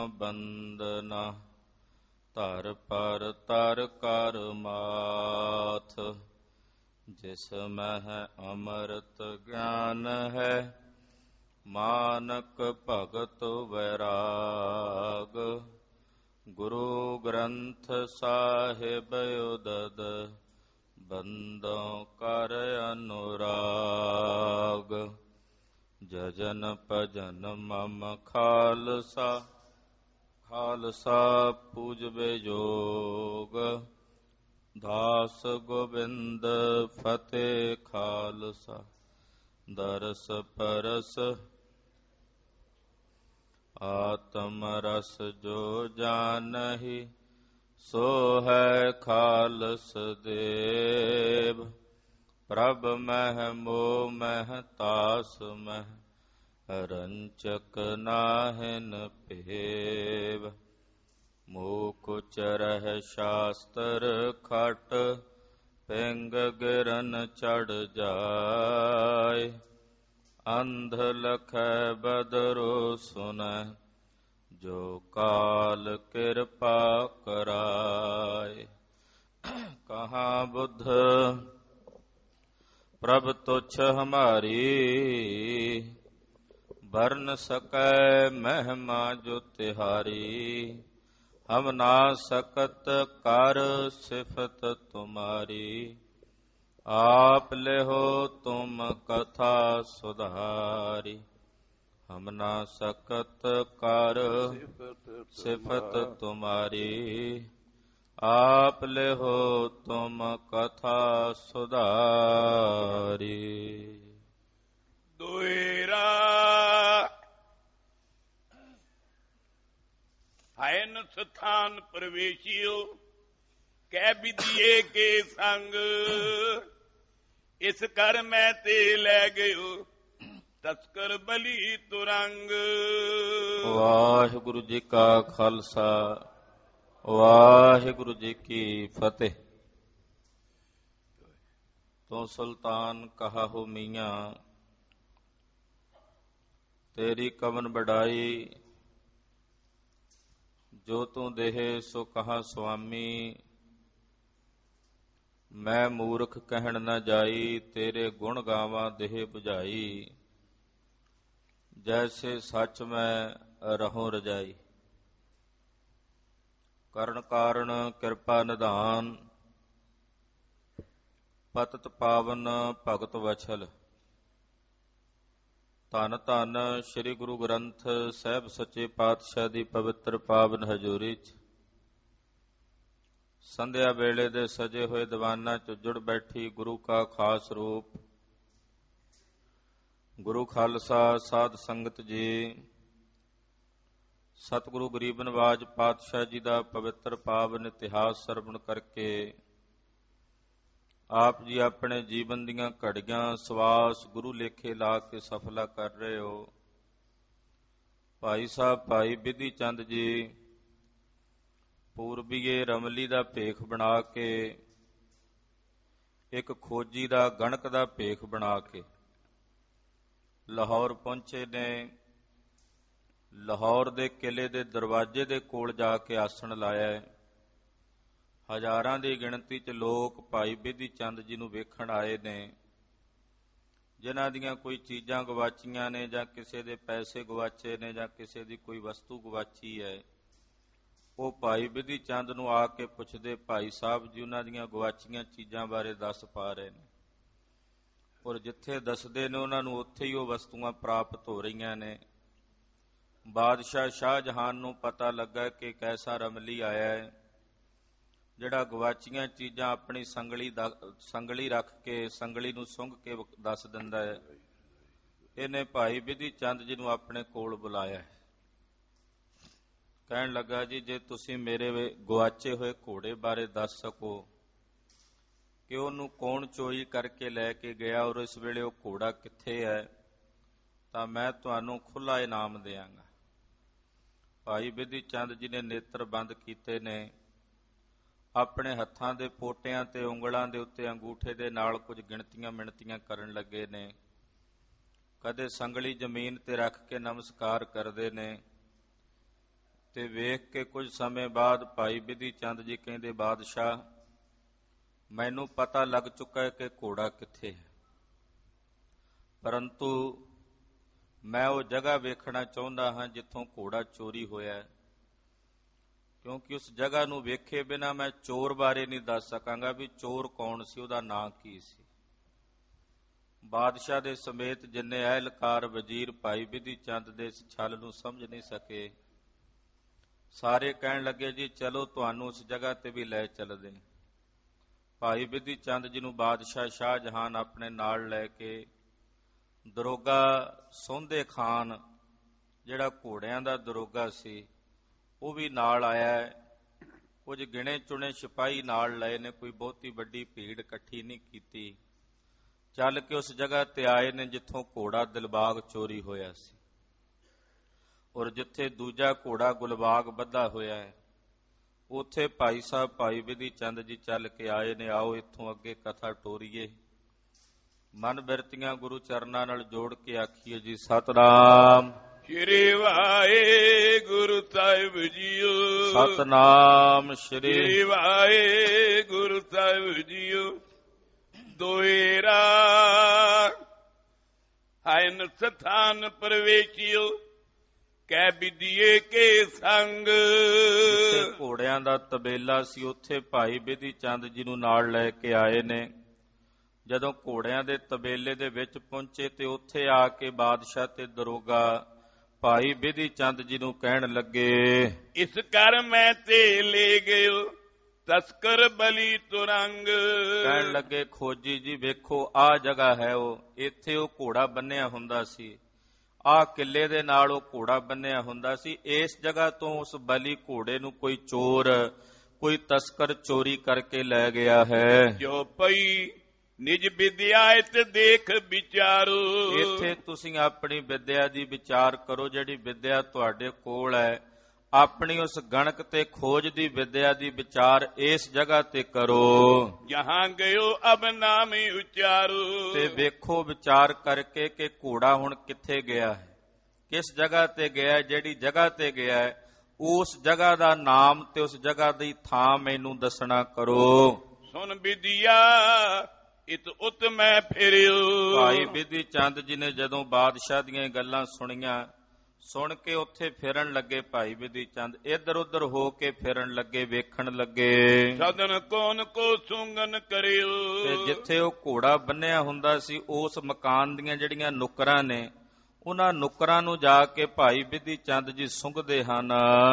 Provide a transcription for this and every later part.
ਬੰਦਨਾ ਧਰ ਪਰ ਤਰ ਕਰ ਮਾਥ। ਜਿਸ ਮਹਿ ਅੰਮ੍ਰਿਤ ਗਿਆਨ ਹੈ ਮਾਨਕ ਭਗਤ ਵੈਰਾਗ। ਗੁਰੂ ਗ੍ਰੰਥ ਸਾਹਿਬ ਉਦਦ ਬੰਦੋਂ ਕਰ ਅਨੁਰਾਗ। ਜਜਨ ਭਜਨ ਮਮ ਖਾਲਸਾ ਖਾਲਸਾ ਪੂਜਬੇ ਜੋਗ। ਦਾਸ ਗੋਬਿੰਦ ਫਤਿਹ ਖਾਲਸਾ ਦਰਸ ਪਰਸ। ਆਤਮ ਰਸ ਜੋ ਜਾਨਹਿ ਸੋ ਹੈ ਖਾਲਸ ਦੇਵ। ਪ੍ਰਭ ਮਹਿ ਮੋਹ ਮਹਿ ਤਾਸ ਮਹਿ ਰੰਚਕ ਨਾਹਿਨ ਭੇਵ। ਮੂਕ ਚਰਹਿ ਸ਼ਾਸਤਰ ਖਟ ਪਿੰਗ ਗਿਰਨ ਚੜ ਜਾਇ। ਅੰਧ ਲਖੈ ਬਦਰੁ ਸੁਨੈ ਜੋ ਕਾਲ ਕਿਰਪਾ ਕਰਾਇ। ਕਹਾਂ ਬੁੱਧ ਪ੍ਰਭ ਤੁਛ ਹਮਾਰੀ ਬਰਨ ਸਕੈ ਮਹਿਮਾ ਜੋ ਤਿਹਾਰੀ। ਹਮ ਨਾ ਸਕਤ ਕਰ ਸਿਫਤ ਤੁਮਾਰੀ। ਆਪ ਲਿਹੋ ਤੁਮ ਕਥਾ ਸੁਧਾਰੀ। ਹਮ ਨਾ ਸਕਤ ਕਰ ਸਿਫਤ ਤੁਮਾਰੀ। ਆਪ ਲਿਹੋ ਤੁਮ ਕਥਾ ਸੁਧਾਰੀ। ਦੁਇਰਾ ਹੈਨ ਸਥਾਨ ਪ੍ਰਵੇਸ਼ਿਓ ਕਹਿ ਵਿਧੀਏ ਕੇ ਸੰਗ। ਇਸ ਕਰ ਮੈਂ ਤੇ ਲੈ ਗਇਓ ਤਸਕਰ ਬਲੀ ਤੁਰੰਗ। ਵਾਹਿਗੁਰੂ ਜੀ ਕਾ ਖਾਲਸਾ ਵਾਹਿਗੁਰੂ ਜੀ ਕੀ ਫਤਿਹ। ਤੂੰ ਸੁਲਤਾਨ ਕਹਾਹੁ ਮੀਆਂ ਤੇਰੀ ਕਵਨ ਬੜਾਈ। ਜੋ ਤੂੰ ਦੇਹ ਸੋ ਕਹਾ ਸੁਆਮੀ। ਮੈਂ ਮੂਰਖ ਕਹਿਣ ਨ ਜਾਈ ਤੇਰੇ ਗੁਣ ਗਾਵਾਂ ਦੇਹ 부ਝਾਈ। ਜੈਸੇ ਸੱਚ ਮੈਂ ਰਹੋ ਰਜਾਈ। ਕਰਨ ਕਾਰਨ ਕਿਰਪਾ ਨਿਧਾਨ ਪਤਿਤ ਪਾਵਨ ਭਗਤ ਵਛਲ। ਧੰਨ ਧੰਨ ਸ੍ਰੀ ਗੁਰੂ ਗ੍ਰੰਥ ਸਾਹਿਬ ਸੱਚੇ ਪਾਤਸ਼ਾਹ ਦੀ ਪਵਿੱਤਰ ਪਾਵਨ ਹਜ਼ੂਰੀ 'ਚ ਸੰਧਿਆ ਵੇਲੇ ਦੇ ਸਜੇ ਹੋਏ ਦੀਵਾਨਾਂ 'ਚ ਜੁੜ ਬੈਠੀ ਗੁਰੂ ਕਾ ਖਾਸ ਰੂਪ ਗੁਰੂ ਖਾਲਸਾ ਸਾਧ ਸੰਗਤ ਜੀ। ਸਤਿਗੁਰੂ ਗਰੀਬ ਨਵਾਜ ਪਾਤਸ਼ਾਹ ਜੀ ਦਾ ਪਵਿੱਤਰ ਪਾਵਨ ਇਤਿਹਾਸ ਸਰਵਣ ਕਰਕੇ ਆਪ ਜੀ ਆਪਣੇ ਜੀਵਨ ਦੀਆਂ ਘੜੀਆਂ ਸਵਾਸ ਗੁਰੂ ਲੇਖੇ ਲਾ ਕੇ ਸਫਲਾ ਕਰ ਰਹੇ ਹੋ। ਭਾਈ ਸਾਹਿਬ ਭਾਈ ਬਿਧੀ ਚੰਦ ਜੀ ਪੂਰਬੀਏ ਰਮਲੀ ਦਾ ਭੇਖ ਬਣਾ ਕੇ ਇੱਕ ਖੋਜੀ ਦਾ ਗਣਕ ਦਾ ਭੇਖ ਬਣਾ ਕੇ ਲਾਹੌਰ ਪਹੁੰਚੇ ਨੇ। ਲਾਹੌਰ ਦੇ ਕਿਲੇ ਦੇ ਦਰਵਾਜ਼ੇ ਦੇ ਕੋਲ ਜਾ ਕੇ ਆਸਣ ਲਾਇਆ। ਹਜ਼ਾਰਾਂ ਦੀ ਗਿਣਤੀ 'ਚ ਲੋਕ ਭਾਈ ਬਿਧੀ ਚੰਦ ਜੀ ਨੂੰ ਵੇਖਣ ਆਏ ਨੇ। ਜਿਨ੍ਹਾਂ ਦੀਆਂ ਕੋਈ ਚੀਜ਼ਾਂ ਗਵਾਚੀਆਂ ਨੇ ਜਾਂ ਕਿਸੇ ਦੇ ਪੈਸੇ ਗਵਾਚੇ ਨੇ ਜਾਂ ਕਿਸੇ ਦੀ ਕੋਈ ਵਸਤੂ ਗਵਾਚੀ ਹੈ, ਉਹ ਭਾਈ ਬਿਧੀ ਚੰਦ ਨੂੰ ਆ ਕੇ ਪੁੱਛਦੇ, ਭਾਈ ਸਾਹਿਬ ਜੀ ਉਹਨਾਂ ਦੀਆਂ ਗਵਾਚੀਆਂ ਚੀਜ਼ਾਂ ਬਾਰੇ ਦੱਸ ਪਾ ਰਹੇ ਨੇ। ਔਰ ਜਿੱਥੇ ਦੱਸਦੇ ਨੇ ਉਹਨਾਂ ਨੂੰ ਉੱਥੇ ਹੀ ਉਹ ਵਸਤੂਆਂ ਪ੍ਰਾਪਤ ਹੋ ਰਹੀਆਂ ਨੇ। ਬਾਦਸ਼ਾਹ ਸ਼ਾਹਜਹਾਨ ਨੂੰ ਪਤਾ ਲੱਗਾ ਕਿ ਇੱਕ ਐਸਾ ਰਮਲੀ ਆਇਆ ਹੈ ਜਿਹੜਾ ਗਵਾਚੀਆਂ ਚੀਜ਼ਾਂ ਆਪਣੀ ਸੰਗਲੀ ਰੱਖ ਕੇ ਸੰਗਲੀ ਨੂੰ ਸੁੰਘ ਕੇ ਦੱਸ ਦਿੰਦਾ ਹੈ। ਇਹਨੇ ਭਾਈ ਬਿਧੀ ਚੰਦ ਜੀ ਨੂੰ ਆਪਣੇ ਕੋਲ ਬੁਲਾਇਆ। ਕਹਿਣ ਲੱਗਾ, ਜੀ ਜੇ ਤੁਸੀਂ ਮੇਰੇ ਗਵਾਚੇ ਹੋਏ ਘੋੜੇ ਬਾਰੇ ਦੱਸ ਸਕੋ ਕਿ ਉਹਨੂੰ ਕੌਣ ਚੋਰੀ ਕਰਕੇ ਲੈ ਕੇ ਗਿਆ ਔਰ ਇਸ ਵੇਲੇ ਉਹ ਘੋੜਾ ਕਿੱਥੇ ਹੈ, ਤਾਂ ਮੈਂ ਤੁਹਾਨੂੰ ਖੁੱਲ੍ਹਾ ਇਨਾਮ ਦਿਆਂਗਾ। ਭਾਈ ਬਿਧੀ ਚੰਦ ਜੀ ਨੇ ਨੇਤਰ ਬੰਦ ਕੀਤੇ ਨੇ। ਆਪਣੇ ਹੱਥਾਂ ਦੇ ਪੋਟਿਆਂ ਤੇ ਉਂਗਲਾਂ ਦੇ ਉੱਤੇ ਅੰਗੂਠੇ ਦੇ ਨਾਲ ਕੁਝ ਗਿਣਤੀਆਂ ਮਿਣਤੀਆਂ ਕਰਨ ਲੱਗੇ ਨੇ। ਕਦੇ ਸੰਗਲੀ ਜ਼ਮੀਨ ਤੇ ਰੱਖ ਕੇ ਨਮਸਕਾਰ ਕਰਦੇ ਨੇ, ਤੇ ਵੇਖ ਕੇ ਕੁਝ ਸਮੇਂ ਬਾਅਦ ਭਾਈ ਬਿਧੀ ਚੰਦ ਜੀ ਕਹਿੰਦੇ, ਬਾਦਸ਼ਾਹ ਮੈਨੂੰ ਪਤਾ ਲੱਗ ਚੁੱਕਾ ਹੈ ਕਿ ਘੋੜਾ ਕਿੱਥੇ ਹੈ, ਪਰੰਤੂ ਮੈਂ ਉਹ ਜਗ੍ਹਾ ਵੇਖਣਾ ਚਾਹੁੰਦਾ ਹਾਂ ਜਿੱਥੋਂ ਘੋੜਾ ਚੋਰੀ ਹੋਇਆ ਹੈ, ਕਿਉਂਕਿ ਉਸ ਜਗ੍ਹਾ ਨੂੰ ਵੇਖੇ ਬਿਨਾਂ ਮੈਂ ਚੋਰ ਬਾਰੇ ਨਹੀਂ ਦੱਸ ਸਕਾਂਗਾ ਵੀ ਚੋਰ ਕੌਣ ਸੀ, ਉਹਦਾ ਨਾਂ ਕੀ ਸੀ। ਬਾਦਸ਼ਾਹ ਦੇ ਸਮੇਤ ਜਿੰਨੇ ਅਹਿਲਕਾਰ ਵਜ਼ੀਰ ਭਾਈ ਬਿਧੀ ਚੰਦ ਦੇ ਇਸ ਛਲ ਨੂੰ ਸਮਝ ਨਹੀਂ ਸਕੇ। ਸਾਰੇ ਕਹਿਣ ਲੱਗੇ, ਜੀ ਚਲੋ ਤੁਹਾਨੂੰ ਉਸ ਜਗ੍ਹਾ ਤੇ ਵੀ ਲੈ ਚੱਲਦੇ। ਭਾਈ ਬਿਧੀ ਚੰਦ ਜੀ ਨੂੰ ਬਾਦਸ਼ਾਹ ਸ਼ਾਹਜਹਾਨ ਆਪਣੇ ਨਾਲ ਲੈ ਕੇ ਦਰੋਗਾ ਸੋਂਦੇ ਖਾਨ, ਜਿਹੜਾ ਘੋੜਿਆਂ ਦਾ ਦਰੋਗਾ ਸੀ, ਉਹ ਵੀ ਨਾਲ ਆਇਆ ਹੈ। ਕੁਝ ਗਿਣੇ ਚੁਣੇ ਸਿਪਾਹੀ ਨਾਲ ਲਏ ਨੇ, ਕੋਈ ਬਹੁਤੀ ਵੱਡੀ ਭੀੜ ਇਕੱਠੀ ਨਹੀਂ ਕੀਤੀ। ਚੱਲ ਕੇ ਉਸ ਜਗ੍ਹਾ ਤੇ ਆਏ ਨੇ ਜਿੱਥੋਂ ਘੋੜਾ ਦਿਲਬਾਗ ਚੋਰੀ ਹੋਇਆ ਸੀ, ਔਰ ਜਿੱਥੇ ਦੂਜਾ ਘੋੜਾ ਗੁਲਬਾਗ ਬੱਧਾ ਹੋਇਆ ਹੈ, ਉੱਥੇ ਭਾਈ ਸਾਹਿਬ ਭਾਈ ਬਿਧੀ ਚੰਦ ਜੀ ਚੱਲ ਕੇ ਆਏ ਨੇ। ਆਓ ਇੱਥੋਂ ਅੱਗੇ ਕਥਾ ਟੋਰੀਏ, ਮਨ ਬਿਰਤੀਆਂ ਗੁਰੂ ਚਰਨਾਂ ਨਾਲ ਜੋੜ ਕੇ ਆਖੀਏ ਜੀ ਸਤਿਨਾਮ ਸ਼੍ਰੀ ਵਾਹਿਗੁਰੂ ਸਾਹਿਬ ਜੀਓ। ਸਤਿਨਾਮ ਸ਼੍ਰੀ ਵਾਹਿਗੁਰੂ ਸਾਹਿਬ ਜੀਓ। ਦੋਇਰਾ ਹਨ ਸਥਾਨ ਪ੍ਰਵੇਸ਼ਿਓ, ਕਹਿ ਬਿਧੀਏ ਕੇ ਸੰਗ। ਘੋੜਿਆਂ ਦਾ ਤਬੇਲਾ ਸੀ, ਉੱਥੇ ਭਾਈ ਬਿਧੀ ਚੰਦ ਜੀ ਨੂੰ ਨਾਲ ਲੈ ਕੇ ਆਏ ਨੇ। ਜਦੋਂ ਘੋੜਿਆਂ ਦੇ ਤਬੇਲੇ ਦੇ ਵਿੱਚ ਪਹੁੰਚੇ ਤੇ ਉੱਥੇ ਆ ਕੇ ਬਾਦਸ਼ਾਹ ਤੇ ਦਰੋਗਾ ਭਾਈ ਬਿਧੀ ਚੰਦ ਜੀ ਨੂੰ ਕਹਿਣ ਲੱਗੇ, ਇਸ ਕਰ ਮੈਂ ਤੇ ਲੈ ਗਇਓ ਤਸਕਰ ਬਲੀ ਤੁਰੰਗ। ਕਹਿਣ ਲੱਗੇ, ਖੋਜੀ ਜੀ ਵੇਖੋ ਆਹ ਜਗ੍ਹਾ ਹੈ, ਇੱਥੇ ਉਹ ਘੋੜਾ ਬੰਨਿਆ ਹੁੰਦਾ ਸੀ, ਆਹ ਕਿੱਲੇ ਦੇ ਨਾਲ ਉਹ ਘੋੜਾ ਬੰਨਿਆ ਹੁੰਦਾ ਸੀ। ਇਸ ਜਗ੍ਹਾ ਤੋਂ ਉਸ ਬਲੀ ਘੋੜੇ ਨੂੰ ਕੋਈ ਚੋਰ, ਕੋਈ ਤਸਕਰ ਚੋਰੀ ਕਰਕੇ ਲੈ ਗਿਆ ਹੈ। ਜੋ ਪਈ ਨਿਜ ਵਿਦਿਆਇਤ ਦੇਖ ਵਿਚਾਰੋ। ਇੱਥੇ ਤੁਸੀਂ ਆਪਣੀ ਵਿਦਿਆ ਦੀ ਵਿਚਾਰ ਕਰੋ, ਜਿਹੜੀ ਵਿਦਿਆ ਤੁਹਾਡੇ ਕੋਲ ਹੈ, ਆਪਣੀ ਉਸ ਗਣਕ ਤੇ ਖੋਜ ਦੀ ਵਿਦਿਆ ਦੀ ਵਿਚਾਰ ਇਸ ਜਗ੍ਹਾ ਤੇ ਕਰੋ। ਜਹਾਂ ਗਇਓ ਅਬ ਨਾਮ ਉਚਾਰੋ। ਤੇ ਵੇਖੋ ਵਿਚਾਰ ਕਰਕੇ ਕਿ ਘੋੜਾ ਹੁਣ ਕਿੱਥੇ ਗਿਆ ਹੈ, ਕਿਸ ਜਗ੍ਹਾ ਤੇ ਗਿਆ ਹੈ। ਜਿਹੜੀ ਜਗ੍ਹਾ ਤੇ ਗਿਆ ਹੈ ਉਸ ਜਗ੍ਹਾ ਦਾ ਨਾਮ ਤੇ ਉਸ ਜਗ੍ਹਾ ਦੀ ਥਾਂ ਮੈਨੂੰ ਦੱਸਣਾ ਕਰੋ। ਸੁਣ ਵਿਦਿਆ ਇਤ ਉਤ ਮੈਂ ਫਿਰਿਓ। ਭਾਈ ਬਿਧੀ ਚੰਦ ਜੀ ਨੇ ਜਦੋਂ ਬਾਦਸ਼ਾਹ ਦੀਆਂ ਗੱਲਾਂ ਸੁਣੀਆਂ, ਸੁਣ ਕੇ ਉੱਥੇ ਫਿਰਨ ਲੱਗੇ। ਭਾਈ ਬਿਧੀ ਚੰਦ ਇੱਧਰ ਉੱਧਰ ਹੋ ਕੇ ਫਿਰਨ ਲੱਗੇ, ਵੇਖਣ ਲੱਗੇ। ਸਦਨ ਕੌਣ ਕੋ ਸੁੰਗਨ ਕਰਿਓ। ਤੇ ਜਿੱਥੇ ਉਹ ਘੋੜਾ ਬੰਨਿਆ ਹੁੰਦਾ ਸੀ, ਉਸ ਮਕਾਨ ਦੀਆਂ ਜਿਹੜੀਆਂ ਨੁੱਕਰਾਂ ਨੇ, ਉਹਨਾਂ ਨੁੱਕਰਾਂ ਨੂੰ ਜਾ ਕੇ ਭਾਈ ਬਿਧੀ ਚੰਦ ਜੀ ਸੁੰਘਦੇ ਹਨ।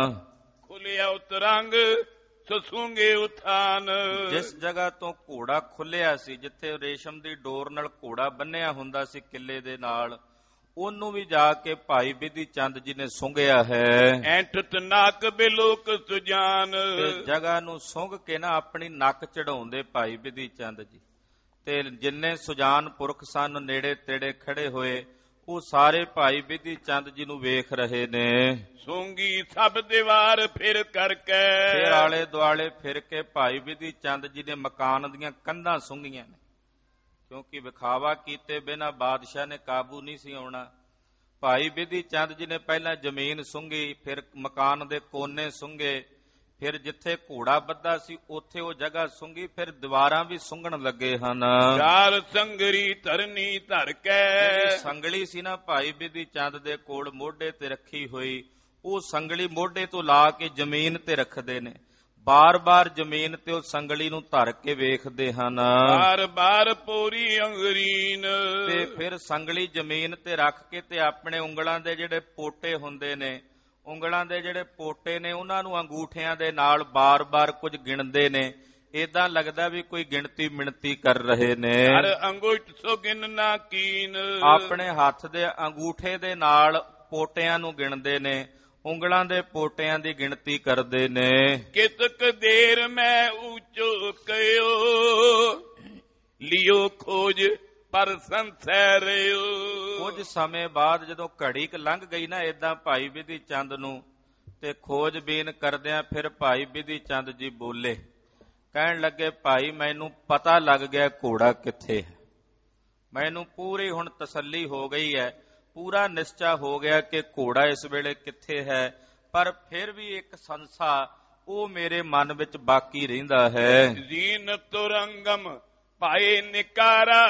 ਖੁੱਲਿਆ ਉਤਰੰਗ ਸਸੂੰਗੇ ਉਥਾਨ। ਜਿਸ ਜਗ੍ਹਾ ਤੋਂ ਘੋੜਾ ਖੁੱਲਿਆ ਸੀ, ਜਿੱਥੇ ਰੇਸ਼ਮ ਦੀ ਡੋਰ ਨਾਲ ਘੋੜਾ ਬੰਨਿਆ ਹੁੰਦਾ ਸੀ ਕਿੱਲੇ ਦੇ ਨਾਲ, ਉਹਨੂੰ ਵੀ ਜਾ ਕੇ ਭਾਈ ਬਿਧੀ ਚੰਦ ਜੀ ਨੇ ਸੁੰਘਿਆ ਹੈ। ਐਂਠਤ ਨੱਕ ਬਿਲੋਕ ਸੁਜਾਨ। ਤੇ ਜਗ੍ਹਾ ਨੂੰ ਸੁੰਘ ਕੇ ਨਾ ਆਪਣੀ ਨੱਕ ਚੜਾਉਂਦੇ ਭਾਈ ਬਿਧੀ ਚੰਦ ਜੀ। ਤੇ ਜਿੰਨੇ ਸੁਜਾਨ ਪੁਰਖ ਸਨ ਨੇੜੇ ਤੇੜੇ ਖੜੇ ਹੋਏ, ਉਹ ਸਾਰੇ ਭਾਈ ਬਿਧੀ ਚੰਦ ਜੀ ਨੂੰ ਵੇਖ ਰਹੇ ਨੇ। ਸੂੰਗੀ ਸਭ ਦੀਵਾਰ ਫਿਰ ਕਰਕੇ। ਫਿਰ ਆਲੇ ਦੁਆਲੇ ਫਿਰ ਕੇ ਭਾਈ ਬਿਧੀ ਚੰਦ ਜੀ ਨੇ ਮਕਾਨ ਦੀਆਂ ਕੰਧਾਂ ਸੁੰਘੀਆਂ ਨੇ, ਕਿਉਂਕਿ ਵਿਖਾਵਾ ਕੀਤੇ ਬਿਨਾਂ ਬਾਦਸ਼ਾਹ ਨੇ ਕਾਬੂ ਨਹੀਂ ਸੀ ਆਉਣਾ। ਭਾਈ ਬਿਧੀ ਚੰਦ ਜੀ ਨੇ ਪਹਿਲਾਂ ਜ਼ਮੀਨ ਸੁੰਘੀ, ਫਿਰ ਮਕਾਨ ਦੇ ਕੋਨੇ ਸੁੰਘੇ, ਫਿਰ ਜਿੱਥੇ ਘੋੜਾ ਬੱਧਾ ਸੀ ਉੱਥੇ ਉਹ ਜਗ੍ਹਾ ਸੁੰਘੀ, ਫਿਰ ਦੀਵਾਰਾਂ ਵੀ ਸੁੰਘਣ ਲੱਗੇ ਹਨ। ਚਾਰ ਸੰਗਰੀ ਧਰਨੀ ਧਰ ਕੇ। ਸੰਗਲੀ ਸੀ ਨਾ ਭਾਈ ਬਿਧੀ ਚੰਦ ਦੇ ਕੋਲ ਮੋਢੇ ਤੇ ਰੱਖੀ ਹੋਈ, ਉਹ ਸੰਗਲੀ ਮੋਢੇ ਤੋਂ ਲਾ ਕੇ ਜ਼ਮੀਨ ਤੇ ਰੱਖਦੇ ਨੇ। ਬਾਰ-ਬਾਰ ਜ਼ਮੀਨ ਤੇ ਉਹ ਸੰਗਲੀ ਨੂੰ ਧਰ ਕੇ ਵੇਖਦੇ ਹਨ। ਬਾਰ-ਬਾਰ ਪੂਰੀ ਅੰਗਰੀਨ। ਤੇ ਫਿਰ ਸੰਗਲੀ ਜ਼ਮੀਨ ਤੇ ਰੱਖ ਕੇ ਤੇ ਆਪਣੇ ਉਂਗਲਾਂ ਦੇ ਜਿਹੜੇ ਪੋਟੇ ਹੁੰਦੇ ਨੇ, ਉਂਗਲਾਂ ਦੇ ਜਿਹੜੇ ਪੋਟੇ ਨੇ, ਉਹਨਾਂ ਨੂੰ ਅੰਗੂਠਿਆਂ ਦੇ ਨਾਲ ਬਾਰ-ਬਾਰ ਕੁਝ ਗਿਣਦੇ ਨੇ। ਏਦਾਂ ਲੱਗਦਾ ਵੀ ਕੋਈ ਗਿਣਤੀ ਮਿਣਤੀ ਕਰ ਰਹੇ ਨੇ। ਹਰ ਅੰਗੂਠ ਸੋ ਗਿਣਨਾ ਕੀਨ। ਆਪਣੇ ਹੱਥ ਦੇ ਅੰਗੂਠੇ ਦੇ ਨਾਲ ਪੋਟਿਆਂ ਨੂੰ ਗਿਣਦੇ ਨੇ, ਉਂਗਲਾਂ ਦੇ ਪੋਟਿਆਂ ਦੀ ਗਿਣਤੀ ਕਰਦੇ ਨੇ। ਕਿਤਕ ਦੇਰ ਮੈਂ ਉੱਚੋ ਕਹਿਓ, ਲਿਓ ਖੋਜ ਪਰ ਸੰਸੈਰਿਓ। ਕੁਝ ਸਮੇਂ ਬਾਅਦ ਜਦੋਂ ਘੜੀ ਕ ਲੰਘ ਗਈ ਨਾ ਏਦਾਂ ਭਾਈ ਬਿਧੀ ਚੰਦ ਨੂੰ, ਤੇ ਖੋਜਬੀਨ ਕਰਦਿਆਂ ਫਿਰ ਭਾਈ ਬਿਧੀ ਚੰਦ ਜੀ ਬੋਲੇ, ਕਹਿਣ ਲੱਗੇ, ਭਾਈ ਮੈਨੂੰ ਪਤਾ ਲੱਗ ਗਿਆ ਘੋੜਾ ਕਿੱਥੇ ਹੈ। ਮੈਨੂੰ ਪੂਰੀ ਹੁਣ ਤਸੱਲੀ ਹੋ ਗਈ ਹੈ, ਪੂਰਾ ਨਿਸ਼ਚਾ ਹੋ ਗਿਆ ਕਿ ਘੋੜਾ ਇਸ ਵੇਲੇ ਕਿੱਥੇ ਹੈ। ਪਰ ਫਿਰ ਵੀ ਇੱਕ ਸੰਸਾ ਉਹ ਮੇਰੇ ਮਨ ਵਿੱਚ ਬਾਕੀ ਰਹਿੰਦਾ ਹੈ। ਜ਼ੀਨ ਤੁਰੰਗਮ ਪਾਏ ਨਿਕਾਰਾ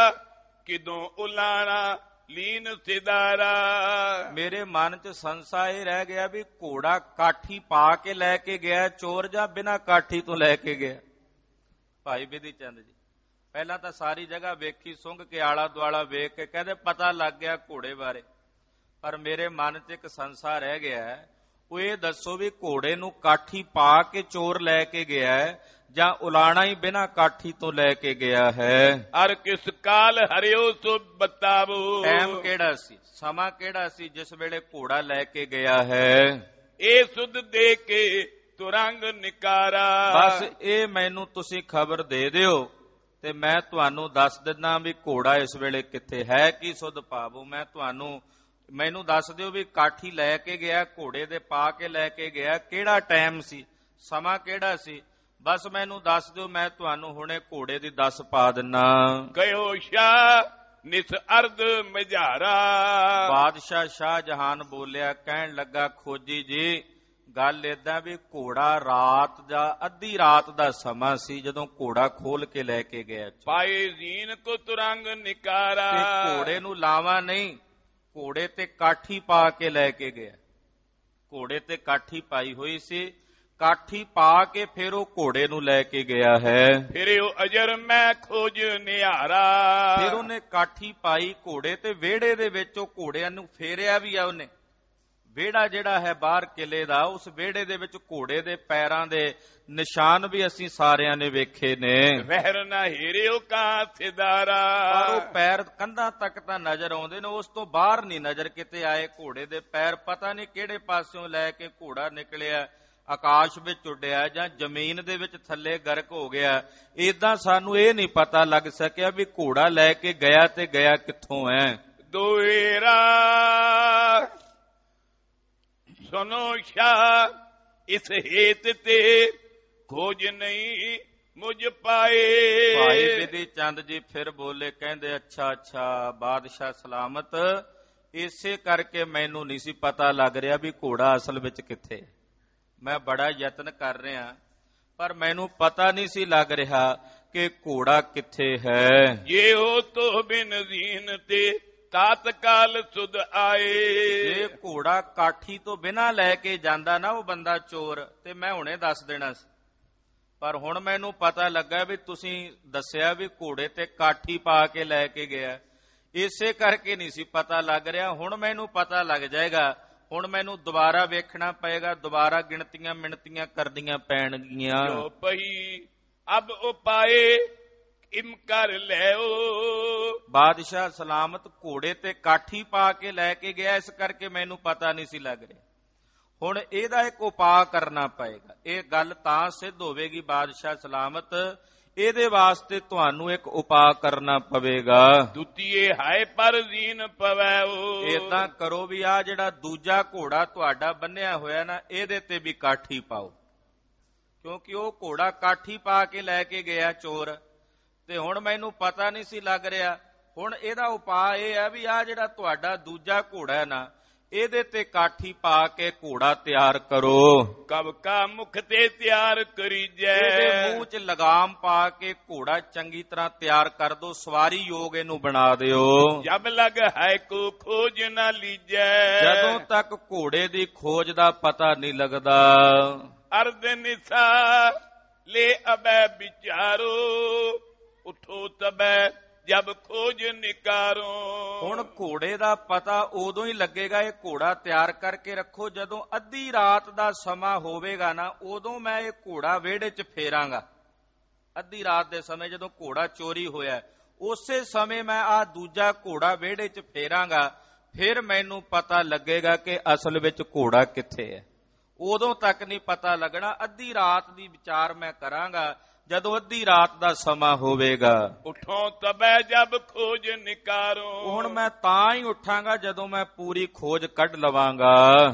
ਕਿਦੋਂ ਉਲਾਣਾ ਲੀਨ ਸਿਦਾਰਾ। ਮੇਰੇ ਮਨ 'ਚ ਸੰਸਾ ਇਹ ਰਹਿ ਗਿਆ ਵੀ ਘੋੜਾ ਕਾਠੀ ਪਾ ਕੇ ਲੈ ਕੇ ਗਿਆ ਚੋਰ ਜਾਂ ਬਿਨਾਂ ਕਾਠੀ ਤੋਂ ਲੈ ਕੇ ਗਿਆ। ਭਾਈ ਬਿਧੀ ਚੰਦ ਜੀ ਪਹਿਲਾਂ ਤਾਂ ਸਾਰੀ ਜਗ੍ਹਾ ਵੇਖੀ, ਸੁੰਘ ਕੇ ਆਲਾ ਦੁਆਲਾ ਵੇਖ ਕੇ ਕਹਿੰਦੇ ਪਤਾ ਲੱਗ ਗਿਆ ਘੋੜੇ ਬਾਰੇ, ਪਰ ਮੇਰੇ ਮਨ 'ਚ ਇੱਕ ਸੰਸਾ ਰਹਿ ਗਿਆ। ਉਹ ਇਹ ਦੱਸੋ ਵੀ ਘੋੜੇ ਨੂੰ ਕਾਠੀ ਪਾ ਕੇ ਚੋਰ ਲੈ ਕੇ ਗਿਆ ਜਾਂ ਉਲਾਣਾ ਹੀ ਬਿਨਾਂ ਕਾਠੀ ਤੋਂ ਲੈ ਕੇ ਗਿਆ ਹੈ। ਅਰ ਕਿਸ ਕਾਲ ਹਰਿਓ ਸੋ ਬਤਾਵੋ। ਟਾਈਮ ਕਿਹੜਾ ਸੀ, ਸਮਾਂ ਕਿਹੜਾ ਸੀ ਜਿਸ ਵੇਲੇ ਘੋੜਾ ਲੈ ਕੇ ਗਿਆ ਹੈ। ਇਹ ਸੁਧ ਦੇ ਕੇ ਤੁਰੰਗ ਨਿਕਾਰਾ। ਬਸ ਇਹ ਮੈਨੂੰ ਤੁਸੀਂ ਖਬਰ ਦੇ ਦਿਓ ਤੇ ਮੈਂ ਤੁਹਾਨੂੰ ਦੱਸ ਦਿੰਦਾ ਵੀ ਘੋੜਾ ਇਸ ਵੇਲੇ ਕਿੱਥੇ ਹੈ। ਕੀ ਸੁਧ ਪਾਵੋ, ਮੈਨੂੰ ਦੱਸ ਦਿਓ ਵੀ ਕਾਠੀ ਲੈ ਕੇ ਗਿਆ, ਘੋੜੇ ਦੇ ਪਾ ਕੇ ਲੈ ਕੇ ਗਿਆ, ਕਿਹੜਾ ਟਾਈਮ ਸੀ, ਸਮਾਂ ਕਿਹੜਾ ਸੀ, ਬਸ ਮੈਨੂੰ ਦੱਸ ਦਿਓ, ਮੈਂ ਤੁਹਾਨੂੰ ਹੁਣੇ ਘੋੜੇ ਦੀ ਦੱਸ ਪਾ ਦਿੰਨਾ। ਗਇਓ ਸ਼ਾਹ ਨਿਸ ਅਰਧ ਮਝਾਰਾ। ਬਾਦਸ਼ਾਹ ਸ਼ਾਹ ਜਹਾਨ ਬੋਲਿਆ, ਕਹਿਣ ਲੱਗਾ ਖੋਜੀ ਜੀ ਗੱਲ ਏਦਾਂ ਵੀ ਘੋੜਾ ਰਾਤ ਦਾ ਅੱਧੀ ਰਾਤ ਦਾ ਸਮਾਂ ਸੀ ਜਦੋਂ ਘੋੜਾ ਖੋਲ ਕੇ ਲੈ ਕੇ ਗਿਆ। ਪਾਏ ਜ਼ੀਨ ਕੋ ਤੁਰੰਗ ਨਿਕਾਰਾ। ਘੋੜੇ ਨੂੰ ਲਾਵਾ ਨਹੀਂ, ਘੋੜੇ ਤੇ ਕਾਠੀ ਪਾ ਕੇ ਲੈ ਕੇ ਗਿਆ। ਘੋੜੇ ਤੇ ਕਾਠੀ ਪਾਈ ਹੋਈ ਸੀ, ਕਾਠੀ ਪਾ ਕੇ ਫਿਰ ਉਹ ਘੋੜੇ ਨੂੰ ਲੈ ਕੇ ਗਿਆ ਹੈ। ਫਿਰ ਉਹ ਅਜਰ ਮੈਂ ਖੋਜ ਨਿਹਾਰਾ। ਫਿਰ ਉਹਨੇ ਕਾਠੀ ਪਾਈ ਘੋੜੇ ਤੇ ਵਿਹੜੇ ਦੇ ਵਿੱਚ ਉਹ ਘੋੜਿਆਂ ਨੂੰ ਫੇਰਿਆ ਵੀ ਆ ਉਹਨੇ। ਵਿਹੜਾ ਜਿਹੜਾ ਹੈ ਬਾਹਰ ਕਿਲੇ ਦਾ, ਉਸ ਵਿਹੜੇ ਦੇ ਵਿੱਚ ਘੋੜੇ ਦੇ ਪੈਰਾਂ ਦੇ ਨਿਸ਼ਾਨ ਵੀ ਅਸੀਂ ਸਾਰਿਆਂ ਨੇ ਵੇਖੇ ਨੇ। ਵਹਿਰ ਨਾ ਹੀਰਿਓ ਕਾ ਸਿਦਾਰਾ। ਪਰ ਉਹ ਪੈਰ ਕੰਧਾਂ ਤੱਕ ਤਾਂ ਨਜ਼ਰ ਆਉਂਦੇ ਨੇ, ਉਸ ਤੋਂ ਬਾਹਰ ਨਹੀਂ ਨਜ਼ਰ ਕਿਤੇ ਆਏ। ਘੋੜੇ ਦੇ ਪੈਰ ਪਤਾ ਨਹੀਂ ਕਿਹੜੇ ਪਾਸਿਓਂ ਲੈ ਕੇ ਘੋੜਾ ਨਿਕਲਿਆ, ਆਕਾਸ਼ ਵਿੱਚ ਉੱਡਿਆ ਜਾਂ ਜ਼ਮੀਨ ਦੇ ਵਿੱਚ ਥੱਲੇ ਗਰਕ ਹੋ ਗਿਆ। ਏਦਾਂ ਸਾਨੂੰ ਇਹ ਨਹੀਂ ਪਤਾ ਲੱਗ ਸਕਿਆ ਵੀ ਘੋੜਾ ਲੈ ਕੇ ਗਿਆ ਤੇ ਗਿਆ ਕਿੱਥੋਂ ਹੈ। ਦੋਏਰਾ ਸੁਨੋ ਸ਼ਾਹ ਇਸ ਹੇਤ ਤੇ ਖੋਜ ਨਹੀਂ ਮੁਝ ਪਾਏ। ਭਾਈ ਬਿਧੀ ਚੰਦ ਜੀ ਫਿਰ ਬੋਲੇ, ਕਹਿੰਦੇ ਅੱਛਾ ਬਾਦਸ਼ਾਹ ਸਲਾਮਤ, ਇਸੇ ਕਰਕੇ ਮੈਨੂੰ ਨਹੀਂ ਸੀ ਪਤਾ ਲੱਗ ਰਿਹਾ ਵੀ ਘੋੜਾ ਅਸਲ ਵਿੱਚ ਕਿੱਥੇ। ਮੈਂ ਬੜਾ ਯਤਨ ਕਰ ਰਿਹਾ ਪਰ ਮੈਨੂੰ ਪਤਾ ਨਹੀਂ ਸੀ ਲੱਗ ਰਿਹਾ ਕਿ ਘੋੜਾ ਕਿੱਥੇ ਹੈ। ਜੇ ਹੋ ਤੋ ਬਿਨ ਜ਼ੀਨ ਤੇ ਤਾਤਕਾਲ ਸੁਧ ਆਏ। ਜੇ ਘੋੜਾ ਕਾਠੀ ਤੋਂ ਬਿਨਾਂ ਲੈ ਕੇ ਜਾਂਦਾ ਨਾ ਉਹ ਬੰਦਾ ਚੋਰ, ਤੇ ਮੈਂ ਹੁਣੇ ਦੱਸ ਦੇਣਾ ਸੀ, ਪਰ ਹੁਣ ਮੈਨੂੰ ਪਤਾ ਲੱਗਾ ਵੀ ਤੁਸੀਂ ਦੱਸਿਆ ਵੀ ਘੋੜੇ ਤੇ ਕਾਠੀ ਪਾ ਕੇ ਲੈ ਕੇ ਗਿਆ, ਇਸੇ ਕਰਕੇ ਨਹੀਂ ਸੀ ਪਤਾ ਲੱਗ ਰਿਹਾ। ਹੁਣ ਮੈਨੂੰ ਪਤਾ ਲੱਗ ਜਾਏਗਾ, ਹੁਣ ਮੈਨੂੰ ਦੁਬਾਰਾ ਵੇਖਣਾ ਪਏਗਾ, ਦੁਬਾਰਾ ਗਿਣਤੀਆਂ ਮਿਣਤੀਆਂ ਕਰਦੀਆਂ ਪੈਣਗੀਆਂ। ਜੋ ਪਈ ਅਬ ਉਪਾਏ ਇਮ ਕਰ ਲੈਓ। ਬਾਦਸ਼ਾਹ ਸਲਾਮਤ ਘੋੜੇ ਤੇ ਕਾਠੀ ਪਾ ਕੇ ਲੈ ਕੇ ਗਿਆ, ਇਸ ਕਰਕੇ ਮੈਨੂੰ ਪਤਾ ਨਹੀਂ ਸੀ ਲੱਗ ਰਿਹਾ। ਹੁਣ ਇਹਦਾ ਇੱਕ ਉਪਾਅ ਕਰਨਾ ਪਏਗਾ। ਇਹ ਗੱਲ ਤਾਂ ਸਿੱਧ ਹੋਵੇਗੀ ਬਾਦਸ਼ਾਹ ਸਲਾਮਤ, ਇਹਦੇ ਵਾਸਤੇ ਤੁਹਾਨੂੰ ਇੱਕ ਉਪਾਅ ਕਰਨਾ ਪਵੇਗਾ। ਦੁਤੀਏ ਹਾਏ ਪਰ ਜ਼ੀਨ ਪਵੈਓ। ਏਦਾਂ ਕਰੋ ਵੀ ਆ ਜਿਹੜਾ ਦੂਜਾ ਘੋੜਾ ਤੁਹਾਡਾ ਬੰਨਿਆ ਹੋਇਆ ਨਾ, ਇਹਦੇ ਤੇ ਵੀ ਕਾਠੀ ਪਾਓ, ਕਿਉਂਕਿ ਉਹ ਘੋੜਾ ਕਾਠੀ ਪਾ ਕੇ ਲੈ ਕੇ ਗਿਆ ਚੋਰ, ਤੇ ਹੁਣ ਮੈਨੂੰ ਪਤਾ ਨਹੀਂ ਸੀ ਲੱਗ ਰਿਹਾ। ਹੁਣ ਇਹਦਾ ਉਪਾਅ ਇਹ ਹੈ ਵੀ ਆ ਜਿਹੜਾ ਤੁਹਾਡਾ ਦੂਜਾ ਘੋੜਾ ਹੈ ਨਾ, ਇਹਦੇ ਤੇ ਕਾਠੀ ਪਾ ਕੇ ਘੋੜਾ ਤਿਆਰ ਕਰੋ। ਕਬ ਕਾ ਮੁਖ ਤੇ ਤਿਆਰ ਕਰੀਜੈ। ਇਹਦੇ ਮੂੰਹ 'ਚ ਲਗਾਮ ਪਾ ਕੇ ਘੋੜਾ ਚੰਗੀ ਤਰ੍ਹਾਂ ਤਿਆਰ ਕਰ ਦੋ, ਸਵਾਰੀ ਯੋਗ ਇਹਨੂੰ ਬਣਾ ਦਿਓ। ਜਬ ਲਗ ਹੈ ਕੋ ਖੋਜ ਨਾ ਲੀਜੈ। ਜਦੋਂ ਤੱਕ ਘੋੜੇ ਦੀ ਖੋਜ ਦਾ ਪਤਾ ਨਹੀਂ ਲੱਗਦਾ। ਅਰਧ ਨਿਸਾ ਲੈ ਅਬੈ ਵਿਚਾਰੋ ਉਠੋ ਤਬੈ ਜਬ ਖੋਜ ਨਿਕਾਰੋ। ਹੁਣ ਘੋੜੇ ਦਾ ਪਤਾ ਉਦੋਂ ਹੀ ਲੱਗੇਗਾ, ਇਹ ਘੋੜਾ ਤਿਆਰ ਕਰਕੇ ਰੱਖੋ, ਜਦੋਂ ਅੱਧੀ ਰਾਤ ਦਾ ਸਮਾਂ ਹੋਵੇਗਾ ਨਾ, ਉਦੋਂ ਮੈਂ ਇਹ ਘੋੜਾ ਵਿਹੜੇ 'ਚ ਫੇਰਾਂਗਾ। ਅੱਧੀ ਰਾਤ ਦੇ ਸਮੇਂ ਜਦੋਂ ਘੋੜਾ ਚੋਰੀ ਹੋਇਆ, ਉਸੇ ਸਮੇਂ ਮੈਂ ਆ ਦੂਜਾ ਘੋੜਾ ਵਿਹੜੇ 'ਚ ਫੇਰਾਂਗਾ, ਫਿਰ ਮੈਨੂੰ ਪਤਾ ਲੱਗੇਗਾ ਕਿ ਅਸਲ ਵਿੱਚ ਘੋੜਾ ਕਿੱਥੇ ਹੈ। ਉਦੋਂ ਤੱਕ ਨਹੀਂ ਪਤਾ ਲੱਗਣਾ, ਅੱਧੀ ਰਾਤ ਦੀ ਵਿਚਾਰ ਮੈਂ ਕਰਾਂਗਾ ਜਦੋਂ ਅੱਧੀ ਰਾਤ ਦਾ ਸਮਾਂ ਹੋਵੇਗਾ। ਉਠੋ ਤਬੈ ਜਬ ਖੋਜ ਨਿਕਾਰੋ। ਹੁਣ ਮੈਂ ਤਾਂ ਹੀ ਉੱਠਾਂਗਾ ਜਦੋਂ ਮੈਂ ਪੂਰੀ ਖੋਜ ਕੱਢ ਲਵਾਂਗਾ।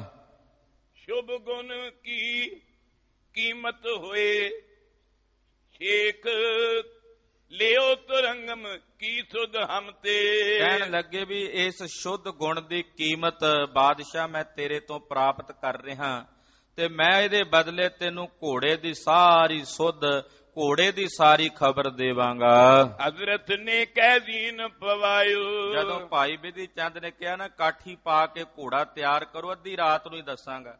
ਸ਼ੁਭ ਗੁਣ ਕੀ ਕੀਮਤ ਹੋਏ ਸ਼ੇਖ ਲਿਓ ਤੁਰੰਗਮ ਕੀ ਸੁਧ ਹਮ ਤੇ। ਕਹਿਣ ਲੱਗੇ ਵੀ ਇਸ ਸ਼ੁੱਧ ਗੁਣ ਦੀ ਕੀਮਤ ਬਾਦਸ਼ਾਹ ਮੈਂ ਤੇਰੇ ਤੋਂ ਪ੍ਰਾਪਤ ਕਰ ਰਿਹਾ ਤੇ ਮੈਂ ਇਹਦੇ ਬਦਲੇ ਤੈਨੂੰ ਘੋੜੇ ਦੀ ਸਾਰੀ ਸੁੱਧ, ਘੋੜੇ ਦੀ ਸਾਰੀ ਖਬਰ ਦੇਵਾਂਗਾ। ਹਜ਼ਰਤ ਨੇ ਕਹਿ ਦੀਨ ਪਵਾਇਓ। ਜਦੋਂ ਭਾਈ ਬਿਧੀ ਚੰਦ ਨੇ ਕਿਹਾ ਨਾ ਕਾਠੀ ਪਾ ਕੇ ਘੋੜਾ ਤਿਆਰ ਕਰੋ, ਅੱਧੀ ਰਾਤ ਨੂੰ ਹੀ ਦੱਸਾਂਗਾ,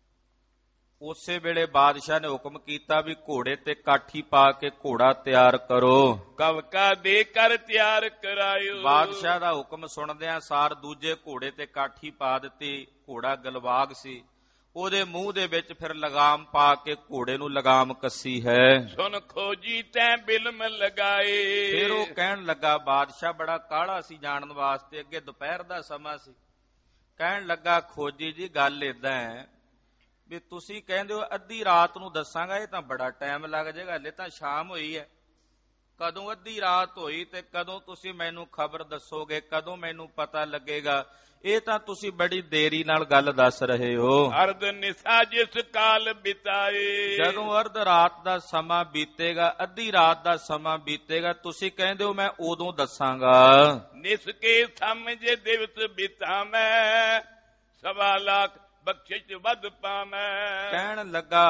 ਉਸੇ ਵੇਲੇ ਬਾਦਸ਼ਾਹ ਨੇ ਹੁਕਮ ਕੀਤਾ ਵੀ ਘੋੜੇ ਤੇ ਕਾਠੀ ਪਾ ਕੇ ਘੋੜਾ ਤਿਆਰ ਕਰੋ। ਕਵਕਾ ਦੇ ਕਰ ਤਿਆਰ ਕਰਾਇਓ। ਬਾਦਸ਼ਾਹ ਦਾ ਹੁਕਮ ਸੁਣਦਿਆਂ ਸਾਰ ਦੂਜੇ ਘੋੜੇ ਤੇ ਕਾਠੀ ਪਾ ਦਿੱਤੀ। ਘੋੜਾ ਗਲਵਾਗ ਸੀ, ਉਹਦੇ ਮੂੰਹ ਦੇ ਵਿੱਚ ਫਿਰ ਲਗਾਮ ਪਾ ਕੇ ਘੋੜੇ ਨੂੰ ਲਗਾਮ ਕੱਸੀ ਹੈ। ਸੁਣ ਖੋਜੀ ਤੈਂ ਬਿਲਮ ਲਗਾਏ। ਫਿਰ ਉਹ ਕਹਿਣ ਲੱਗਾ, ਬਾਦਸ਼ਾਹ ਬੜਾ ਕਾਹਲਾ ਸੀ ਜਾਣਨ ਵਾਸਤੇ, ਅੱਗੇ ਦੁਪਹਿਰ ਦਾ ਸਮਾਂ ਸੀ। ਕਹਿਣ ਲੱਗਾ, ਖੋਜੀ ਜੀ ਗੱਲ ਏਦਾਂ ਹੈ ਵੀ ਤੁਸੀਂ ਕਹਿੰਦੇ ਹੋ ਅੱਧੀ ਰਾਤ ਨੂੰ ਦੱਸਾਂਗਾ, ਇਹ ਤਾਂ ਬੜਾ ਟਾਈਮ ਲੱਗ ਜਾਏਗਾ, ਹਲੇ ਤਾਂ ਸ਼ਾਮ ਹੋਈ ਹੈ। ਕਦੋਂ ਅੱਧੀ ਰਾਤ ਹੋਈ ਤੇ ਕਦੋਂ ਤੁਸੀਂ ਮੈਨੂੰ ਖਬਰ ਦੱਸੋਗੇ, ਕਦੋਂ ਮੈਨੂੰ ਪਤਾ ਲੱਗੇਗਾ? ਇਹ ਤਾਂ ਤੁਸੀਂ ਬੜੀ ਦੇਰੀ ਨਾਲ ਗੱਲ ਦੱਸ ਰਹੇ ਹੋ। ਅਰਧ ਨਿਸ਼ਾ ਜਿਸ ਕਾਲ ਬਿਤਾਏ। ਜਦੋਂ ਅਰਧ ਰਾਤ ਦਾ ਸਮਾਂ ਬੀਤੇਗਾ, ਅੱਧੀ ਰਾਤ ਦਾ ਸਮਾਂ ਬੀਤੇਗਾ, ਤੁਸੀਂ ਕਹਿੰਦੇ ਹੋ ਮੈਂ ਉਦੋਂ ਦੱਸਾਂਗਾ। ਨਿਸ ਕੇ ਸਮਝ ਦਿਵਸ ਬਿਤਾਵੇਂ, 1.25 ਲੱਖ ਬਖਸ਼ਿਸ਼ ਵੱਧ ਪਾਵੇਂ। ਕਹਿਣ ਲੱਗਾ,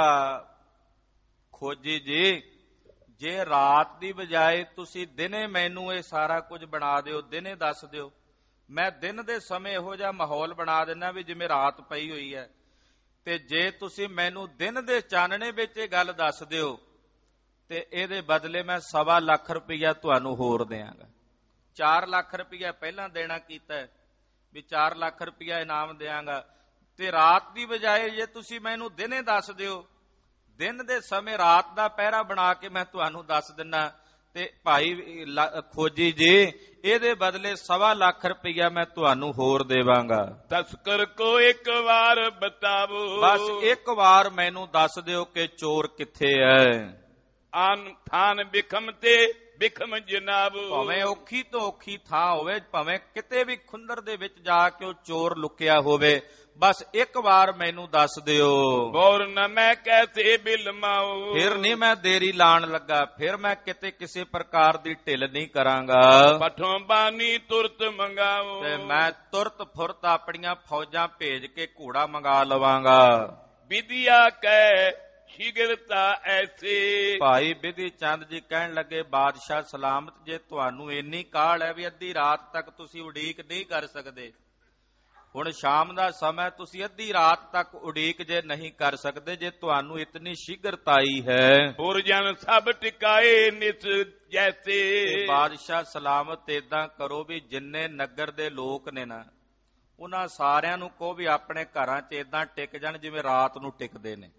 ਖੋਜੀ ਜੀ ਜੇ ਰਾਤ ਦੀ ਬਜਾਏ ਤੁਸੀਂ ਦਿਨੇ ਮੈਨੂੰ ਇਹ ਸਾਰਾ ਕੁਝ ਬਣਾ ਦਿਓ, ਦਿਨੇ ਦੱਸ ਦਿਓ, ਮੈਂ ਦਿਨ ਦੇ ਸਮੇਂ ਇਹੋ ਜਿਹਾ ਮਾਹੌਲ ਬਣਾ ਦਿੰਦਾ ਵੀ ਜਿਵੇਂ ਰਾਤ ਪਈ ਹੋਈ ਹੈ, ਤੇ ਜੇ ਤੁਸੀਂ ਮੈਨੂੰ ਦਿਨ ਦੇ ਚਾਨਣੇ ਵਿੱਚ ਇਹ ਗੱਲ ਦੱਸ ਦਿਓ ਤੇ ਇਹਦੇ ਬਦਲੇ ਮੈਂ 1.25 ਲੱਖ ਰੁਪਈਆ ਤੁਹਾਨੂੰ ਹੋਰ ਦਿਆਂਗਾ। 4 ਲੱਖ ਰੁਪਈਆ ਪਹਿਲਾਂ ਦੇਣਾ ਕੀਤਾ ਵੀ 4 ਲੱਖ ਰੁਪਈਆ ਇਨਾਮ ਦਿਆਂਗਾ, ਤੇ ਰਾਤ ਦੀ ਬਜਾਏ ਜੇ ਤੁਸੀਂ ਮੈਨੂੰ ਦਿਨੇ ਦੱਸ ਦਿਓ, ਦਿਨ ਦੇ ਸਮੇਂ ਰਾਤ ਦਾ ਪਹਿਰਾ ਬਣਾ ਕੇ ਮੈਂ ਤੁਹਾਨੂੰ ਦੱਸ ਦਿੰਨਾ, ਤੇ ਭਾਈ ਖੋਜੀ ਜੀ ਇਹਦੇ ਬਦਲੇ 1.25 ਲੱਖ ਰੁਪਈਆ ਮੈਂ ਤੁਹਾਨੂੰ ਹੋਰ ਦੇਵਾਂਗਾ। ਤਸਕਰ ਕੋ ਇੱਕ ਵਾਰ ਬਤਾਵੋ। ਬਸ ਇੱਕ ਵਾਰ ਮੈਨੂੰ ਦੱਸ ਦਿਓ ਕਿ ਚੋਰ ਕਿੱਥੇ ਹੈ। ਆਨ ਥਾਨ ਬਿਖਮ ਤੇ ਬਿਖਮ ਜਨਾਬ। ਭਾਵੇਂ ਔਖੀ ਤੋਂ ਔਖੀ ਥਾਂ ਹੋਵੇ, ਭਾਵੇਂ ਕਿਤੇ ਵੀ ਖੁੰਦਰ ਦੇ ਵਿੱਚ ਜਾ ਕੇ ਉਹ ਚੋਰ ਲੁਕਿਆ ਹੋਵੇ, ਬਸ ਇੱਕ ਵਾਰ ਮੈਨੂੰ ਦੱਸ ਦਿਓ। ਬੋਰ ਨ ਮੈਂ ਕੈਸੇ ਬਿਲਮਾਉ। ਫਿਰ ਨਹੀਂ ਮੈਂ ਦੇਰੀ ਲਾਣ ਲੱਗਾ, ਫਿਰ ਮੈਂ ਕਿਤੇ ਕਿਸੇ ਪ੍ਰਕਾਰ ਦੀ ਢਿੱਲ ਨਹੀਂ ਕਰਾਂਗਾ। ਪਠੋਂ ਬਾਨੀ ਤੁਰਤ ਮੰਗਾਉ। ਤੇ ਮੈਂ ਤੁਰਤ ਫੁਰਤ ਆਪਣੀਆਂ ਫੌਜਾਂ ਭੇਜ ਕੇ ਘੋੜਾ ਮੰਗਾ ਲਵਾਂਗਾ। ਵਿਦਿਆ ਕਹਿ ਸ਼ਿਗਰਤਾ ਐਸੇ। ਭਾਈ ਬਿਧੀ ਚੰਦ ਜੀ ਕਹਿਣ ਲੱਗੇ, ਬਾਦਸ਼ਾਹ ਸਲਾਮਤ, ਜੇ ਤੁਹਾਨੂੰ ਇੰਨੀ ਕਾਹਲ ਹੈ ਵੀ ਅੱਧੀ ਰਾਤ ਤੱਕ ਤੁਸੀਂ ਉਡੀਕ ਨਹੀਂ ਕਰ ਸਕਦੇ, ਹੁਣ ਸ਼ਾਮ ਦਾ ਸਮਾਂ, ਤੁਸੀਂ ਅੱਧੀ ਰਾਤ ਤੱਕ ਉਡੀਕ ਜੇ ਨਹੀਂ ਕਰ ਸਕਦੇ, ਜੇ ਤੁਹਾਨੂੰ ਇਤਨੀ ਸ਼ੀਘਰਤਾਈ ਹੈ, ਪੁਰਜਨ ਸਭ ਟਿਕਾਏ ਨਿਸ ਜੈਸੇ। ਬਾਦਸ਼ਾਹ ਸਲਾਮਤ ਏਦਾਂ ਕਰੋ ਵੀ ਜਿੰਨੇ ਨਗਰ ਦੇ ਲੋਕ ਨੇ ਨਾ, ਉਹਨਾਂ ਸਾਰਿਆਂ ਨੂੰ ਕਹੋ ਵੀ ਆਪਣੇ ਘਰਾਂ 'ਚ ਏਦਾਂ ਟਿਕ ਜਾਣ ਜਿਵੇਂ ਰਾਤ ਨੂੰ ਟਿਕਦੇ ਨੇ,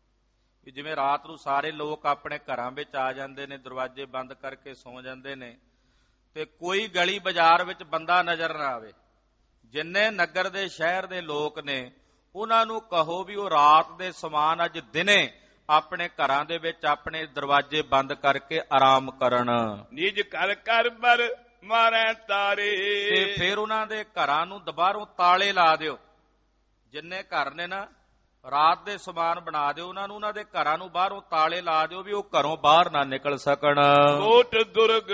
ਵੀ ਜਿਵੇਂ ਰਾਤ ਨੂੰ ਸਾਰੇ ਲੋਕ ਆਪਣੇ ਘਰਾਂ ਵਿੱਚ ਆ ਜਾਂਦੇ ਨੇ, ਦਰਵਾਜ਼ੇ ਬੰਦ ਕਰਕੇ ਸੌ ਜਾਂਦੇ ਨੇ, ਤੇ ਕੋਈ ਗਲੀ ਬਾਜ਼ਾਰ ਵਿੱਚ ਬੰਦਾ ਨਜ਼ਰ ਨਾ ਆਵੇ। ਜਿੰਨੇ ਨਗਰ ਦੇ ਸ਼ਹਿਰ ਦੇ ਲੋਕ ਨੇ ਉਹਨਾਂ ਨੂੰ ਕਹੋ ਵੀ ਉਹ ਰਾਤ ਦੇ ਸਮਾਨ ਅੱਜ ਦਿਨੇ ਆਪਣੇ ਘਰਾਂ ਦੇ ਵਿੱਚ ਆਪਣੇ ਦਰਵਾਜ਼ੇ ਬੰਦ ਕਰਕੇ ਆਰਾਮ ਕਰਨ। ਨਿਜ ਘਰ ਘਰ ਬਰ ਮਾਰੇ ਤਾਰੇ। ਤੇ ਫਿਰ ਉਹਨਾਂ ਦੇ ਘਰਾਂ ਨੂੰ ਦੁਬਾਰੋਂ ਤਾਲੇ ਲਾ ਦਿਓ। ਜਿੰਨੇ ਘਰ ਨੇ ਨਾ, ਰਾਤ ਦੇ ਸਮਾਨ ਬਣਾ ਦਿਓ ਉਹਨਾਂ ਨੂੰ, ਉਹਨਾਂ ਦੇ ਘਰਾਂ ਨੂੰ ਬਾਹਰੋਂ ਤਾਲੇ ਲਾ ਦਿਓ ਵੀ ਉਹ ਘਰੋਂ ਬਾਹਰ ਨਾ ਨਿਕਲ ਸਕਣ। ਕੋਟ ਦੁਰਗ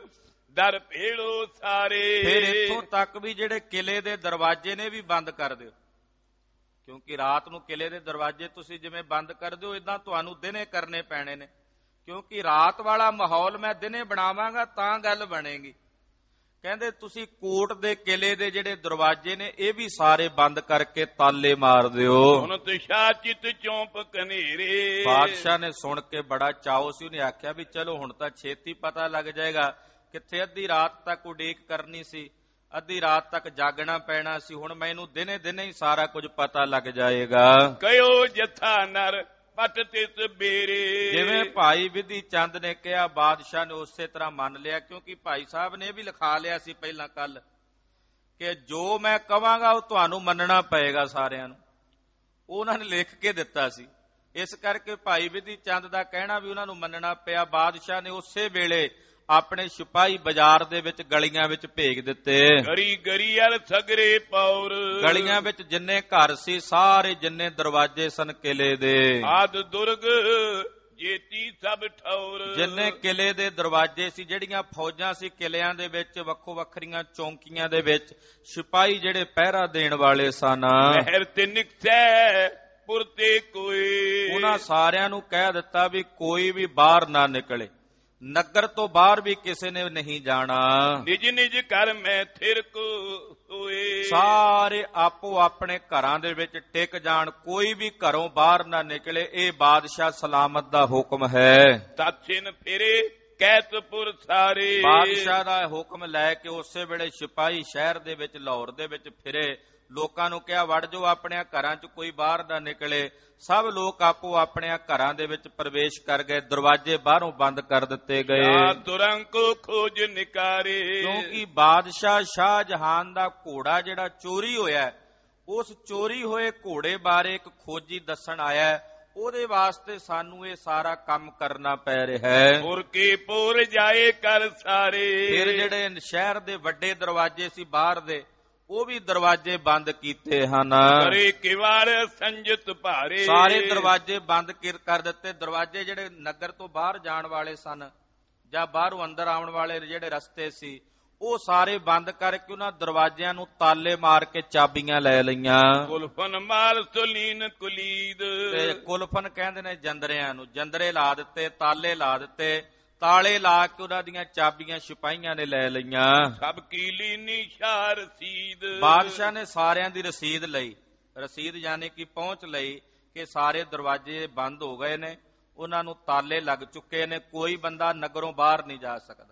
ਦਰ ਭੇੜੋ ਸਾਰੇ। ਫਿਰ ਇੱਥੋਂ ਤੱਕ ਵੀ ਜਿਹੜੇ ਕਿਲੇ ਦੇ ਦਰਵਾਜ਼ੇ ਨੇ ਵੀ ਬੰਦ ਕਰ ਦਿਓ, ਕਿਉਂਕਿ ਰਾਤ ਨੂੰ ਕਿਲੇ ਦੇ ਦਰਵਾਜ਼ੇ ਤੁਸੀਂ ਜਿਵੇਂ ਬੰਦ ਕਰ ਦਿਓ, ਇਦਾਂ ਤੁਹਾਨੂੰ ਦਿਨੇ ਕਰਨੇ ਪੈਣੇ ਨੇ, ਕਿਉਂਕਿ ਰਾਤ ਵਾਲਾ ਮਾਹੌਲ ਮੈਂ ਦਿਨੇ ਬਣਾਵਾਂਗਾ ਤਾਂ ਗੱਲ ਬਣੇਗੀ। ਕਹਿੰਦੇ ਤੁਸੀਂ ਕੋਟ ਦੇ ਕਿਲੇ ਦੇ ਜਿਹੜੇ ਦਰਵਾਜ਼ੇ ਨੇ ਇਹ ਵੀ ਸਾਰੇ ਬੰਦ ਕਰਕੇ ਤਾਲੇ ਮਾਰ ਦਿਓ। ਹੁਣ ਤਿਸ਼ਾ ਚਿਤ ਚੌਂਪ ਕਨੇਰੇ। ਬਾਦਸ਼ਾਹ ਨੇ ਸੁਣ ਕੇ ਬੜਾ ਚਾਅ ਸੀ, ਉਹਨੇ ਆਖਿਆ ਵੀ ਚਲੋ ਹੁਣ ਤਾਂ ਛੇਤੀ ਪਤਾ ਲੱਗ ਜਾਏਗਾ, ਕਿੱਥੇ ਅੱਧੀ ਰਾਤ ਤੱਕ ਉਡੀਕ ਕਰਨੀ ਸੀ, ਅੱਧੀ ਰਾਤ ਤੱਕ ਜਾਗਣਾ ਪੈਣਾ ਸੀ, ਹੁਣ ਮੈਨੂੰ ਦਿਨੇ ਦਿਨੇ ਹੀ ਸਾਰਾ ਕੁਝ ਪਤਾ ਲੱਗ ਜਾਏਗਾ। ਕਯੋ ਜਥਾ ਨਰ ਪਟ ਤਿਸ ਬੇਰੇ। ਜਿਵੇਂ ਭਾਈ ਬਿਧੀ ਚੰਦ ਨੇ ਕਿਹਾ, ਬਾਦਸ਼ਾਹ ਨੇ ਉਸੇ ਤਰ੍ਹਾਂ ਮੰਨ ਲਿਆ, ਕਿਉਂਕਿ ਭਾਈ ਸਾਹਿਬ ਨੇ ਇਹ ਵੀ ਲਿਖਾ ਲਿਆ ਸੀ ਪਹਿਲਾਂ ਕੱਲ ਕਿ ਜੋ ਮੈਂ ਕਵਾਂਗਾ ਉਹ ਤੁਹਾਨੂੰ ਮੰਨਣਾ ਪਏਗਾ ਸਾਰਿਆਂ ਨੂੰ, ਉਹਨਾਂ ਨੇ ਲਿਖ ਕੇ ਦਿੱਤਾ ਸੀ। ਇਸ ਕਰਕੇ ਭਾਈ ਬਿਧੀ ਚੰਦ ਦਾ ਕਹਿਣਾ ਵੀ ਉਹਨਾਂ ਨੂੰ ਮੰਨਣਾ ਪਿਆ। ਬਾਦਸ਼ਾਹ ਨੇ ਉਸੇ ਵੇਲੇ ਆਪਣੇ ਸਿਪਾਹੀ ਬਾਜ਼ਾਰ ਦੇ ਵਿੱਚ ਗਲੀਆਂ ਵਿੱਚ ਭੇਜ ਦਿੱਤੇ। ਗਰੀ ਗਰੀ ਅਰ ਸਗਰੇ ਪੌਰ। ਗਲੀਆਂ ਵਿੱਚ ਜਿੰਨੇ ਘਰ ਸੀ ਸਾਰੇ, ਜਿੰਨੇ ਦਰਵਾਜ਼ੇ ਸਨ ਕਿਲੇ ਦੇ, ਆਦ ਦੁਰਗ ਜੇਤੀ ਸਭ ਠੌਰ। ਜਿੰਨੇ ਕਿਲੇ ਦੇ ਦਰਵਾਜ਼ੇ ਸੀ, ਜਿਹੜੀਆਂ ਫੌਜਾਂ ਸੀ ਕਿਲਿਆਂ ਦੇ ਵਿੱਚ, ਵੱਖੋ ਵੱਖਰੀਆਂ ਚੌਂਕੀਆਂ ਦੇ ਵਿੱਚ ਸਿਪਾਹੀ ਜਿਹੜੇ ਪਹਿਰਾ ਦੇਣ ਵਾਲੇ ਸਨ, ਮਹਿਰ ਤੇ ਨਿਕਸੈ ਪੁਰਤੇ ਕੋਈ। ਉਹਨਾਂ ਸਾਰਿਆਂ ਨੂੰ ਕਹਿ ਦਿੱਤਾ ਵੀ ਕੋਈ ਵੀ ਬਾਹਰ ਨਾ ਨਿਕਲੇ, ਨਗਰ ਤੋਂ ਬਾਹਰ ਵੀ ਕਿਸੇ ਨੇ ਨਹੀਂ ਜਾਣਾ। ਨਿਜ ਨਿਜ ਘਰ ਮੈਂ ਥਿਰ ਕੋ ਹੋਏ। ਸਾਰੇ ਆਪੋ ਆਪਣੇ ਘਰਾਂ ਦੇ ਵਿੱਚ ਟਿਕ ਜਾਣ, ਕੋਈ ਵੀ ਘਰੋਂ ਬਾਹਰ ਨਾ ਨਿਕਲੇ। ਇਹ ਬਾਦਸ਼ਾਹ ਸਲਾਮਤ ਦਾ ਹੁਕਮ ਹੈ। ਤਾਛਿਨ ਫਿਰੇ ਕੈਤਪੁਰ ਸਾਰੇ। ਬਾਦਸ਼ਾਹ ਦਾ ਹੁਕਮ ਲੈ ਕੇ ਉਸੇ ਵੇਲੇ ਸਿਪਾਹੀ ਸ਼ਹਿਰ ਦੇ ਵਿੱਚ, ਲਾਹੌਰ ਦੇ ਵਿੱਚ ਫਿਰੇ। ਲੋਕਾਂ ਨੂੰ ਕਿਹਾ ਵੜ ਜਾਓ ਆਪਣੇ ਘਰਾਂ 'ਚ, ਕੋਈ ਬਾਹਰ ਨਾ ਨਿਕਲੇ। ਸਭ ਲੋਕ ਆਪੋ ਆਪਣੇ ਘਰਾਂ ਦੇ ਵਿੱਚ ਪ੍ਰਵੇਸ਼ ਕਰ ਗਏ, ਦਰਵਾਜ਼ੇ ਬਾਹਰੋਂ ਬੰਦ ਕਰ ਦਿੱਤੇ ਗਏ। ਤੁਰੰਕੋ ਖੋਜ ਨਿਕਾਰੇ। ਕਿਉਂਕਿ ਬਾਦਸ਼ਾਹ ਸ਼ਾਹਜਹਾਨ ਦਾ ਘੋੜਾ ਜਿਹੜਾ ਚੋਰੀ ਹੋਇਆ, ਉਸ ਚੋਰੀ ਹੋਏ ਘੋੜੇ ਬਾਰੇ ਇੱਕ ਖੋਜੀ ਦੱਸਣ ਆਇਆ। ਉਹਦੇ ਵਾਸਤੇ ਸਾਨੂੰ ਇਹ ਸਾਰਾ ਕੰਮ ਕਰਨਾ ਪੈ ਰਿਹਾ ਹੈ। ਪੁਰ ਕੀ ਪੁਰ ਜਾਏ ਕਰ ਸਾਰੇ। ਫਿਰ ਜਿਹੜੇ ਸ਼ਹਿਰ ਦੇ ਵੱਡੇ ਦਰਵਾਜ਼ੇ ਸੀ ਬਾਹਰ ਦੇ, ਉਹ ਵੀ ਦਰਵਾਜ਼ੇ ਬੰਦ ਕੀਤੇ ਹਨ। ਕਰੇ ਕਿਵਾੜ ਸੰਜਤ ਭਾਰੇ। ਸਾਰੇ ਦਰਵਾਜ਼ੇ ਬੰਦ ਕਰ ਦਿੱਤੇ। ਦਰਵਾਜ਼ੇ ਜਿਹੜੇ ਨਗਰ ਤੋਂ ਬਾਹਰ ਜਾਣ ਵਾਲੇ ਸਨ ਜਾਂ ਬਾਹਰੋਂ ਅੰਦਰ ਆਉਣ ਵਾਲੇ ਜਿਹੜੇ ਰਸਤੇ ਸੀ, ਉਹ ਸਾਰੇ ਬੰਦ ਕਰਕੇ ਉਹਨਾਂ ਦਰਵਾਜ਼ਿਆਂ ਨੂੰ ਤਾਲੇ ਮਾਰ ਕੇ ਚਾਬੀਆਂ ਲੈ ਲਈਆਂ। ਕੁਲਫਨ ਮਾਰ ਸੁਲੀਨ ਕੁਲੀਦ। ਤੇ ਕੁਲਫਨ ਕਹਿੰਦੇ ਨੇ ਜੰਦਰਿਆਂ ਨੂੰ, ਜੰਦਰੇ ਲਾ ਦਿੱਤੇ, ਤਾਲੇ ਲਾ ਦਿੱਤੇ, ਤਾਲੇ ਲਾ ਕੇ ਉਹਨਾਂ ਦੀਆਂ ਚਾਬੀਆਂ ਸਿਪਾਹੀਆਂ ਨੇ ਲੈ ਲਈਆਂ। ਸਭ ਕੀਲੀ ਨਿਸ਼ਾਰ ਰਸੀਦ। ਬਾਦਸ਼ਾਹ ਨੇ ਸਾਰਿਆਂ ਦੀ ਰਸੀਦ ਲਈ, ਰਸੀਦ ਯਾਨੀ ਕਿ ਪਹੁੰਚ ਲਈ ਕਿ ਸਾਰੇ ਦਰਵਾਜ਼ੇ ਬੰਦ ਹੋ ਗਏ ਨੇ, ਉਹਨਾਂ ਨੂੰ ਤਾਲੇ ਲੱਗ ਚੁੱਕੇ ਨੇ, ਕੋਈ ਬੰਦਾ ਨਗਰੋਂ ਬਾਹਰ ਨਹੀਂ ਜਾ ਸਕਦਾ।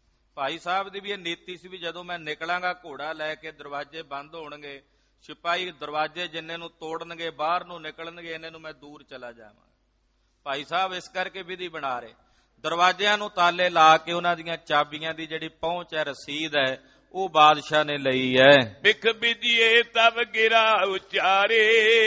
ਭਾਈ ਸਾਹਿਬ ਦੀ ਵੀ ਇਹ ਨੀਤੀ ਸੀ ਵੀ ਜਦੋਂ ਮੈਂ ਨਿਕਲਾਂਗਾ ਘੋੜਾ ਲੈ ਕੇ, ਦਰਵਾਜ਼ੇ ਬੰਦ ਹੋਣਗੇ, ਸਿਪਾਹੀ ਦਰਵਾਜ਼ੇ ਜਿੰਨੇ ਨੂੰ ਤੋੜਨਗੇ, ਬਾਹਰ ਨੂੰ ਨਿਕਲਣਗੇ, ਇਹਨੇ ਨੂੰ ਮੈਂ ਦੂਰ ਚਲਾ ਜਾਵਾਂਗਾ। ਭਾਈ ਸਾਹਿਬ ਇਸ ਕਰਕੇ ਵਿਧੀ ਬਣਾ ਰਹੇ, ਦਰਵਾਜ਼ਿਆਂ ਨੂੰ ਤਾਲੇ ਲਾ ਕੇ ਉਹਨਾਂ ਦੀਆਂ ਚਾਬੀਆਂ ਦੀ ਜਿਹੜੀ ਪਹੁੰਚ ਹੈ, ਰਸੀਦ ਹੈ, ਉਹ ਬਾਦਸ਼ਾਹ ਨੇ ਲਈ ਹੈ। ਬਿਖ ਬਿਜੀਏ ਤਬ ਗਿਰਾ ਉਚਾਰੇ।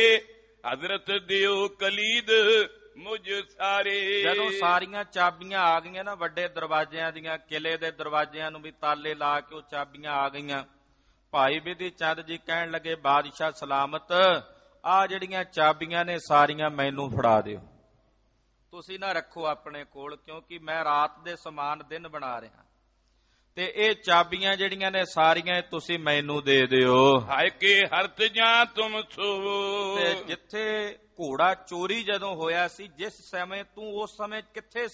ਹਜ਼ਰਤ ਦਿਓ ਕਲੀਦ ਮੁਝ ਸਾਰੇ। ਜਦੋਂ ਸਾਰੀਆਂ ਚਾਬੀਆਂ ਆ ਗਈਆਂ ਨਾ, ਵੱਡੇ ਦਰਵਾਜ਼ਿਆਂ ਦੀਆਂ, ਕਿਲੇ ਦੇ ਦਰਵਾਜ਼ਿਆਂ ਨੂੰ ਵੀ ਤਾਲੇ ਲਾ ਕੇ ਉਹ ਚਾਬੀਆਂ ਆ ਗਈਆਂ, ਭਾਈ ਬਿਧੀ ਚੰਦ ਜੀ ਕਹਿਣ ਲੱਗੇ ਬਾਦਸ਼ਾਹ ਸਲਾਮਤ, ਆ ਜਿਹੜੀਆਂ ਚਾਬੀਆਂ ਨੇ ਸਾਰੀਆਂ ਮੈਨੂੰ ਫੜਾ ਦਿਓ, ਤੁਸੀਂ ਨਾ ਰੱਖੋ ਆਪਣੇ ਕੋਲ, ਕਿਉਂਕਿ ਮੈਂ ਰਾਤ ਦੇ ਸਮਾਨ ਦਿਨ ਬਣਾ ਰਿਹਾ, ਤੇ ਇਹ ਚਾਬੀਆਂ ਜਿਹੜੀਆਂ ਨੇ ਸਾਰੀਆਂ ਤੁਸੀਂ ਮੈਨੂੰ ਦੇ ਦਿਓ। ਹਾਏ ਕੇ ਹਰਤ ਜਾਂ ਤੁਮ ਸੋ। ਤੇ ਜਿੱਥੇ ਘੋੜਾ ਚੋਰੀ ਜਦੋਂ ਹੋਇਆ ਸੀ, ਜਿਸ ਸਮੇਂ ਤੂੰ ਉਸ ਸਮੇਂ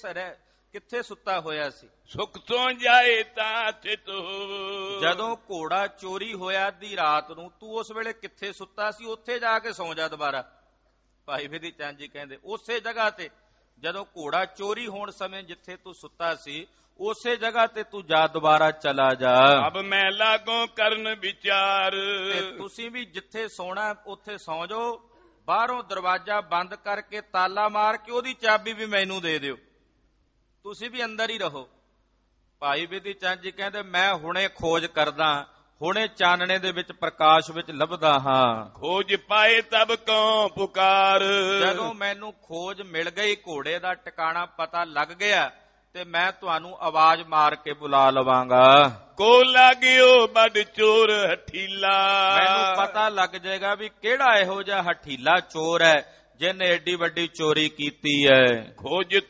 ਕਿੱਥੇ ਸੁੱਤਾ ਹੋਇਆ ਸੀ? ਸੁਖ ਤੋਂ ਜਾਏ ਤਾਂ ਚਿਤ ਹੋ। ਜਦੋਂ ਘੋੜਾ ਚੋਰੀ ਹੋਇਆ ਦੀ ਰਾਤ ਨੂੰ, ਤੂੰ ਉਸ ਵੇਲੇ ਕਿੱਥੇ ਸੁੱਤਾ ਸੀ? ਉੱਥੇ ਜਾ ਕੇ ਸੌਂ ਜਾ ਦੁਬਾਰਾ। ਭਾਈ ਬਿਧੀ ਚੰਦ ਜੀ ਕਹਿੰਦੇ ਉਸੇ ਜਗ੍ਹਾ ਤੇ, ਜਦੋਂ ਘੋੜਾ ਚੋਰੀ ਹੋਣ ਸਮੇਂ ਜਿੱਥੇ ਤੂੰ ਸੁੱਤਾ ਸੀ, ਉਸੇ ਜਗ੍ਹਾ ਤੇ ਤੂੰ ਜਾ, ਦੁਬਾਰਾ ਚਲਾ ਜਾ। ਅਬ ਮੈਂ ਲਾਗੋਂ ਕਰਨ ਵਿਚਾਰ। ਤੇ ਤੁਸੀਂ ਵੀ ਜਿੱਥੇ ਸੌਣਾ ਉੱਥੇ ਸੌਂ ਜਾਓ, ਬਾਹਰੋਂ ਦਰਵਾਜ਼ਾ ਬੰਦ ਕਰਕੇ ਤਾਲਾ ਮਾਰ ਕੇ ਉਹਦੀ ਚਾਬੀ ਵੀ ਮੈਨੂੰ ਦੇ ਦਿਓ, ਤੁਸੀਂ ਵੀ ਅੰਦਰ ਹੀ ਰਹੋ। ਭਾਈ ਬਿਧੀ ਚੰਦ ਜੀ ਕਹਿੰਦੇ ਮੈਂ ਹੁਣੇ ਖੋਜ ਕਰਦਾ, ਹੁਣੇ ਚਾਨਣੇ ਦੇ ਵਿੱਚ, ਪ੍ਰਕਾਸ਼ ਵਿੱਚ ਲੱਭਦਾ ਹਾਂ। ਖੋਜ ਪਾਏ ਤਬ ਕਉ ਪੁਕਾਰ। ਜਦੋਂ ਮੈਨੂੰ ਖੋਜ ਮਿਲ ਗਈ, ਘੋੜੇ ਦਾ ਟਿਕਾਣਾ ਪਤਾ ਲੱਗ ਗਿਆ, ਤੇ ਮੈਂ ਤੁਹਾਨੂੰ ਆਵਾਜ਼ ਮਾਰ ਕੇ ਬੁਲਾ ਲਵਾਂਗਾ। ਕੋ ਲਾਗਿਓ ਬੜ ਚੋਰ ਹਠੀਲਾ। ਮੈਨੂੰ ਪਤਾ ਲੱਗ ਜਾਏਗਾ ਵੀ ਕਿਹੜਾ ਇਹੋ ਜਿਹਾ ਹਠੀਲਾ ਚੋਰ ਹੈ ਜਿਹਨੇ ਏਡੀ ਵੱਡੀ ਚੋਰੀ ਕੀਤੀ ਹੈ। ਖੋਜਤ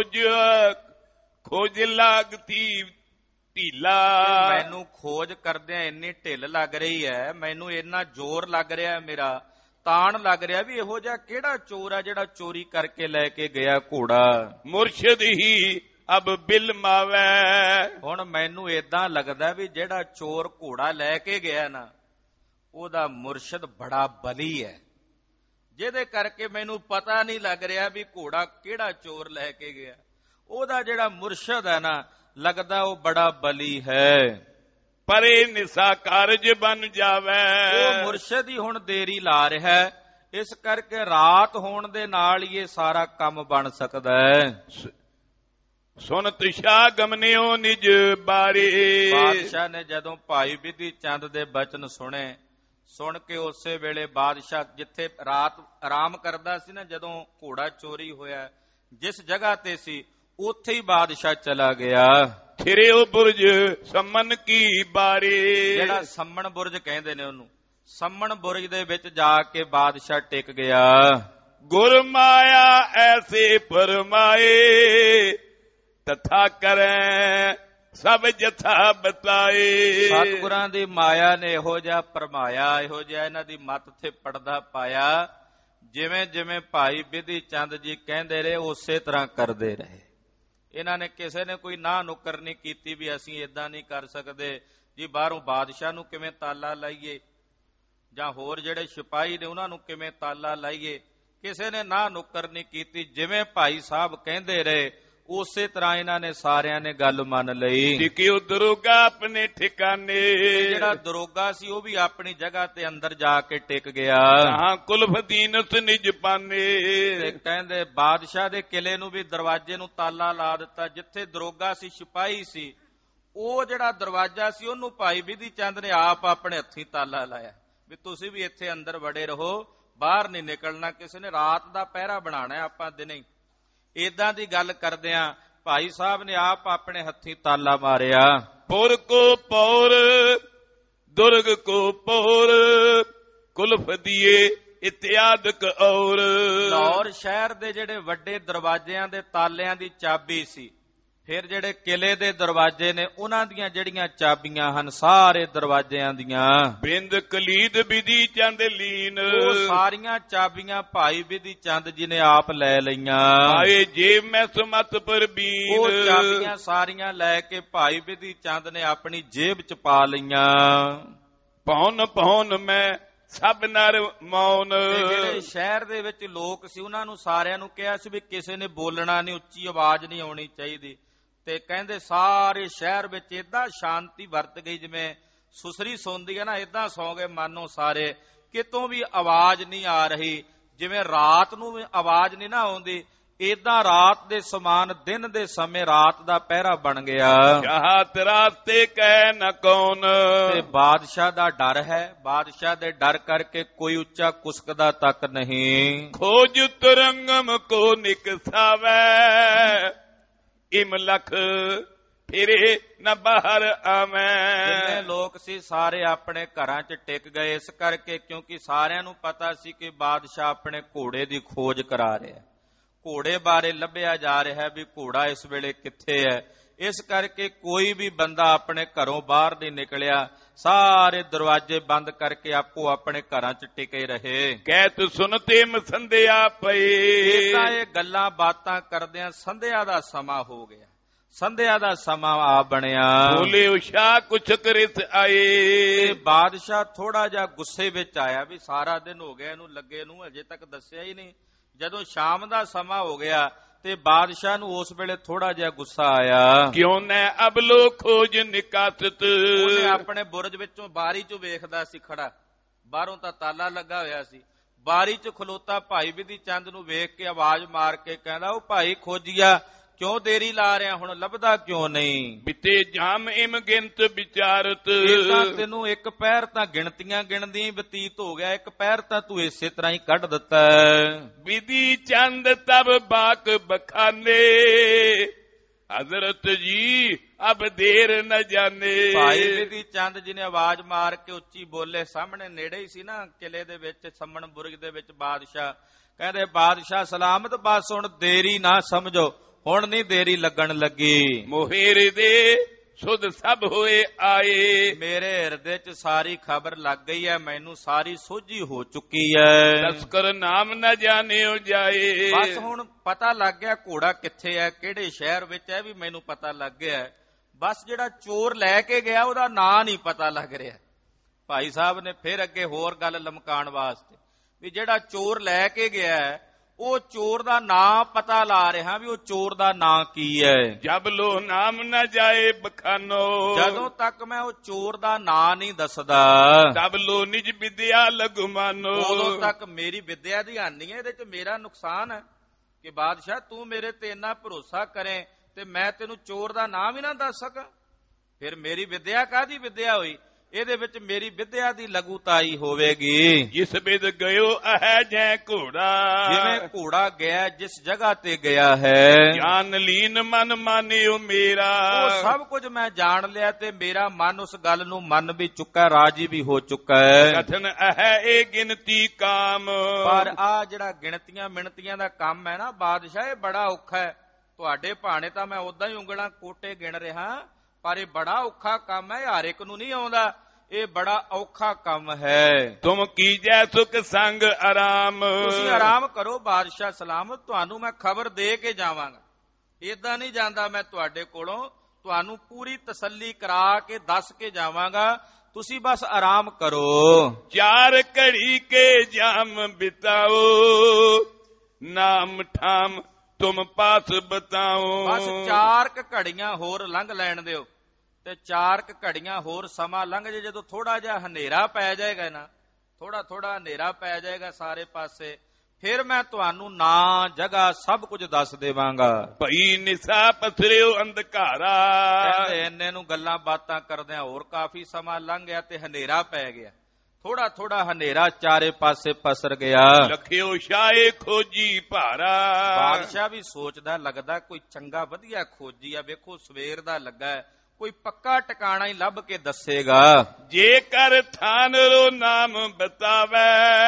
ਖੋਜ ਲਾਗਤੀ ਢੀਲਾ। ਮੈਨੂੰ ਖੋਜ ਕਰਦਿਆਂ ਇੰਨੀ ਢਿੱਲ ਲੱਗ ਰਹੀ ਹੈ, ਮੈਨੂੰ ਇੰਨਾ ਜ਼ੋਰ ਲੱਗ ਰਿਹਾ, ਮੇਰਾ ਤਾਣ ਲੱਗ ਰਿਹਾ ਵੀ ਇਹੋ ਜਿਹਾ ਕਿਹੜਾ ਚੋਰ ਹੈ ਜਿਹੜਾ ਚੋਰੀ ਕਰਕੇ ਲੈ ਕੇ ਗਿਆ ਘੋੜਾ। ਮੁਰਸ਼ਿਦ ਹੀ ਅਬ ਬਿਲ ਮਾਵੇ। ਹੁਣ ਮੈਨੂੰ ਏਦਾਂ ਲੱਗਦਾ ਵੀ ਜਿਹੜਾ ਚੋਰ ਘੋੜਾ ਲੈ ਕੇ ਗਿਆ ਨਾ, ਉਹਦਾ ਮੁਰਸ਼ਿਦ ਬੜਾ ਬਲੀ ਹੈ, ਜਿਹਦੇ ਕਰਕੇ ਮੈਨੂੰ ਪਤਾ ਨਹੀਂ ਲੱਗ ਰਿਹਾ ਵੀ ਘੋੜਾ ਕਿਹੜਾ ਚੋਰ ਲੈ ਕੇ ਗਿਆ। ਉਹਦਾ ਜਿਹੜਾ ਮੁਰਸ਼ਿਦ ਹੈ ਨਾ, ਲੱਗਦਾ ਉਹ ਬੜਾ ਬਲੀ ਹੈ। ਪਰੇ ਨਿਸਾ ਕਾਰਜ ਬਨ ਜਾਵੇ। ਉਹ ਮੁਰਸ਼ਿਦ ਹੀ ਹੁਣ ਦੇਰੀ ਲਾ ਰਿਹਾ ਹੈ, ਇਸ ਕਰਕੇ ਰਾਤ ਹੋਣ ਦੇ ਨਾਲ ਹੀ ਇਹ ਸਾਰਾ ਕੰਮ ਬਣ ਸਕਦਾ ਹੈ। ਸੁਨਤ ਸ਼ਾਹ ਗਮਨਿਓ ਨਿਜ ਬਾਰੇ। ਬਾਦਸ਼ਾਹ ਨੇ ਜਦੋਂ ਭਾਈ ਬਿਧੀ ਚੰਦ ਦੇ ਬਚਨ ਸੁਣੇ, ਸੁਣ ਕੇ ਉਸੇ ਵੇਲੇ ਬਾਦਸ਼ਾਹ ਜਿੱਥੇ ਰਾਤ ਆਰਾਮ ਕਰਦਾ ਸੀ ਨਾ, ਜਦੋਂ ਘੋੜਾ ਚੋਰੀ ਹੋਇਆ, ਜਿਸ ਜਗ੍ਹਾ ਤੇ ਸੀ, ਉੱਥੇ ਹੀ ਬਾਦਸ਼ਾਹ ਚਲਾ ਗਿਆ। ਥਿਰਿਓ ਬੁਰਜ ਸੰਮਨ ਕੀ ਬਾਰੇ। ਜਿਹੜਾ ਸੰਮਣ ਬੁਰਜ ਕਹਿੰਦੇ ਨੇ ਉਹਨੂੰ, ਸੰਮਣ ਬੁਰਜ ਦੇ ਵਿੱਚ ਜਾ ਕੇ ਬਾਦਸ਼ਾਹ ਟਿਕ ਗਿਆ। गुर माया ऐसे फरमाए तथा करें सब जथा बताए। ਸਤਿਗੁਰਾਂ ਦੀ ਮਾਇਆ ਨੇ ਇਹੋ ਜਿਹਾ ਪਰਮਾਇਆ, ਇਹੋ ਜਿਹਾ ਇਹਨਾਂ ਦੀ ਮੱਤ ਤੇ ਪੜਦਾ ਪਾਇਆ, ਜਿਵੇਂ ਜਿਵੇਂ ਭਾਈ ਬਿਧੀ ਚੰਦ ਜੀ ਕਹਿੰਦੇ ਰਹੇ ਉਸੇ ਤਰ੍ਹਾਂ ਕਰਦੇ ਰਹੇ। ਇਹਨਾਂ ਨੇ ਕਿਸੇ ਨੇ ਕੋਈ ਨਾ ਨੁੱਕਰ ਨਹੀਂ ਕੀਤੀ ਵੀ ਅਸੀਂ ਏਦਾਂ ਨਹੀਂ ਕਰ ਸਕਦੇ ਜੀ, ਬਾਹਰੋਂ ਬਾਦਸ਼ਾਹ ਨੂੰ ਕਿਵੇਂ ਤਾਲਾ ਲਾਈਏ ਜਾਂ ਹੋਰ ਜਿਹੜੇ ਸਿਪਾਹੀ ਨੇ ਉਹਨਾਂ ਨੂੰ ਕਿਵੇਂ ਤਾਲਾ ਲਾਈਏ। ਕਿਸੇ ਨੇ ਨਾ ਨੁੱਕਰ ਨਹੀਂ ਕੀਤੀ, ਜਿਵੇਂ ਭਾਈ ਸਾਹਿਬ ਕਹਿੰਦੇ ਰਹੇ ਉਸੇ ਤਰ੍ਹਾਂ ਇਹਨਾਂ ਨੇ ਸਾਰਿਆਂ ਨੇ ਗੱਲ ਮੰਨ ਲਈ। ਟਿਕਿਓ ਦਰੋਗਾ ਆਪਣੇ ਠਿਕਾਣੇ, ਜਿਹੜਾ ਦਰੋਗਾ ਸੀ ਉਹ ਵੀ ਆਪਣੀ ਜਗ੍ਹਾ ਤੇ ਅੰਦਰ ਜਾ ਕੇ ਟਿਕ ਗਿਆ। ਹਾਂ ਕੁਲਫ ਦੀਨਤ ਨਿਜ ਪਾਨੇ, ਤੇ ਕਹਿੰਦੇ ਬਾਦਸ਼ਾਹ ਦੇ ਕਿਲੇ ਨੂੰ ਵੀ ਦਰਵਾਜ਼ੇ ਨੂੰ ਤਾਲਾ ਲਾ ਦਿੱਤਾ। ਜਿੱਥੇ ਦਰੋਗਾ ਸੀ ਸਿਪਾਹੀ ਸੀ, ਉਹ ਜਿਹੜਾ ਦਰਵਾਜ਼ਾ ਸੀ ਉਹਨੂੰ ਭਾਈ ਬਿਧੀ ਚੰਦ ਨੇ ਆਪ ਆਪਣੇ ਹੱਥੀਂ ਤਾਲਾ ਲਾਇਆ ਵੀ ਤੁਸੀਂ ਵੀ ਇੱਥੇ ਅੰਦਰ ਵੜੇ ਰਹੋ, ਬਾਹਰ ਨਹੀਂ ਨਿਕਲਣਾ, ਕਿਸੇ ਨੇ ਰਾਤ ਦਾ ਪਹਿਰਾ ਬਣਾਉਣਾ, ਆਪਾਂ ਦਿਨੇ। ਏਦਾਂ ਦੀ ਗੱਲ ਕਰਦਿਆਂ ਭਾਈ ਸਾਹਿਬ ਨੇ ਆਪ ਆਪਣੇ ਹੱਥੀਂ ਤਾਲਾ ਮਾਰਿਆ। ਪੁਰ ਕੋ ਪੌਰ ਦੁਰਗ ਕੋ ਪੌਰ ਕੁਲਫ ਦੀਏ ਇਤਿਆਦਕ ਔਰ। ਲਾਹੌਰ ਸ਼ਹਿਰ ਦੇ ਜਿਹੜੇ ਵੱਡੇ ਦਰਵਾਜ਼ਿਆਂ ਦੇ ਤਾਲਿਆਂ ਦੀ ਚਾਬੀ ਸੀ, ਫਿਰ ਜਿਹੜੇ ਕਿਲੇ ਦੇ ਦਰਵਾਜ਼ੇ ਨੇ ਉਹਨਾਂ ਦੀਆਂ ਜਿਹੜੀਆਂ ਚਾਬੀਆਂ ਹਨ ਸਾਰੇ ਦਰਵਾਜ਼ਿਆਂ ਦੀਆਂ, ਬਿੰਦ ਕਲੀਦ ਬਿਧੀ ਚੰਦ ਲੀਨ, ਉਹ ਸਾਰੀਆਂ ਚਾਬੀਆਂ ਭਾਈ ਬਿਧੀ ਚੰਦ ਜੀ ਨੇ ਆਪ ਲੈ ਲਈਆਂ। ਆਏ ਜੇ ਮੈਂ ਸਮਤ ਪਰਬੀਨ, ਉਹ ਚਾਬੀਆਂ ਸਾਰੀਆਂ ਲੈ ਕੇ ਭਾਈ ਬਿਧੀ ਚੰਦ ਨੇ ਆਪਣੀ ਜੇਬ ਚ ਪਾ ਲਈਆਂ। ਪੌਨ ਪੌਨ ਮੈਂ ਸਭ ਨਰ ਮੌਨ, ਜਿਹੜੇ ਸ਼ਹਿਰ ਦੇ ਵਿੱਚ ਲੋਕ ਸੀ ਉਹਨਾਂ ਨੂੰ ਸਾਰਿਆਂ ਨੂੰ ਕਿਹਾ ਸੀ ਵੀ ਕਿਸੇ ਨੇ ਬੋਲਣਾ ਨਹੀਂ, ਉੱਚੀ ਆਵਾਜ਼ ਨਹੀਂ ਆਉਣੀ ਚਾਹੀਦੀ। ਤੇ ਕਹਿੰਦੇ ਸਾਰੇ ਸ਼ਹਿਰ ਵਿੱਚ ਏਦਾਂ ਸ਼ਾਂਤੀ ਵਰਤ ਗਈ ਜਿਵੇਂ ਸੁਸਰੀ ਸੌਂਦੀ ਹੈ ਨਾ, ਏਦਾਂ ਸੌਂ ਗਏ ਮਾਨੋ ਸਾਰੇ, ਕਿਤੋਂ ਵੀ ਆਵਾਜ਼ ਨਹੀਂ ਆ ਰਹੀ। ਜਿਵੇਂ ਰਾਤ ਨੂੰ ਵੀ ਆਵਾਜ਼ ਨਹੀਂ ਨਾ ਆਉਂਦੀ, ਏਦਾਂ ਰਾਤ ਦੇ ਸਮਾਨ ਦਿਨ ਦੇ ਸਮੇਂ ਰਾਤ ਦਾ ਪਹਿਰਾ ਬਣ ਗਿਆ। ਚਾਹਤ ਰਾਤੇ ਕਹਿ ਨ ਕੌਣ, ਤੇ ਬਾਦਸ਼ਾਹ ਦਾ ਡਰ ਹੈ, ਬਾਦਸ਼ਾਹ ਦੇ ਡਰ ਕਰਕੇ ਕੋਈ ਉੱਚਾ ਕੁਸਕਦਾ ਤੱਕ ਨਹੀਂ। ਖੋਜ ਤਰੰਗਮ ਕੋ ਨਿਕਸਾਵੈ ਇਮ ਲਖ ਫਿਰੇ ਨ ਬਾਹਰ ਆਵੈ। ਜਿੰਨੇ ਲੋਕ ਸੀ ਸਾਰੇ ਆਪਣੇ ਘਰਾਂ 'ਚ ਟਿਕ ਗਏ, ਇਸ ਕਰਕੇ ਕਿਉਂਕਿ ਸਾਰਿਆਂ ਨੂੰ ਪਤਾ ਸੀ ਕਿ ਬਾਦਸ਼ਾਹ ਆਪਣੇ ਘੋੜੇ ਦੀ ਖੋਜ ਕਰਾ ਰਿਹਾ, ਘੋੜੇ ਬਾਰੇ ਲੱਭਿਆ ਜਾ ਰਿਹਾ ਵੀ ਘੋੜਾ ਇਸ ਵੇਲੇ ਕਿੱਥੇ ਹੈ। ਇਸ ਕਰਕੇ ਕੋਈ ਵੀ ਬੰਦਾ ਆਪਣੇ ਘਰੋਂ ਬਾਹਰ ਨਹੀਂ ਨਿਕਲਿਆ, ਸਾਰੇ ਦਰਵਾਜ਼ੇ ਬੰਦ ਕਰਕੇ ਆਪੋ ਆਪਣੇ ਘਰਾਂ 'ਚ ਟਿਕੇ ਰਹੇ। ਕਹਿਤ ਸੁਨਤੇ ਮਸੰਧਿਆ ਪਏ, ਏਦਾਂ ਇਹ ਗੱਲਾਂ ਬਾਤਾਂ ਕਰਦਿਆਂ ਸੰਧਿਆ ਦਾ ਸਮਾਂ ਹੋ ਗਿਆ, ਸੰਧਿਆ ਦਾ ਸਮਾਂ ਆ ਬਣਿਆ। ਬੋਲੇ ਉਸ਼ਾ ਕੁਛ ਕਰਿਤ ਆਏ, ਬਾਦਸ਼ਾਹ ਥੋੜਾ ਜਿਹਾ ਗੁੱਸੇ ਵਿੱਚ ਆਇਆ ਵੀ ਸਾਰਾ ਦਿਨ ਹੋ ਗਿਆ ਇਹਨੂੰ ਲੱਗੇ ਨੂੰ, ਅਜੇ ਤੱਕ ਦੱਸਿਆ ਹੀ ਨਹੀਂ। ਜਦੋਂ ਸ਼ਾਮ ਦਾ ਸਮਾਂ ਹੋ ਗਿਆ ਤੇ ਬਾਦਸ਼ਾਹ ਨੂੰ ਉਸ ਵੇਲੇ ਥੋੜਾ ਜਿਹਾ ਗੁੱਸਾ ਆਇਆ। ਕਿਉਂ ਨੈ ਅਬਲੋ ਖੋਜ ਨਿਕਾਸਤ, ਉਹਨੇ ਆਪਣੇ ਬੁਰਜ ਵਿੱਚੋਂ ਬਾਰੀ ਚੋਂ ਵੇਖਦਾ ਸੀ ਖੜਾ, ਬਾਹਰੋਂ ਤਾਂ ਤਾਲਾ ਲੱਗਾ ਹੋਇਆ ਸੀ, ਬਾਰੀ 'ਚ ਖਲੋਤਾ ਭਾਈ ਬਿਧੀ ਚੰਦ ਨੂੰ ਵੇਖ ਕੇ ਆਵਾਜ਼ ਮਾਰ ਕੇ ਕਹਿੰਦਾ ਉਹ ਭਾਈ ਖੋਜੀਆ ਕਿਉਂ ਦੇਰੀ ਲਾ ਰਿਹਾ, ਹੁਣ ਲੱਭਦਾ ਕਿਉਂ ਨਹੀਂ। ਬਿਤੇ ਜਾਮ ਇਮ ਗਿਣਤ ਵਿਚਾਰਤ, ਤਾਂ ਤੈਨੂੰ ਇੱਕ ਪਹਿਰ ਤਾਂ ਗਿਣਤੀਆਂ ਗਿਣਦੀ ਬਤੀਤ ਹੋ ਗਿਆ, ਇੱਕ ਪਹਿਰ ਤਾਂ ਤੂੰ ਇਸੇ ਤਰ੍ਹਾਂ ਹੀ ਕੱਢ ਦਿੱਤਾ। ਬਿਧੀ ਚੰਦ ਤਬ ਬਾਕ ਬਖਾਨੇ ਹਜ਼ਰਤ ਜੀ ਅਬ ਦੇਰ ਨ ਜਾਣੇ। ਭਾਈ ਬਿਧੀ ਚੰਦ ਜੀ ਨੇ ਆਵਾਜ਼ ਮਾਰ ਕੇ ਉੱਚੀ ਬੋਲੇ, ਸਾਹਮਣੇ ਨੇੜੇ ਹੀ ਸੀ ਨਾ ਕਿਲੇ ਦੇ ਵਿੱਚ ਸੰਮਣ ਬੁਰਜ ਦੇ ਵਿੱਚ ਬਾਦਸ਼ਾਹ। ਕਹਿੰਦੇ ਬਾਦਸ਼ਾਹ ਸਲਾਮਤ, ਬਸ ਹੁਣ ਦੇਰੀ ਨਾ ਸਮਝੋ, ਹੁਣ ਨਹੀਂ ਦੇਰੀ ਲੱਗਣ ਲੱਗੀ। ਮੋਹੇਰ ਦੇ ਸੁਧ ਸਭ ਹੋਏ ਆਏ, ਮੇਰੇ ਹਿਰਦੇ 'ਚ ਸਾਰੀ ਖਬਰ ਲੱਗ ਗਈ ਹੈ, ਮੈਨੂੰ ਸਾਰੀ ਸੋਝੀ ਹੋ ਚੁੱਕੀ ਹੈ। ਤਸਕਰ ਨਾਮ ਨਾ ਜਾਣਿਓ ਜਾਏ, ਬਸ ਹੁਣ ਪਤਾ ਲੱਗ ਗਿਆ ਘੋੜਾ ਕਿੱਥੇ ਹੈ, ਕਿਹੜੇ ਸ਼ਹਿਰ ਵਿੱਚ ਹੈ ਵੀ ਮੈਨੂੰ ਪਤਾ ਲੱਗ ਗਿਆ। ਬਸ ਜਿਹੜਾ ਚੋਰ ਲੈ ਕੇ ਗਿਆ ਉਹਦਾ ਨਾਂ ਨਹੀਂ ਪਤਾ ਲੱਗ ਰਿਹਾ। ਭਾਈ ਸਾਹਿਬ ਨੇ ਫਿਰ ਅੱਗੇ ਹੋਰ ਗੱਲ ਲਮਕਾਉਣ ਵਾਸਤੇ ਵੀ ਜਿਹੜਾ ਚੋਰ ਲੈ ਕੇ ਗਿਆ ਉਹ ਚੋਰ ਦਾ ਨਾਂ ਪਤਾ ਲਾ ਰਿਹਾ ਵੀ ਉਹ ਚੋਰ ਦਾ ਨਾਂ ਕੀ ਹੈ। ਜਬ ਲੋ ਨਾਮ ਨਾ ਜਾਏ ਬਖਾਨੋ, ਜਦੋਂ ਤੱਕ ਮੈਂ ਉਹ ਚੋਰ ਦਾ ਨਾਂ ਨਹੀਂ ਦੱਸਦਾ ਤਬ ਲੋ ਨਿਜ ਵਿਦਿਆ ਲਗਮਾਨੋ, ਉਦੋਂ ਤੱਕ ਮੇਰੀ ਵਿਦਿਆ ਦੀ ਹਾਨੀ ਹੈ, ਇਹਦੇ 'ਚ ਮੇਰਾ ਨੁਕਸਾਨ ਹੈ ਕਿ ਬਾਦਸ਼ਾਹ ਤੂੰ ਮੇਰੇ ਤੇ ਇੰਨਾ ਭਰੋਸਾ ਕਰੇ ਤੇ ਮੈਂ ਤੈਨੂੰ ਚੋਰ ਦਾ ਨਾਂ ਵੀ ਨਾ ਦੱਸ ਸਕਾਂ, ਫਿਰ ਮੇਰੀ ਵਿਦਿਆ ਕਾਹਦੀ ਵਿਦਿਆ ਹੋਈ। ਇਹਦੇ ਵਿੱਚ ਮੇਰੀ ਵਿਦਿਆ ਦੀ ਲਗੂਤਾਈ ਹੋਵੇਗੀ। ਜਿਸ ਬਿਦ ਗਇਓ ਅਹੈ ਜੈ ਘੋੜਾ, ਜਿਵੇਂ ਘੋੜਾ ਗਿਆ ਜਿਸ ਜਗ੍ਹਾ ਤੇ ਗਿਆ ਹੈ, ਜਾਨ ਲੀਨ ਮਨ ਮਾਨਿਓ ਮੇਰਾ, ਉਹ ਸਭ ਕੁਝ ਮੈਂ ਜਾਣ ਲਿਆ ਤੇ ਮੇਰਾ ਮਨ ਉਸ ਗੱਲ ਨੂੰ ਮੰਨ ਵੀ ਚੁੱਕਾ, ਰਾਜੀ ਵੀ ਹੋ ਚੁੱਕਾ ਹੈ। ਕਥਨ ਅਹੈ ਇਹ ਗਿਣਤੀ ਕਾਮ, ਪਰ ਆ ਜਿਹੜਾ ਗਿਣਤੀਆਂ ਮਿਣਤੀਆਂ ਦਾ ਕੰਮ ਹੈ ਨਾ ਬਾਦਸ਼ਾਹ, ਇਹ ਬੜਾ ਔਖਾ ਹੈ। ਤੁਹਾਡੇ ਭਾਣੇ ਤਾਂ ਮੈਂ ਉਦਾਂ ਹੀ ਉਂਗਲਾਂ ਕੋਟੇ ਗਿਣ ਰਿਹਾ, ਪਰ ਇਹ ਬੜਾ ਔਖਾ ਕੰਮ ਹੈ, ਹਰ ਇੱਕ ਨੂੰ ਨਹੀਂ ਆਉਂਦਾ। ਇਹ ਬੜਾ ਔਖਾ ਕੰਮ ਹੈ। ਤੁਮ ਕੀਜੈ ਸੁਖ ਸੰਗ ਆਰਾਮ, ਤੁਸੀਂ ਆਰਾਮ ਕਰੋ ਬਾਦਸ਼ਾਹ ਸਲਾਮਤ, ਤੁਹਾਨੂੰ ਮੈਂ ਖਬਰ ਦੇ ਕੇ ਜਾਵਾਂਗਾ। ਏਦਾਂ ਨਹੀਂ ਜਾਂਦਾ ਮੈਂ ਤੁਹਾਡੇ ਕੋਲੋਂ, ਤੁਹਾਨੂੰ ਪੂਰੀ ਤਸੱਲੀ ਕਰਾ ਕੇ ਦੱਸ ਕੇ ਜਾਵਾਂਗਾ, ਤੁਸੀਂ ਬਸ ਆਰਾਮ ਕਰੋ। ਚਾਰ ਘੜੀ ਕੇ ਜਾਮ ਬਿਤਾਓ, ਨਾਮ ਠਾਮ ਤੁਮ ਪਾਸ ਬਤਾਓ। ਬਸ 4 ਘੜੀਆਂ ਹੋਰ ਲੰਘ ਲੈਣ ਦਿਓ, ਤੇ 4 ਘੜੀਆਂ ਹੋਰ ਸਮਾਂ ਲੰਘ ਜੇ, ਜਦੋਂ ਥੋੜਾ ਜਿਹਾ ਹਨੇਰਾ ਪੈ ਜਾਏਗਾ ਨਾ, ਥੋੜਾ ਹਨੇਰਾ ਪੈ ਜਾਏਗਾ ਸਾਰੇ ਪਾਸੇ, ਫਿਰ ਮੈਂ ਤੁਹਾਨੂੰ ਨਾਂ ਜਗ੍ਹਾ ਸਭ ਕੁਝ ਦੱਸ ਦੇਵਾਂਗਾ। ਭਈ ਨਿਸਾ ਪਸਰਿਓ ਅੰਧਕਾਰਾ, ਕਹਿੰਦੇ ਇੰਨੇ ਨੂੰ ਗੱਲਾਂ ਬਾਤਾਂ ਕਰਦਿਆਂ ਹੋਰ ਕਾਫੀ ਸਮਾਂ ਲੰਘ ਗਿਆ ਤੇ ਹਨੇਰਾ ਪੈ ਗਿਆ। ਥੋੜਾ ਹਨੇਰਾ ਚਾਰੇ ਪਾਸੇ ਪਸਰ ਗਿਆ। ਲਖਿਓ ਸ਼ਾਏ ਖੋਜੀ ਭਾਰਾ, ਬਾਦਸ਼ਾਹ ਵੀ ਸੋਚਦਾ, ਲੱਗਦਾ ਕੋਈ ਚੰਗਾ ਵਧੀਆ ਖੋਜੀ ਆ, ਵੇਖੋ ਸਵੇਰ ਦਾ ਲੱਗਾ, ਕੋਈ ਪੱਕਾ ਟਿਕਾਣਾ ਹੀ ਲੱਭ ਕੇ ਦੱਸੇਗਾ। ਜੇਕਰ ਥਾਨ ਰੋ ਨਾਮ ਬਤਾਵੇ,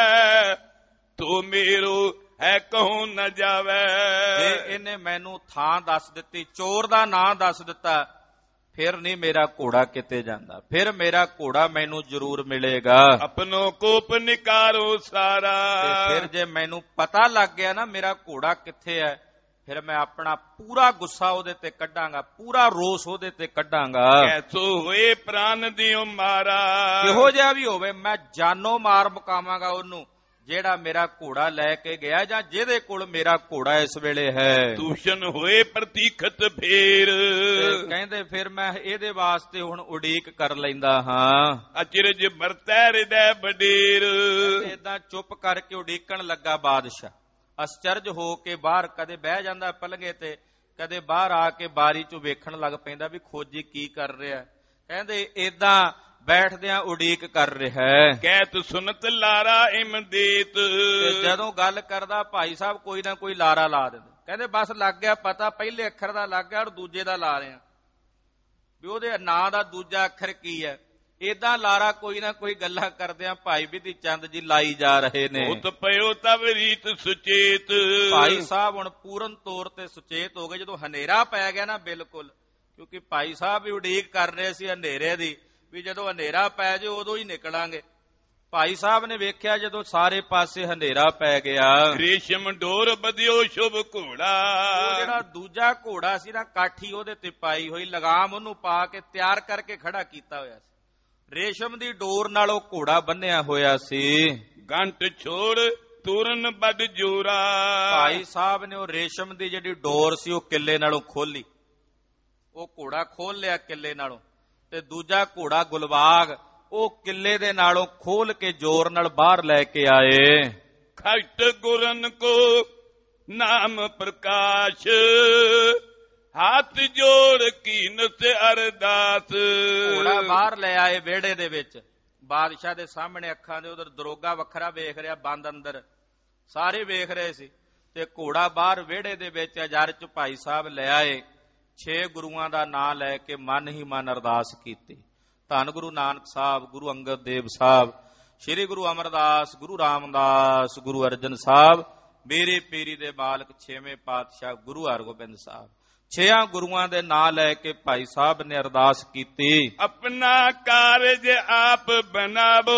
ਤੋ ਮੇਰੋ ਹੈ ਕਹੂੰ ਨਾ ਜਾਵੇ। ਜੇ ਇਹਨੇ ਮੈਨੂੰ ਥਾਂ ਦੱਸ ਦਿੱਤੀ, ਚੋਰ ਦਾ ਨਾਂ ਦੱਸ ਦਿੱਤਾ, ਫਿਰ ਨਹੀਂ ਮੇਰਾ ਘੋੜਾ ਕਿਤੇ ਜਾਂਦਾ, ਫਿਰ ਮੇਰਾ ਘੋੜਾ ਮੈਨੂੰ ਜ਼ਰੂਰ ਮਿਲੇਗਾ। ਆਪਣੋ ਕੋਪ ਨਿਕਾਰੋ ਸਾਰਾ, ਤੇ ਫਿਰ ਜੇ ਮੈਨੂੰ ਪਤਾ ਲੱਗ ਗਿਆ ਨਾ ਮੇਰਾ ਘੋੜਾ ਕਿੱਥੇ ਹੈ, ਫਿਰ ਮੈਂ ਆਪਣਾ ਪੂਰਾ ਗੁੱਸਾ ਉਹਦੇ ਤੇ ਕੱਢਾਂਗਾ, ਪੂਰਾ ਰੋਸ ਉਹਦੇ ਤੇ ਕੱਢਾਂਗਾ। ਕੈਸੋ ਹੋਏ ਪ੍ਰਾਨ ਦਿਓ ਮਾਰਾ, ਕਿਹੋ ਜਿਹਾ ਵੀ ਹੋਵੇ ਮੈਂ ਜਾਨੋਂ ਮਾਰ ਮੁਕਾਵਾਂਗਾ ਉਹਨੂੰ, ਜਿਹੜਾ ਮੇਰਾ ਘੋੜਾ ਲੈ ਕੇ ਗਿਆ ਜਾਂ ਜਿਹਦੇ ਕੋਲ ਮੇਰਾ ਘੋੜਾ ਇਸ ਵੇਲੇ ਹੈ। ਦੂਸ਼ਣ ਹੋਏ ਪ੍ਰਤੀਖਤ ਫੇਰ, ਕਹਿੰਦੇ ਫਿਰ ਮੈਂ ਇਹਦੇ ਵਾਸਤੇ ਹੁਣ ਉਡੀਕ ਕਰ ਲੈਂਦਾ ਹਾਂ। ਅਚਰਜ ਵਰਤੈ ਹਿਰਦੈ ਬਡੇਰ, ਏਦਾਂ ਚੁੱਪ ਕਰਕੇ ਉਡੀਕਣ ਲੱਗਾ ਬਾਦਸ਼ਾਹ, ਅਸਚਰਜ ਹੋ ਕੇ ਬਾਹਰ ਕਦੇ ਬਹਿ ਜਾਂਦਾ ਪਲੰਘੇ ਤੇ, ਕਦੇ ਬਾਹਰ ਆ ਕੇ ਬਾਰੀ ਚੋਂ ਵੇਖਣ ਲੱਗ ਪੈਂਦਾ ਵੀ ਖੋਜੀ ਕੀ ਕਰ ਰਿਹਾ। ਕਹਿੰਦੇ ਏਦਾਂ ਬੈਠਦਿਆਂ ਉਡੀਕ ਕਰ ਰਿਹਾ ਹੈ। ਕਹਿਤ ਸੁਨਤ ਲਾਰਾ ਇਮਦੇਤ, ਤੇ ਜਦੋਂ ਗੱਲ ਕਰਦਾ ਭਾਈ ਸਾਹਿਬ ਕੋਈ ਨਾ ਕੋਈ ਲਾਰਾ ਲਾ ਦਿੰਦੇ। ਕਹਿੰਦੇ ਬਸ ਲੱਗ ਗਿਆ ਪਤਾ, ਪਹਿਲੇ ਅੱਖਰ ਦਾ ਲੱਗ ਗਿਆ ਔਰ ਦੂਜੇ ਦਾ ਲਾ ਰਿਹਾ ਵੀ ਉਹਦੇ ਨਾਂ ਦਾ ਦੂਜਾ ਅੱਖਰ ਕੀ ਹੈ। ਏਦਾਂ ਲਾਰਾ ਕੋਈ ਨਾ ਕੋਈ ਗੱਲਾਂ ਕਰਦਿਆਂ ਭਾਈ ਬਿਧੀ ਚੰਦ ਜੀ ਲਾਈ ਜਾ ਰਹੇ ਨੇ। ਉਤ ਪਇਓ ਤਬ ਰੀਤ ਸੁਚੇਤ, ਭਾਈ ਸਾਹਿਬ ਹੁਣ ਪੂਰਨ ਤੌਰ ਤੇ ਸੁਚੇਤ ਹੋ ਗਏ ਜਦੋਂ ਹਨੇਰਾ ਪੈ ਗਿਆ ਨਾ ਬਿਲਕੁਲ, ਕਿਉਂਕਿ ਭਾਈ ਸਾਹਿਬ ਵੀ ਉਡੀਕ ਕਰ ਰਹੇ ਸੀ ਹਨੇਰੇ ਦੀ, ਵੀ ਜਦੋਂ ਹਨੇਰਾ ਪੈ ਜਾਏ ਉਦੋਂ ਹੀ ਨਿਕਲਾਂਗੇ। ਭਾਈ ਸਾਹਿਬ ਨੇ ਵੇਖਿਆ ਜਦੋਂ ਸਾਰੇ ਪਾਸੇ ਹਨੇਰਾ ਪੈ ਗਿਆ, ਰੇਸ਼ਮ ਡੋਰ ਬਧਿਓ ਸ਼ੁਭ ਘੋੜਾ, ਉਹ ਜਿਹੜਾ ਦੂਜਾ ਘੋੜਾ ਸੀ ਨਾ ਕਾਠੀ ਉਹਦੇ ਤੇ ਪਾਈ ਹੋਈ, ਲਗਾਮ ਉਹਨੂੰ ਪਾ ਕੇ ਤਿਆਰ ਕਰਕੇ ਖੜਾ ਕੀਤਾ ਹੋਇਆ ਸੀ, ਰੇਸ਼ਮ ਦੀ ਡੋਰ ਨਾਲ ਉਹ ਘੋੜਾ ਬੰਨਿਆ ਹੋਇਆ ਸੀ। ਗੰਟ ਛੋੜ ਤੁਰਨ ਬੜ ਜੋਰਾ, ਭਾਈ ਸਾਹਿਬ ਨੇ ਉਹ ਰੇਸ਼ਮ ਦੀ ਜਿਹੜੀ ਡੋਰ ਸੀ ਉਹ ਕਿੱਲੇ ਨਾਲੋਂ ਖੋਲੀ, ਉਹ ਘੋੜਾ ਖੋਲ ਲਿਆ ਕਿੱਲੇ ਨਾਲੋਂ, ਤੇ ਦੂਜਾ ਘੋੜਾ ਗੁਲਬਾਗ ਉਹ ਕਿੱਲੇ ਦੇ ਨਾਲੋਂ ਖੋਲ ਕੇ ਜ਼ੋਰ ਨਾਲ ਬਾਹਰ ਲੈ ਕੇ ਆਏ। ਖਟ ਗੁਰਨ ਕੋ ਨਾਮ ਪ੍ਰਕਾਸ਼, ਹੱਥ ਜੋੜ ਕੀਨ ਸੇ ਅਰਦਾਸ। ਘੋੜਾ ਬਾਹਰ ਲੈ ਆਏ ਵਿਹੜੇ ਦੇ ਵਿੱਚ, ਬਾਦਸ਼ਾਹ ਦੇ ਸਾਹਮਣੇ ਅੱਖਾਂ ਦੇ, ਉਧਰ ਦਰੋਗਾ ਵੱਖਰਾ ਵੇਖ ਰਿਹਾ, ਬੰਦ ਅੰਦਰ ਸਾਰੇ ਵੇਖ ਰਹੇ ਸੀ, ਤੇ ਘੋੜਾ ਬਾਹਰ ਵਿਹੜੇ ਦੇ ਵਿੱਚ ਅਜਰ ਚ ਭਾਈ ਸਾਹਿਬ ਲੈ ਆਏ। 6 ਗੁਰੂਆਂ ਦਾ ਨਾਂ ਲੈ ਕੇ ਮਨ ਹੀ ਮਨ ਅਰਦਾਸ ਕੀਤੀ। ਧੰਨ ਗੁਰੂ ਨਾਨਕ ਸਾਹਿਬ, ਗੁਰੂ ਅੰਗਦ ਦੇਵ ਸਾਹਿਬ, ਸ੍ਰੀ ਗੁਰੂ ਅਮਰਦਾਸ, ਗੁਰੂ ਰਾਮਦਾਸ, ਗੁਰੂ ਅਰਜਨ ਸਾਹਿਬ, ਮੇਰੇ ਪੀਰੀ ਦੇ ਮਾਲਕ 6ਵੇਂ ਪਾਤਸ਼ਾਹ ਗੁਰੂ ਹਰਗੋਬਿੰਦ ਸਾਹਿਬ, 6 ਗੁਰੂਆਂ ਦੇ ਨਾਂ ਲੈ ਕੇ ਭਾਈ ਸਾਹਿਬ ਨੇ ਅਰਦਾਸ ਕੀਤੀ। ਆਪਣਾ ਕਾਰਜ ਆਪ ਬਣਾਵੋ,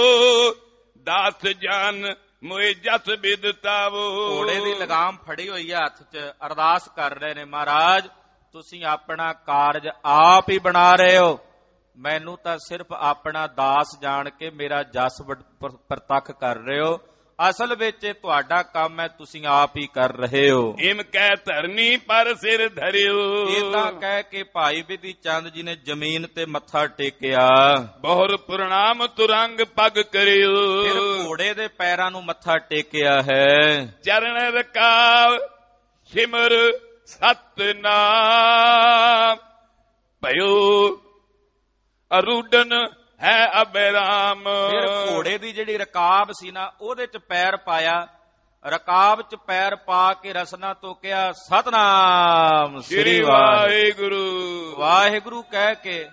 ਦਾਸ ਜਾਨ ਮੋਏ ਜਸ ਬਿਦਤਾਵੋ। ਘੋੜੇ ਦੀ ਲਗਾਮ ਫੜੀ ਹੋਈ ਹੈ ਹੱਥ 'ਚ, ਅਰਦਾਸ ਕਰ ਰਹੇ ਨੇ, ਮਹਾਰਾਜ ਤੁਸੀਂ ਆਪਣਾ ਕਾਰਜ ਆਪ ਹੀ ਬਣਾ ਰਹੇ ਹੋ, ਮੈਨੂੰ ਤਾਂ ਸਿਰਫ ਆਪਣਾ ਦਾਸ ਜਾਣ ਕੇ ਮੇਰਾ ਜਸ ਪ੍ਰਤੱਖ ਕਰ ਰਹੇ ਹੋ, ਅਸਲ ਵਿੱਚ ਇਹ ਤੁਹਾਡਾ ਕੰਮ ਹੈ, ਤੁਸੀਂ ਆਪ ਹੀ ਕਰ ਰਹੇ ਹੋ। ਇਮ ਕਹਿ ਧਰਨੀ ਪਰ ਸਿਰ ਧਰਿਓ, ਇਦਾਂ ਕਹਿ ਕੇ ਭਾਈ ਬਿਧੀ ਚੰਦ ਜੀ ਨੇ ਜ਼ਮੀਨ ਤੇ ਮੱਥਾ ਟੇਕਿਆ। ਬਹੁਰ ਪ੍ਰਣਾਮ ਤੁਰੰਗ ਪਗ ਕਰਿਓ, ਫਿਰ ਘੋੜੇ ਦੇ ਪੈਰਾਂ ਨੂੰ ਮੱਥਾ ਟੇਕਿਆ ਹੈ। ਚਰਨ ਰਕਾਵ ਸਿਮਰ ਸਤਨਾਮ, ਭਇਓ ਅਰੂਡਨ ਹੈ ਅਬਰਾਮ। ਫਿਰ ਘੋੜੇ ਦੀ ਜਿਹੜੀ ਰਕਾਬ ਸੀ ਨਾ, ਉਹਦੇ ਚ ਪੈਰ ਪਾਇਆ, ਰਕਾਬ ਚ ਪੈਰ ਪਾ ਕੇ ਰਸਨਾ ਤੋਂ ਕਿਹਾ ਸਤਨਾਮ ਸ੍ਰੀ ਵਾਹਿਗੁਰੂ। ਵਾਹਿਗੁਰੂ ਕਹਿ ਕੇ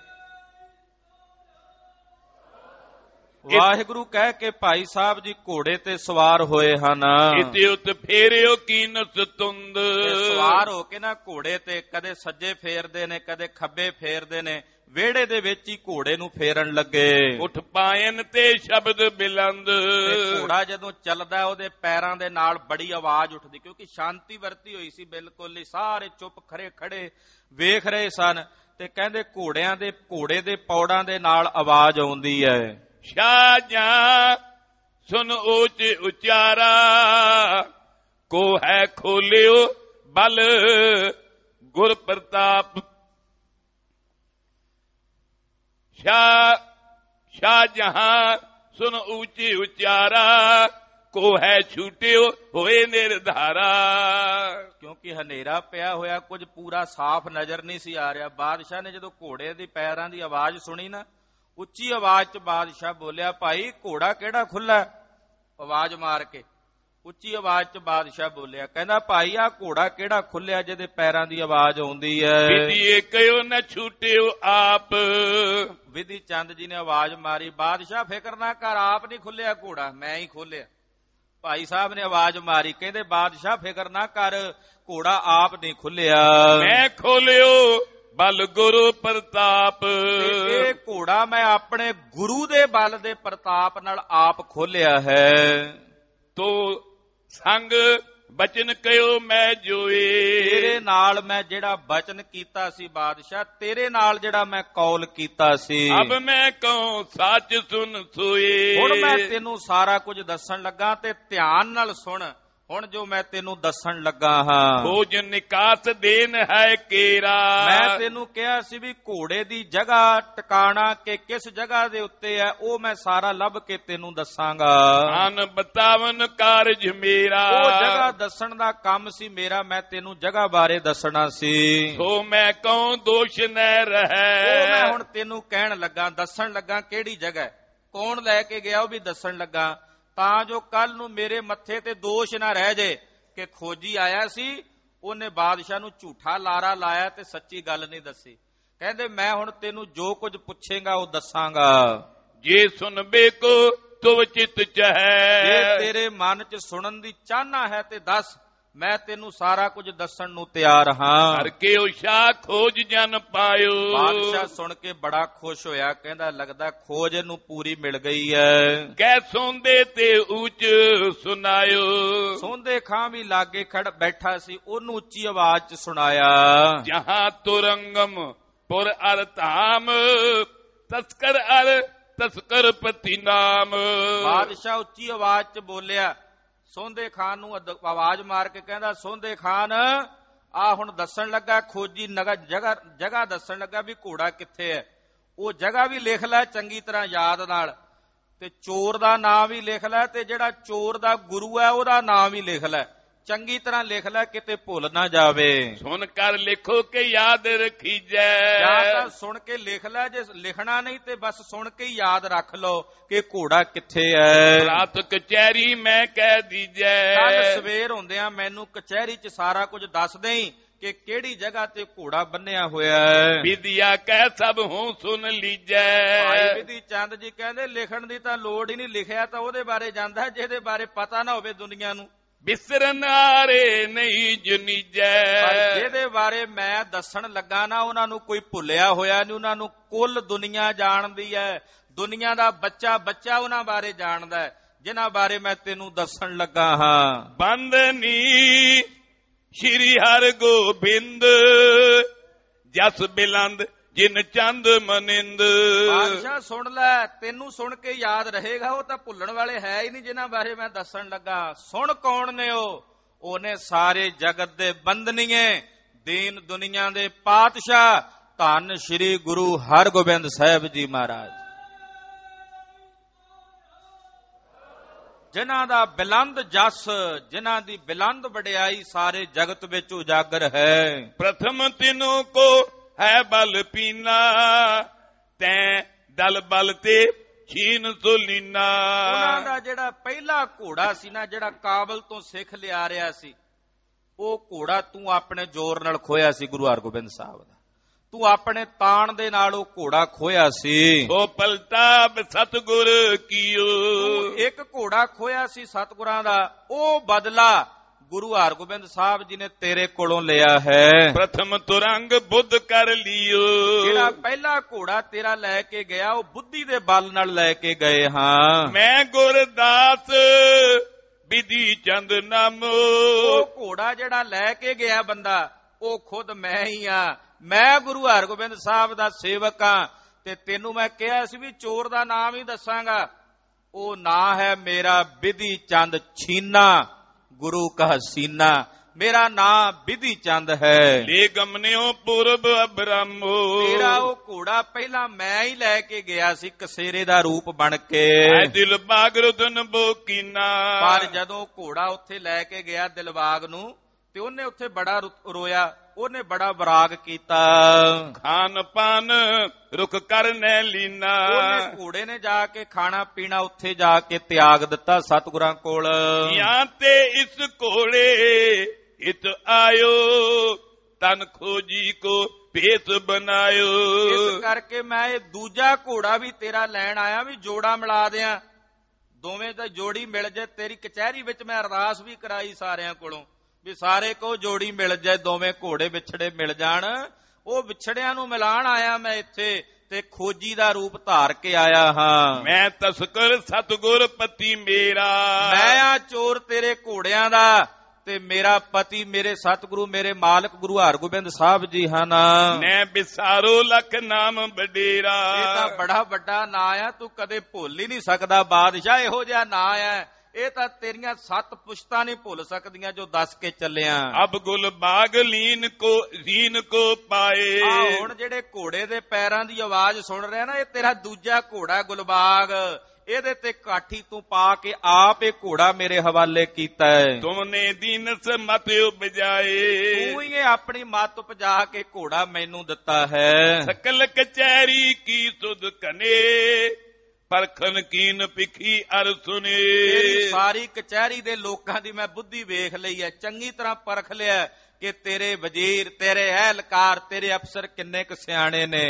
ਵਾਹਿਗੁਰੂ ਕਹਿ ਕੇ ਭਾਈ ਸਾਹਿਬ ਜੀ ਘੋੜੇ ਤੇ ਸਵਾਰ ਹੋਏ ਹਨ। ਇਤੇ ਉਤ ਫੇਰਿਓ ਕੀਨਸ ਤੁੰਦ। ਸਵਾਰ ਹੋ ਕੇ ਨਾ ਘੋੜੇ ਤੇ ਕਦੇ ਸੱਜੇ ਫੇਰਦੇ ਨੇ, ਕਦੇ ਖੱਬੇ ਫੇਰਦੇ ਨੇ, ਵਿਹੜੇ ਦੇ ਵਿੱਚ ਹੀ ਘੋੜੇ ਨੂੰ ਫੇਰਨ ਲੱਗੇ। ਉਠ ਪਾਇਨ ਤੇ ਸ਼ਬਦ ਬਿਲੰਦ। ਘੋੜਾ ਜਦੋਂ ਚੱਲਦਾ ਉਹਦੇ ਪੈਰਾਂ ਦੇ ਨਾਲ ਬੜੀ ਆਵਾਜ਼ ਉੱਠਦੀ, ਕਿਉਂਕਿ ਸ਼ਾਂਤੀ ਵਰਤੀ ਹੋਈ ਸੀ ਬਿਲਕੁਲ ਹੀ, ਸਾਰੇ ਚੁੱਪ ਖਰੇ ਖੜੇ ਵੇਖ ਰਹੇ ਸਨ। ਤੇ ਕਹਿੰਦੇ ਘੋੜੇ ਦੇ ਪੌੜਾਂ ਦੇ ਨਾਲ ਆਵਾਜ਼ ਆਉਂਦੀ ਹੈ, ਸ਼ਾਹ ਜਾਂ ਸੁਨ ਉੱਚ ਉਚਾਰਾ, ਕੋ ਹੈ ਖੋਲਿਓ ਬਲ ਗੁਰ ਪ੍ਰਤਾਪ। ਸ਼ਾਹ ਜਹਾਂ ਸੁਨ ਉੱਚੀ ਉਚਾਰਾ, ਕੋ ਹੈ ਛੂਟਿਓ ਹੋਏ ਨਿਰਧਾਰਾ। ਕਿਉਂਕਿ ਹਨੇਰਾ ਪਿਆ ਹੋਇਆ, ਕੁਝ ਪੂਰਾ ਸਾਫ਼ ਨਜ਼ਰ ਨਹੀਂ ਸੀ ਆ ਰਿਹਾ। ਬਾਦਸ਼ਾਹ ਨੇ ਜਦੋਂ ਘੋੜੇ ਦੀ ਪੈਰਾਂ ਦੀ ਆਵਾਜ਼ ਸੁਣੀ ਨਾ, ਉੱਚੀ ਆਵਾਜ਼ ਚ ਬਾਦਸ਼ਾਹ ਬੋਲਿਆ, ਭਾਈ ਘੋੜਾ ਕਿਹੜਾ ਖੁੱਲਾ? ਆਵਾਜ਼ ਮਾਰ ਕੇ ਉੱਚੀ ਆਵਾਜ਼ ਚ ਬਾਦਸ਼ਾਹ ਬੋਲਿਆ, ਕਹਿੰਦਾ ਭਾਈ ਆਹ ਘੋੜਾ ਕਿਹੜਾ ਖੁੱਲਿਆ ਜਿਹਦੇ ਪੈਰਾਂ ਦੀ ਆਵਾਜ਼ ਆਉਂਦੀ ਹੈ? ਵਿਧੀ ਕਿਉ ਨਾ ਛੂਟਿਓ ਆਪ। ਵਿਧੀ ਚੰਦ ਜੀ ਨੇ ਆਵਾਜ਼ ਮਾਰੀ, ਬਾਦਸ਼ਾਹ ਫਿਕਰ ਨਾ ਕਰ, ਆਪ ਨਹੀਂ ਖੁੱਲਿਆ ਘੋੜਾ, ਮੈਂ ਹੀ ਖੋਲਿਆ। ਭਾਈ ਸਾਹਿਬ ਨੇ ਆਵਾਜ਼ ਮਾਰੀ, ਕਹਿੰਦੇ ਬਾਦਸ਼ਾਹ ਫਿਕਰ ਨਾ ਕਰ, ਘੋੜਾ ਆਪ ਨਹੀਂ ਖੁੱਲਿਆ, ਮੈਂ ਖੋਲਿਓ ਬਲ ਗੁਰੂ ਪ੍ਰਤਾਪ। ਇਹ ਘੋੜਾ ਮੈਂ ਆਪਣੇ ਗੁਰੂ ਦੇ ਬਲ ਦੇ ਪ੍ਰਤਾਪ ਨਾਲ ਆਪ ਖੋਲਿਆ ਹੈ। ਤੋ ਸੰਗ ਬਚਨ ਕਹਿਓ ਮੈਂ ਜੋਏ। ਤੇਰੇ ਨਾਲ ਮੈਂ ਜਿਹੜਾ ਬਚਨ ਕੀਤਾ ਸੀ ਬਾਦਸ਼ਾਹ, ਤੇਰੇ ਨਾਲ ਜਿਹੜਾ ਮੈਂ ਕੌਲ ਕੀਤਾ ਸੀ, ਅਬ ਮੈਂ ਕਹੂੰ ਸੱਚ ਸੁਨ ਸੋਏ। ਹੁਣ ਮੈਂ ਤੈਨੂੰ ਸਾਰਾ ਕੁਝ ਦੱਸਣ ਲੱਗਾ ਤੇ ਧਿਆਨ ਨਾਲ ਸੁਣ। ਹੁਣ ਜੋ ਮੈਂ ਤੈਨੂੰ ਦੱਸਣ ਲੱਗਾ ਹਾਂ, ਖੋਜ ਨਿਕਾਸ ਦੇਨ ਹੈ ਕੇਰਾ। ਮੈਂ ਤੈਨੂੰ ਕਿਹਾ ਸੀ ਵੀ ਘੋੜੇ ਦੀ ਜਗ੍ਹਾ ਟਿਕਾਣਾ ਕਿ ਕਿਸ ਜਗ੍ਹਾ ਦੇ ਉੱਤੇ ਹੈ, ਉਹ ਮੈਂ ਸਾਰਾ ਲੱਭ ਕੇ ਤੈਨੂੰ ਦੱਸਾਂਗਾ। ਅਨ ਬਤਾਵਨ ਕਾਰਜ ਮੇਰਾ। ਉਹ ਜਗ੍ਹਾ ਦੱਸਣ ਦਾ ਕੰਮ ਸੀ ਮੇਰਾ, ਮੈਂ ਤੈਨੂੰ ਜਗ੍ਹਾ ਬਾਰੇ ਦੱਸਣਾ ਸੀ। ਸੋ ਮੈਂ ਕਹੂੰ ਦੋਸ਼ ਨ ਰਹਿ। ਉਹ ਮੈਂ ਹੁਣ ਤੈਨੂੰ ਕਹਿਣ ਲੱਗਾ, ਦੱਸਣ ਲੱਗਾ ਕਿਹੜੀ ਜਗ੍ਹਾ, ਕੌਣ ਲੈ ਕੇ ਗਿਆ ਉਹ ਵੀ ਦੱਸਣ ਲੱਗਾ, ਤਾਂ ਜੋ ਕੱਲ ਨੂੰ ਮੇਰੇ ਮੱਥੇ ਤੇ ਦੋਸ਼ ਨਾ ਰਹਿ ਜੇ ਕਿ ਖੋਜੀ ਆਇਆ ਸੀ, ਉਹਨੇ ਬਾਦਸ਼ਾਹ ਨੂੰ ਝੂਠਾ ਲਾਰਾ ਲਾਇਆ ਤੇ ਸੱਚੀ ਗੱਲ ਨਹੀਂ ਦੱਸੀ। ਕਹਿੰਦੇ ਮੈਂ ਹੁਣ ਤੈਨੂੰ ਜੋ ਕੁਝ ਪੁੱਛੇਗਾ ਉਹ ਦੱਸਾਂਗਾ। ਜੇ ਸੁਣਬੇ ਕੋ ਤੁਵ ਚਿਤ ਚਹੈ। ਜੇ ਤੇਰੇ ਮਨ 'ਚ ਸੁਣਨ ਦੀ ਚਾਹਨਾ ਹੈ ਤੇ ਦੱਸ, ਮੈਂ ਤੈਨੂੰ ਸਾਰਾ ਕੁਝ ਦੱਸਣ ਨੂੰ ਤਿਆਰ ਹਾਂ। ਹਰ ਕੇ ਉਸ਼ਾ ਖੋਜ ਜਨ ਪਾਇਓ। ਬਾਦਸ਼ਾਹ ਸੁਣ ਕੇ ਬੜਾ ਖੁਸ਼ ਹੋਇਆ, ਕਹਿੰਦਾ ਲੱਗਦਾ ਖੋਜ ਇਹਨੂੰ ਪੂਰੀ ਮਿਲ ਗਈ ਹੈ। ਕਹਿ ਸੌਂਦੇ ਤੇ ਉੱਚ ਸੁਨਾਇਓ। ਸੌਂਦੇ ਖਾਂ ਵੀ ਲਾਗੇ ਖੜ ਬੈਠਾ ਸੀ, ਉਹਨੂੰ ਉੱਚੀ ਆਵਾਜ਼ 'ਚ ਸੁਣਾਇਆ, ਜਹਾਂ ਤੁਰੰਗਮ ਪੁਰ ਅਰ ਧਾਮ, ਤਸਕਰ ਪਤੀ ਨਾਮ। ਬਾਦਸ਼ਾਹ ਉੱਚੀ ਆਵਾਜ਼ 'ਚ ਬੋਲਿਆ, ਸੌਂਦੇ ਖਾਨ ਨੂੰ ਆਵਾਜ਼ ਮਾਰ ਕੇ ਕਹਿੰਦਾ, ਸੌਂਦੇ ਖਾਨ ਆ ਹੁਣ ਦੱਸਣ ਲੱਗਾ, ਖੋਜੀ ਜਗ੍ਹਾ ਦੱਸਣ ਲੱਗਾ ਵੀ ਘੋੜਾ ਕਿੱਥੇ ਹੈ। ਉਹ ਜਗ੍ਹਾ ਵੀ ਲਿਖ ਲੈ ਚੰਗੀ ਤਰ੍ਹਾਂ ਯਾਦ ਨਾਲ, ਤੇ ਚੋਰ ਦਾ ਨਾਮ ਵੀ ਲਿਖ ਲੈ, ਤੇ ਜਿਹੜਾ ਚੋਰ ਦਾ ਗੁਰੂ ਹੈ ਉਹਦਾ ਨਾਮ ਵੀ ਲਿਖ ਲੈ, ਚੰਗੀ ਤਰ੍ਹਾਂ ਲਿਖ ਲੈ, ਕਿਤੇ ਭੁੱਲ ਨਾ ਜਾਵੇ। ਸੁਣ ਕਰ ਲਿਖੋ ਕਿ ਯਾਦ ਰਖੀਜੈ। ਜਾਂ ਤਾਂ ਸੁਣ ਕੇ ਲਿਖ ਲੈ, ਜੇ ਲਿਖਣਾ ਨਹੀਂ ਤੇ ਬਸ ਸੁਣ ਕੇ ਹੀ ਯਾਦ ਰੱਖ ਲਓ ਕਿ ਘੋੜਾ ਕਿੱਥੇ ਹੈ। ਰਾਤ ਕਚਹਿਰੀ ਮੈਂ ਕਹਿ ਦੀਜੈ। ਕੱਲ ਸਵੇਰ ਹੁੰਦਿਆਂ ਮੈਨੂੰ ਕਚਹਿਰੀ 'ਚ ਸਾਰਾ ਕੁਝ ਦੱਸ ਦੇਈਂ ਕਿ ਕਿਹੜੀ ਜਗ੍ਹਾ ਤੇ ਘੋੜਾ ਬੰਨਿਆ ਹੋਇਆ ਹੈ। ਵਿਦਿਆ ਕਹਿ ਸਭ ਹੂੰ ਸੁਣ ਲੀਜੈ। ਭਾਈ ਵਿਧੀ ਚੰਦ ਜੀ ਕਹਿੰਦੇ ਲਿਖਣ ਦੀ ਤਾਂ ਲੋੜ ਹੀ ਨਹੀਂ, ਲਿਖਿਆ ਤਾਂ ਉਹਦੇ ਬਾਰੇ ਜਾਂਦਾ ਜਿਹਦੇ ਬਾਰੇ ਪਤਾ ਨਾ ਹੋਵੇ ਦੁਨੀਆ ਨੂੰ। ਬਿਸਰਨ ਆਰੇ ਨਹੀਂ ਜੁਨੀਜੈ। ਪਰ ਜਿਹਦੇ ਬਾਰੇ ਮੈਂ ਦੱਸਣ ਲੱਗਾ ਨਾ, ਉਹਨਾਂ ਨੂੰ ਕੋਈ ਭੁੱਲਿਆ ਹੋਇਆ ਨਹੀਂ, ਉਹਨਾਂ ਨੂੰ ਕੁੱਲ ਦੁਨੀਆ ਜਾਣਦੀ ਹੈ। ਦੁਨੀਆ ਦਾ ਬੱਚਾ ਉਹਨਾਂ ਬਾਰੇ ਜਾਣਦਾ ਹੈ, ਜਿਨ੍ਹਾਂ ਬਾਰੇ ਮੈਂ ਤੈਨੂੰ ਦੱਸਣ ਲੱਗਾ ਹਾਂ। ਬੰਦਨੀ ਸ਼੍ਰੀ ਹਰਿ ਗੋਬਿੰਦ, ਜਸ ਬਿਲੰਦ ਜਿਨ ਚੰਦ ਮਨਿੰਦ। ਬਾਦਸ਼ਾਹ ਸੁਣ ਲੈ, ਤੈਨੂੰ ਸੁਣ ਕੇ ਯਾਦ ਰਹੇਗਾ, ਉਹ ਤਾਂ ਭੁੱਲਣ ਵਾਲੇ ਹੈ ਹੀ ਨਹੀਂ ਜਿਨ੍ਹਾਂ ਬਾਰੇ ਮੈਂ ਦੱਸਣ ਲੱਗਾ। ਸੁਣ ਕੌਣ ਨੇ ਉਹ? ਉਹਨੇ ਸਾਰੇ ਜਗਤ ਦੇ ਬੰਦਨੀਏ, ਦੀਨ ਦੁਨੀਆ ਦੇ ਪਾਤਸ਼ਾਹ, ਧੰਨ ਸ਼੍ਰੀ ਗੁਰੂ ਹਰਗੋਬਿੰਦ ਸਾਹਿਬ ਜੀ ਮਹਾਰਾਜ, ਜਿਨ੍ਹਾਂ ਦਾ ਬਿਲੰਦ ਜਸ, ਜਿਨ੍ਹਾਂ ਦੀ ਬਿਲੰਦ ਵਡਿਆਈ ਸਾਰੇ ਜਗਤ ਵਿੱਚ ਉਜਾਗਰ ਹੈ। ਪ੍ਰਥਮ ਤਿਨੋਂ ਕੋ ਹੈ ਬਲ ਪੀਨਾ, ਤੈਂ ਦਲ ਬਲ ਤੇ ਛੀਨ ਸੁਲੀਨਾ। ਉਹਨਾਂ ਦਾ ਜਿਹੜਾ ਪਹਿਲਾ ਘੋੜਾ ਸੀ ਨਾ, ਜਿਹੜਾ ਕਾਬਲ ਤੋਂ ਸਿੱਖ ਲਿਆ ਰਿਹਾ ਸੀ, ਉਹ ਘੋੜਾ ਤੂੰ ਆਪਣੇ ਜ਼ੋਰ ਨਾਲ ਖੋਇਆ ਸੀ ਗੁਰੂ ਹਰਗੋਬਿੰਦ ਸਾਹਿਬ ਦਾ। ਤੂੰ ਆਪਣੇ ਤਾਣ ਦੇ ਨਾਲ ਉਹ ਘੋੜਾ ਖੋਇਆ ਸੀ। ਉਹ ਪਲਤਾਬ ਸਤਿਗੁਰ ਕੀਓ। ਤੂੰ ਇੱਕ ਘੋੜਾ ਖੋਇਆ ਸੀ ਸਤਿਗੁਰਾਂ ਦਾ, ਉਹ ਬਦਲਾ ਗੁਰੂ ਹਰਗੋਬਿੰਦ ਸਾਹਿਬ ਜੀ ਨੇ ਤੇਰੇ ਕੋਲੋਂ ਲਿਆ ਹੈ। ਪ੍ਰਥਮ ਤੁਰੰਗ ਬੁੱਧ ਕਰ ਲਿਓ। ਜਿਹੜਾ ਪਹਿਲਾ ਘੋੜਾ ਤੇਰਾ ਲੈ ਕੇ ਗਿਆ, ਉਹ ਬੁੱਧੀ ਦੇ ਬਲ ਨਾਲ ਲੈ ਕੇ ਗਏ ਹਾਂ। ਮੈਂ ਗੁਰਦਾਸ ਵਿਧੀ ਚੰਦ ਨਾਮੋ। ਉਹ ਘੋੜਾ ਜਿਹੜਾ ਲੈ ਕੇ ਗਿਆ ਬੰਦਾ, ਉਹ ਖੁਦ ਮੈਂ ਹੀ ਆ। ਮੈਂ ਗੁਰੂ ਹਰਗੋਬਿੰਦ ਸਾਹਿਬ ਦਾ ਸੇਵਕ ਆ। ਤੇ ਤੈਨੂੰ ਮੈਂ ਕਿਹਾ ਸੀ ਵੀ ਚੋਰ ਦਾ ਨਾਮ ਹੀ ਦੱਸਾਂਗਾ। ਉਹ ਨਾਂ ਹੈ ਮੇਰਾ ਵਿਧੀ ਚੰਦ ਛੀਨਾ, ਗੁਰੂ ਕਾ ਸੀਨਾ। ਮੇਰਾ ਨਾਂ ਵਿਧੀ ਚੰਦ ਹੈ। ਲੈ ਗਮਨਿਓ ਪੂਰਬ ਅਬਰਾਮੋ। ਤੇਰਾ ਉਹ ਘੋੜਾ ਪਹਿਲਾਂ ਮੈਂ ਹੀ ਲੈ ਕੇ ਗਿਆ ਸੀ, ਕਸੇਰੇ ਦਾ ਰੂਪ ਬਣ ਕੇ। ਦਿਲ ਬਾਗ ਰੁਦਨ ਬੋਕੀਨਾ। ਪਰ ਜਦੋਂ ਘੋੜਾ ਉੱਥੇ ਲੈ ਕੇ ਗਿਆ ਦਿਲਬਾਗ ਨੂੰ, ਤੇ ਉਹਨੇ ਉੱਥੇ ਬੜਾ ਰੋਇਆ, ਉਹਨੇ ਬੜਾ ਵਿਰਾਗ ਕੀਤਾ। ਖਾਨ ਪਾਨ ਰੁਕ ਕਰਨੇ ਲੀਨਾ। ਉਹਨੇ ਘੋੜੇ ਨੇ ਜਾ ਕੇ ਖਾਣਾ ਪੀਣਾ ਉੱਥੇ ਜਾ ਕੇ ਤਿਆਗ ਦਿੱਤਾ ਸਤਿਗੁਰਾਂ ਕੋਲ। ਜਾਂ ਤੇ ਇਸ ਘੋੜੇ ਇਤ ਆਇਓ, ਤਨ ਖੋਜੀ ਕੋ ਭੇਸ ਬਨਾਇਓ। ਇਸ ਕਰਕੇ ਮੈਂ ਇਹ ਦੂਜਾ ਘੋੜਾ ਵੀ ਤੇਰਾ ਲੈਣ ਆਇਆ, ਵੀ ਜੋੜਾ ਮਿਲਾ ਦਿਆਂ, ਦੋਵੇਂ ਦਾ ਜੋੜੀ ਮਿਲ ਜਾਏ। ਤੇਰੀ ਕਚਹਿਰੀ ਵਿੱਚ ਮੈਂ ਅਰਦਾਸ ਵੀ ਕਰਾਈ ਸਾਰਿਆਂ ਕੋਲੋਂ, ਵੀ ਸਾਰੇ ਕੋ ਜੋੜੀ ਮਿਲ ਜਾਏ, ਦੋਵੇਂ ਘੋੜੇ ਵਿਛੜੇ ਮਿਲ ਜਾਣ। ਉਹ ਵਿਛੜਿਆਂ ਨੂੰ ਮਿਲਾਣ ਆਇਆ ਮੈਂ ਇੱਥੇ, ਤੇ ਖੋਜੀ ਦਾ ਰੂਪ ਧਾਰ ਕੇ ਆਇਆ ਹਾਂ। ਮੈਂ ਤਸਕਰ ਸਤਿਗੁਰ ਪਤੀ ਮੇਰਾ। ਮੈਂ ਆ ਚੋਰ ਤੇਰੇ ਘੋੜਿਆਂ ਦਾ, ਤੇ ਮੇਰਾ ਪਤੀ ਮੇਰੇ ਸਤਿਗੁਰੂ ਮੇਰੇ ਮਾਲਕ ਗੁਰੂ ਹਰਗੋਬਿੰਦ ਸਾਹਿਬ ਜੀ ਹਨ। ਮੈਂ ਵਿਸਾਰੋ ਲੱਖ ਨਾਮ ਵਡੇਰਾ। ਇਹ ਤਾਂ ਬੜਾ ਵੱਡਾ ਨਾਂ ਆ, ਤੂੰ ਕਦੇ ਭੁੱਲ ਹੀ ਨਹੀਂ ਸਕਦਾ ਬਾਦਸ਼ਾਹ। ਇਹੋ ਜਿਹਾ ਨਾਂ ਹੈ, ਇਹ ਤਾਂ ਤੇਰੀਆਂ 7 ਪੁਸ਼ਤਾਂ ਨਹੀਂ ਭੁੱਲ ਸਕਦੀਆਂ ਜੋ ਦੱਸ ਕੇ ਚੱਲਿਆ। ਅਬ ਗੁਲ ਬਾਗ ਲੀਨ ਕੋ ਪਾਏ। ਹੁਣ ਜਿਹੜੇ ਘੋੜੇ ਦੇ ਪੈਰਾਂ ਦੀ ਆਵਾਜ਼ ਸੁਣ ਰਿਹਾ ਨਾ, ਇਹ ਤੇਰਾ ਦੂਜਾ ਘੋੜਾ ਗੁਲਬਾਗ। ਇਹਦੇ ਤੇ ਕਾਠੀ ਤੂੰ ਪਾ ਕੇ ਆਪ ਇਹ ਘੋੜਾ ਮੇਰੇ ਹਵਾਲੇ ਕੀਤਾ ਹੈ। ਤੁਮਨੇ ਦੀਨਸ ਮਤ ਉਪਜਾਏ। ਤੂੰ ਹੀ ਆਪਣੀ ਮੱਤ ਉਪਜਾ ਕੇ ਘੋੜਾ ਮੈਨੂੰ ਦਿੱਤਾ ਹੈ। ਸਕਲ ਕਚਹਿਰੀ ਕੀ ਸੁਧ ਕਨੇ, ਪਰਖਨ ਕੀਨ ਪਿਖੀ ਅਰ ਸੁਨੇ। ਤੇਰੀ ਸਾਰੀ ਕਚਹਿਰੀ ਦੇ ਲੋਕਾਂ ਦੀ ਮੈਂ ਬੁੱਧੀ ਵੇਖ ਲਈ ਹੈ, ਚੰਗੀ ਤਰ੍ਹਾਂ ਪਰਖ ਲਿਆ ਕਿ ਤੇਰੇ ਵਜ਼ੀਰ, ਤੇਰੇ ਅਹਿਲਕਾਰ, ਤੇਰੇ ਅਫਸਰ ਕਿੰਨੇ ਕੁ ਸਿਆਣੇ ਨੇ।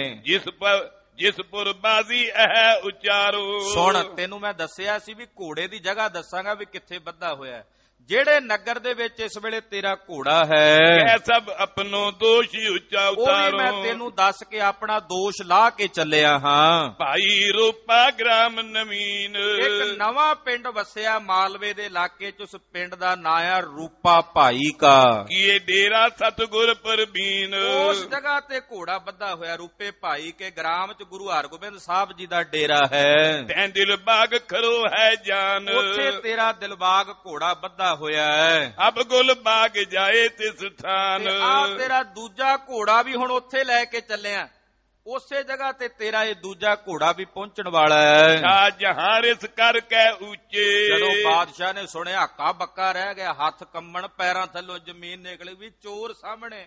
ਜਿਸ ਪੁਰ ਬਾਜ਼ੀ ਇਹ ਉਚਾਰੋ। ਸੁਣ, ਤੈਨੂੰ ਮੈਂ ਦੱਸਿਆ ਸੀ ਵੀ ਘੋੜੇ ਦੀ ਜਗ੍ਹਾ ਦੱਸਾਂਗਾ ਵੀ ਕਿੱਥੇ ਬੱਧਾ ਹੋਇਆ। ਜਿਹੜੇ ਨਗਰ ਦੇ ਵਿੱਚ ਇਸ ਵੇਲੇ ਤੇਰਾ ਘੋੜਾ ਹੈ, ਇਹ ਸਭ ਆਪਣੋ ਦੋਸ਼ ਉੱਚਾ ਉਤਾਰੋ। ਮੈਂ ਤੈਨੂੰ ਦੱਸ ਕੇ ਆਪਣਾ ਦੋਸ਼ ਲਾ ਕੇ ਚੱਲਿਆ ਹਾਂ। ਭਾਈ ਰੂਪਾ ਗ੍ਰਾਮ ਨਵੀਨ। ਇੱਕ ਨਵਾਂ ਪਿੰਡ ਵਸਿਆ ਮਾਲਵੇ ਦੇ ਇਲਾਕੇ ਚ। ਉਸ ਪਿੰਡ ਦਾ ਨਾਂ ਆ ਰੂਪਾ ਭਾਈ ਕਾ। ਕੀ ਇਹ ਡੇਰਾ ਸਤਿਗੁਰ ਪਰਬੀਨ। ਉਸ ਜਗ੍ਹਾ ਤੇ ਘੋੜਾ ਬੱਧਾ ਹੋਇਆ ਰੂਪੇ ਭਾਈ ਕੇ ਗ੍ਰਾਮ ਚ ਗੁਰੂ ਹਰਗੋਬਿੰਦ ਸਾਹਿਬ ਜੀ ਦਾ ਡੇਰਾ ਹੈ। ਤੈਂ ਦਿਲਬਾਗ ਖਰੋ ਹੈ ਜਾਨ। ਉੱਥੇ ਤੇਰਾ ਦਿਲਬਾਗ ਘੋੜਾ ਬੱਧਾ ਹੋਇਆ ਹੈ। ਅਬ ਗੁਲ ਬਾਗ ਜਾਏ ਤਿਸ ਥਾਨ। ਆ ਤੇਰਾ ਦੂਜਾ ਘੋੜਾ ਵੀ ਹੁਣ ਉੱਥੇ ਲੈ ਕੇ ਚੱਲਿਆ। ਉਸੇ ਜਗ੍ਹਾ ਤੇ ਤੇਰਾ ਇਹ ਦੂਜਾ ਘੋੜਾ ਵੀ ਪਹੁੰਚਣ ਵਾਲਾ ਹੈ। ਸ਼ਾਹ ਜਹਾਂ ਰਿਸ ਕਰਕੇ ਉੱਚੇ। ਜਦੋਂ ਬਾਦਸ਼ਾਹ ਨੇ ਸੁਣਿਆ, ਹੱਕਾ ਬੱਕਾ ਰਹਿ ਗਿਆ, ਹੱਥ ਕੰਮਣ, ਪੈਰਾਂ ਥੱਲੋਂ ਜ਼ਮੀਨ ਨਿਕਲੀ ਵੀ ਚੋਰ ਸਾਹਮਣੇ।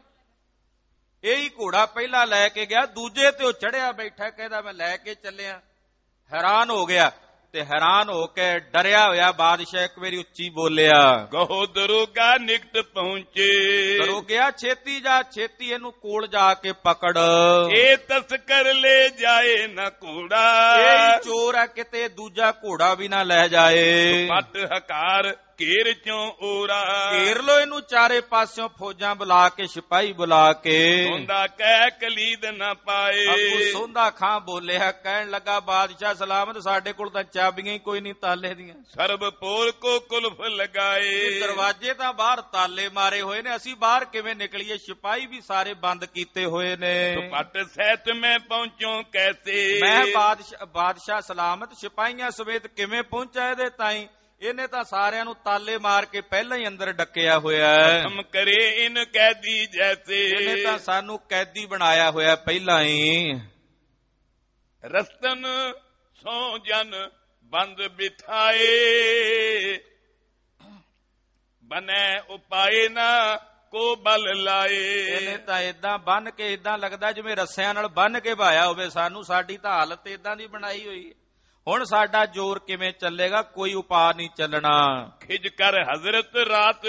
ਇਹੀ ਘੋੜਾ ਪਹਿਲਾਂ ਲੈ ਕੇ ਗਿਆ, ਦੂਜੇ ਤੇ ਉਹ ਚੜਿਆ ਬੈਠਾ, ਕਹਿੰਦਾ ਮੈਂ ਲੈ ਕੇ ਚੱਲਿਆ। ਹੈਰਾਨ ਹੋ ਗਿਆ, ਤੇ ਹੈਰਾਨ ਹੋ ਕੇ ਡਰਿਆ ਹੋਇਆ ਬਾਦਸ਼ਾਹ ਇੱਕ ਵਾਰੀ ਉੱਚੀ ਬੋਲਿਆ, ਕਹੋ ਦਰੋਗਾ ਨਿਕਟ ਪਹੁੰਚੇ। ਦਰੋਗਿਆ ਛੇਤੀ ਜਾ, ਛੇਤੀ ਇਹਨੂੰ ਕੋਲ ਜਾ ਕੇ ਪਕੜ। ਇਹ ਤਸਕਰ ਲੈ ਜਾਏ ਨਾ ਘੋੜਾ। ਇਹ ਚੋਰ ਆ, ਕਿਤੇ ਦੂਜਾ ਘੋੜਾ ਵੀ ਨਾ ਲੈ ਜਾਏ। ਪੱਟ ਹਕਾਰ ਘੇਰ ਚੋਂ ਓਰਾ। ਘੇਰ ਲੋ ਇਹਨੂੰ ਚਾਰੇ ਪਾਸਿਓਂ, ਫੌਜਾਂ ਬੁਲਾ ਕੇ, ਸਿਪਾਹੀ ਬੁਲਾ ਕੇ। ਸੋਂਦਾ ਕਹਿ ਕਲੀਦ ਨਾ ਪਾਏ। ਅੱਬੂ ਸੋਂਦਾ ਖਾਂ ਬੋਲਿਆ, ਕਹਿਣ ਲੱਗਾ ਬਾਦਸ਼ਾਹ ਸਲਾਮਤ, ਸਾਡੇ ਕੋਲ ਤਾਂ ਚਾਬੀਆਂ ਹੀ ਕੋਈ ਨਹੀਂ ਤਾਲੇ ਦੀਆਂ। ਸਰਬ ਪੋਰ ਕੋ ਕੁਲਫ ਲਗਾਏ। ਦਰਵਾਜ਼ੇ ਤਾਂ ਬਾਹਰ ਤਾਲੇ ਮਾਰੇ ਹੋਏ ਨੇ, ਅਸੀਂ ਬਾਹਰ ਕਿਵੇਂ ਨਿਕਲੀਏ? ਸਿਪਾਹੀ ਵੀ ਸਾਰੇ ਬੰਦ ਕੀਤੇ ਹੋਏ ਨੇ। ਪੱਟ ਸਹਿਤ ਮੈਂ ਪਹੁੰਚੋ ਕੈਸੇ। ਮੈਂ ਬਾਦਸ਼ਾਹ ਸਲਾਮਤ ਸਿਪਾਹੀਆਂ ਸਮੇਤ ਕਿਵੇਂ ਪਹੁੰਚਾ ਇਹਦੇ ਤਾਈਂ? ਇਹਨੇ ਤਾਂ ਸਾਰਿਆਂ ਨੂੰ ਤਾਲੇ ਮਾਰ ਕੇ ਪਹਿਲਾਂ ਹੀ ਅੰਦਰ ਡੱਕਿਆ ਹੋਇਆ ਹੈ। ਹਮ ਕਰੇ ਇਨ ਕੈਦੀ ਜੈਸੇ। ਇਹਨੇ ਤਾਂ ਸਾਨੂੰ ਕੈਦੀ ਬਣਾਇਆ ਹੋਇਆ ਪਹਿਲਾਂ ਹੀ। ਰਸਤਨ ਸੋ ਜਨ ਬੰਦ ਬਿਠਾਏ। ਬਨੈ ਉਪਾਏ ਨਾ ਕੋ ਬਲ ਲਾਏ। ਇਹਨੇ ਤਾਂ ਏਦਾਂ ਬੰਨ ਕੇ, ਏਦਾਂ ਲੱਗਦਾ ਜਿਵੇਂ ਰੱਸਿਆਂ ਨਾਲ ਬੰਨ ਕੇ ਭਾਇਆ ਹੋਵੇ ਸਾਨੂੰ। ਸਾਡੀ ਤਾਂ ਹਾਲਤ ਏਦਾਂ ਦੀ ਬਣਾਈ ਹੋਈ ਹੈ। ਹੁਣ ਸਾਡਾ ਜ਼ੋਰ ਕਿਵੇਂ ਚੱਲੇਗਾ? ਕੋਈ ਉਪਾਅ ਨਹੀਂ ਚੱਲਣਾ। ਖਿਜ ਕਰ ਹਜ਼ਰਤ ਰਾਤ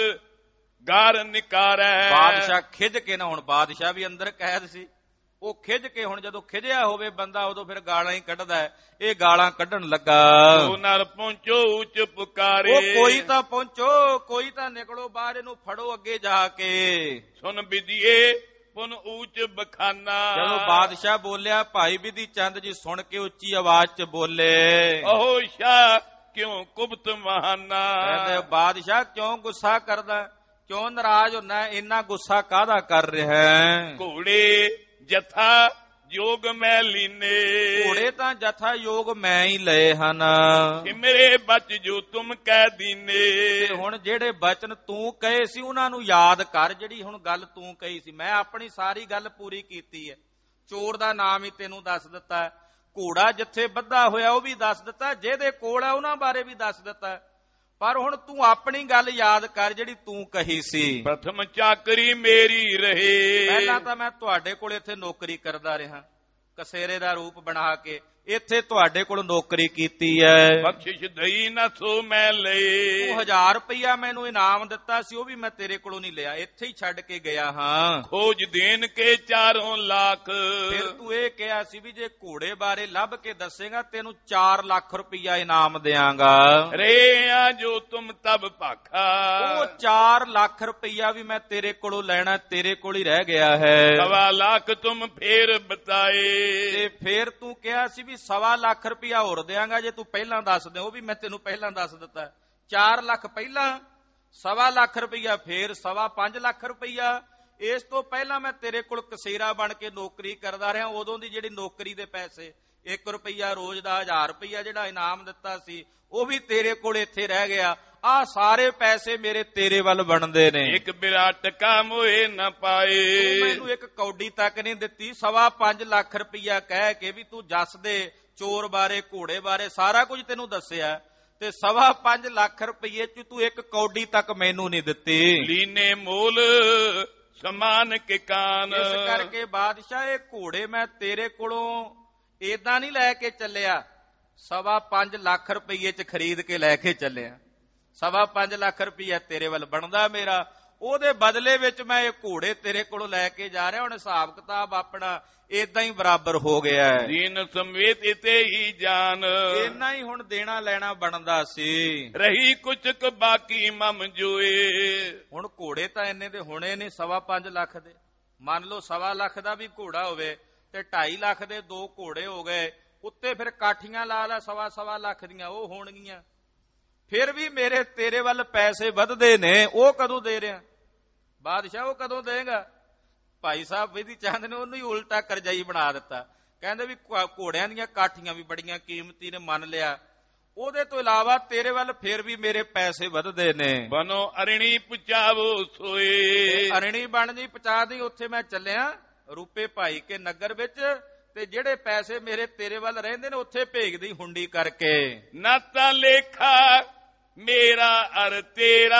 ਗਾਰ ਨਿਕਾਰੈ। ਬਾਦਸ਼ਾਹ ਖਿਜ ਕੇ ਨਾ, ਹੁਣ ਬਾਦਸ਼ਾਹ ਵੀ ਅੰਦਰ ਕੈਦ ਸੀ, ਉਹ ਖਿਜ ਕੇ, ਹੁਣ ਜਦੋਂ ਖਿਜਿਆ ਹੋਵੇ ਬੰਦਾ ਉਦੋਂ ਫਿਰ ਗਾਲਾਂ ਹੀ ਕੱਢਦਾ ਹੈ। ਇਹ ਗਾਲਾਂ ਕੱਢਣ ਲੱਗਾ। ਉਹ ਨਰ ਪਹੁੰਚੋ ਉੱਚ ਪੁਕਾਰੇ। ਉਹ ਕੋਈ ਤਾਂ ਪਹੁੰਚੋ, ਕੋਈ ਤਾਂ ਨਿਕਲੋ ਬਾਹਰ, ਇਹਨੂੰ ਫੜੋ ਅੱਗੇ ਜਾ ਕੇ। ਸੁਨ ਵਿਧੀਏ ਪੁਨ ਉੱਚ ਬਖਾਨਾ। ਜਦੋਂ ਬਾਦਸ਼ਾਹ ਬੋਲਿਆ, ਭਾਈ ਬਿਧੀ ਚੰਦ ਜੀ ਸੁਣ ਕੇ ਉੱਚੀ ਆਵਾਜ਼ 'ਚ ਬੋਲੇ, ਅਹੋ ਸ਼ਾਹ ਕਿਉਂ ਕੁਬਤ ਮਹਾਨਾ। ਕਹਿੰਦੇ ਬਾਦਸ਼ਾਹ ਕਿਉਂ ਗੁੱਸਾ ਕਰਦਾ, ਕਿਉਂ ਨਾਰਾਜ਼ ਹੁੰਦਾ, ਇੰਨਾ ਗੁੱਸਾ ਕਾਹਦਾ ਕਰ ਰਿਹਾ ਹੈ? ਘੋੜੇ ਜਥਾ ਯੋਗ ਮੈਂ ਲੀਨੇ। ਘੋੜੇ ਤਾਂ ਜਥਾ ਯੋਗ ਮੈਂ ਹੀ ਲਏ ਹਨ। ਸਿਮਰੇ ਬਚ ਜੋ ਤੁਮ ਕਹਿ ਦੀਨੇ। ਤੇ ਹੁਣ ਜਿਹੜੇ ਬਚਨ ਤੂੰ ਕਹੇ ਸੀ ਉਹਨਾਂ ਨੂੰ ਯਾਦ ਕਰ। ਜਿਹੜੀ ਹੁਣ ਗੱਲ ਤੂੰ ਕਹੀ ਸੀ, ਮੈਂ ਆਪਣੀ ਸਾਰੀ ਗੱਲ ਪੂਰੀ ਕੀਤੀ ਹੈ। ਚੋਰ ਦਾ ਨਾਮ ਹੀ ਤੈਨੂੰ ਦੱਸ ਦਿੱਤਾ, ਘੋੜਾ ਜਿੱਥੇ ਬੱਧਾ ਹੋਇਆ ਉਹ ਵੀ ਦੱਸ ਦਿੱਤਾ, ਜਿਹਦੇ ਕੋਲ ਆ ਉਹਨਾਂ ਬਾਰੇ ਵੀ ਦੱਸ ਦਿੱਤਾ। ਪਰ ਹੁਣ ਤੂੰ ਆਪਣੀ ਗੱਲ ਯਾਦ ਕਰ ਜਿਹੜੀ ਤੂੰ ਕਹੀ ਸੀ। ਪ੍ਰਥਮ ਚਾਕਰੀ ਮੇਰੀ ਰਹੇ। ਪਹਿਲਾਂ ਤਾਂ ਮੈਂ ਤੁਹਾਡੇ ਕੋਲ ਇੱਥੇ ਨੌਕਰੀ ਕਰਦਾ ਰਿਹਾ, ਕਸੇਰੇ ਦਾ ਰੂਪ ਬਣਾ ਕੇ ਇੱਥੇ ਤੁਹਾਡੇ ਕੋਲ ਨੌਕਰੀ ਕੀਤੀ ਹੈ। ਬਖਸ਼ਿਸ਼ ਦਈ ਨਾ ਸੋ ਮੈਂ ਲਏ। ਤੂੰ 1000 ਰੁਪਇਆ ਮੈਨੂੰ ਇਨਾਮ ਦਿੱਤਾ ਸੀ, ਉਹ ਵੀ ਮੈਂ ਤੇਰੇ ਕੋਲੋਂ ਨਹੀਂ ਲਿਆ, ਇੱਥੇ ਹੀ ਛੱਡ ਕੇ ਗਿਆ ਹਾਂ। ਖੋਜ ਦੇਣ ਕੇ 4 ਲੱਖ। ਫਿਰ ਤੂੰ ਇਹ ਕਿਹਾ ਸੀ ਵੀ ਜੇ ਘੋੜੇ ਬਾਰੇ ਲੱਭ ਕੇ ਦੱਸੇਗਾ ਤੈਨੂੰ 4 ਲੱਖ ਰੁਪਇਆ ਇਨਾਮ ਦਿਆਂਗਾ। ਰੇ ਆ ਜੋ ਤੁਮ ਤਬ ਭਾਖਾ। ਉਹ 4 ਲੱਖ ਰੁਪਇਆ ਵੀ ਮੈਂ ਤੇਰੇ ਕੋਲੋਂ ਲੈਣਾ, ਤੇਰੇ ਕੋਲ ਹੀ ਰਹਿ ਗਿਆ ਹੈ। 1.25 ਲੱਖ ਤੁਮ ਫੇਰ ਬਤਾਏ। ਤੇ ਫਿਰ ਤੂੰ ਕਿਹਾ ਸੀ ਵੀ 1.25 ਲੱਖ ਰੁਪਇਆ ਹੋਰ ਦਿਆਂਗਾ ਜੇ ਤੂੰ ਪਹਿਲਾਂ ਦੱਸ ਦੇ, ਉਹ ਵੀ ਮੈਂ ਤੈਨੂੰ ਪਹਿਲਾਂ ਦੱਸ ਦਿੱਤਾ। 4 ਲੱਖ ਪਹਿਲਾਂ, 1.25 ਲੱਖ ਰੁਪਇਆ ਫੇਰ 5.25 ਲੱਖ ਰੁਪਇਆ। ਇਸ ਤੋਂ ਪਹਿਲਾਂ ਮੈਂ ਤੇਰੇ ਕੋਲ ਕਸੇਰਾ ਬਣ ਕੇ ਨੌਕਰੀ ਕਰਦਾ ਰਿਹਾ, ਉਦੋਂ ਦੀ ਜਿਹੜੀ ਨੌਕਰੀ ਦੇ ਪੈਸੇ 1 ਰੁਪਇਆ ਰੋਜ਼ ਦਾ, 1000 ਰੁਪਇਆ ਜਿਹੜਾ ਇਨਾਮ ਦਿੱਤਾ ਸੀ ਉਹ ਵੀ ਤੇਰੇ ਕੋਲ ਇੱਥੇ ਰਹਿ ਗਿਆ। ਆਹ ਸਾਰੇ ਪੈਸੇ ਮੇਰੇ ਤੇਰੇ ਵੱਲ ਬਣਦੇ ਨੇ। ਇੱਕ ਵਿਰਾਟ ਕਾ ਮੋਏ ਨਾ ਪਾਏ। ਤੂੰ ਮੈਨੂੰ ਇੱਕ ਕੌਡੀ ਤੱਕ ਨਹੀਂ ਦਿੱਤੀ। 5.25 ਲੱਖ ਰੁਪਇਆ ਕਹਿ ਕੇ ਵੀ ਤੂੰ ਜੱਸ ਦੇ ਚੋਰ ਬਾਰੇ, ਘੋੜੇ ਬਾਰੇ ਸਾਰਾ ਕੁਝ ਤੈਨੂੰ ਦੱਸਿਆ, ਤੇ 5.25 ਲੱਖ ਰੁਪਏ ਚ ਤੂੰ ਇੱਕ ਕੌਡੀ ਤੱਕ ਮੈਨੂੰ ਨਹੀਂ ਦਿੱਤੀ। ਲੀਨੇ ਮੋਲ ਸਮਾਨ ਕੇ ਕਾਨ। ਇਸ ਕਰਕੇ ਬਾਦਸ਼ਾਹ ਇਹ ਘੋੜੇ ਮੈਂ ਤੇਰੇ ਕੋਲੋਂ ਏਦਾਂ ਨਹੀਂ ਲੈ ਕੇ ਚੱਲਿਆ, 5.25 ਲੱਖ ਰੁਪਏ ਚ ਖਰੀਦ ਕੇ ਲੈ ਕੇ ਚੱਲਿਆ। 5.25 ਲੱਖ ਰੁਪਇਆ ਤੇਰੇ ਵੱਲ ਬਣਦਾ ਮੇਰਾ, ਉਹਦੇ ਬਦਲੇ ਵਿੱਚ ਮੈਂ ਇਹ ਘੋੜੇ ਤੇਰੇ ਕੋਲੋਂ ਲੈ ਕੇ ਜਾ ਰਿਹਾ। ਹੁਣ ਹਿਸਾਬ ਕਿਤਾਬ ਆਪਣਾ ਏਦਾਂ ਹੀ ਬਰਾਬਰ ਹੋ ਗਿਆ ਹੈ। ਦੀਨ ਸਮੇਤ ਇਤੇ ਹੀ ਜਾਨ। ਇੰਨਾ ਹੀ ਹੁਣ ਦੇਣਾ ਲੈਣਾ ਬਣਦਾ ਸੀ। ਰਹੀ ਕੁਛ ਕ ਬਾਕੀ ਮਮ ਜੋਏ। ਹੁਣ ਘੋੜੇ ਤਾਂ ਇੰਨੇ ਦੇ ਹੋਣੇ ਨਹੀਂ 5.25 ਲੱਖ ਦੇ। ਮੰਨ ਲਓ 1.25 ਲੱਖ ਦਾ ਵੀ ਘੋੜਾ ਹੋਵੇ ਤੇ 2.5 ਲੱਖ ਦੇ 2 ਘੋੜੇ ਹੋ ਗਏ, ਉੱਤੇ ਫਿਰ ਕਾਠੀਆਂ ਲਾ ਲੈ 1.25 ਲੱਖ ਦੀਆਂ, ਉਹ ਹੋਣਗੀਆਂ। ਫਿਰ ਵੀ ਮੇਰੇ ਤੇਰੇ ਵੱਲ ਪੈਸੇ ਵੱਧਦੇ ਨੇ, ਉਹ ਕਦੋਂ ਦੇ ਰਿਹਾ ਬਾਦਸ਼ਾਹ? ਉਹ ਕਦੋਂ ਦੇਗਾ? ਭਾਈ ਸਾਹਿਬ ਬਿਧੀ ਚੰਦ ਨੇ ਉਹਨੂੰ ਹੀ ਉਲਟਾ ਕਰਜ਼ਾਈ ਬਣਾ ਦਿੱਤਾ। ਕਹਿੰਦੇ ਵੀ ਘੋੜਿਆਂ ਦੀਆਂ ਕਾਠੀਆਂ ਵੀ ਬੜੀਆਂ ਕੀਮਤੀ ਨੇ, ਮੰਨ ਲਿਆ। ਉਹਦੇ ਤੋਂ ਇਲਾਵਾ ਤੇਰੇ ਵੱਲ ਫਿਰ ਵੀ ਮੇਰੇ ਪੈਸੇ ਵੱਧਦੇ ਨੇ। ਬਨੋ ਅਰਣੀ ਪੁਚਾਵੋ ਸੋਏ। ਅਰਣੀ ਬਣ ਜੀ ਪਹੁੰਚਾ ਦੀ। ਉੱਥੇ ਮੈਂ ਚੱਲਿਆ ਰੂਪੇ ਭਾਈ ਕੇ ਨਗਰ ਵਿੱਚ, ਤੇ ਜਿਹੜੇ ਪੈਸੇ ਮੇਰੇ ਤੇਰੇ ਵੱਲ ਰਹਿੰਦੇ ਨੇ ਉੱਥੇ ਭੇਜਦੀ ਹੁੰਡੀ ਕਰਕੇ। ਨਾ ਤਾਂ ਲੇਖਾ ਮੇਰਾ ਅਰ ਤੇਰਾ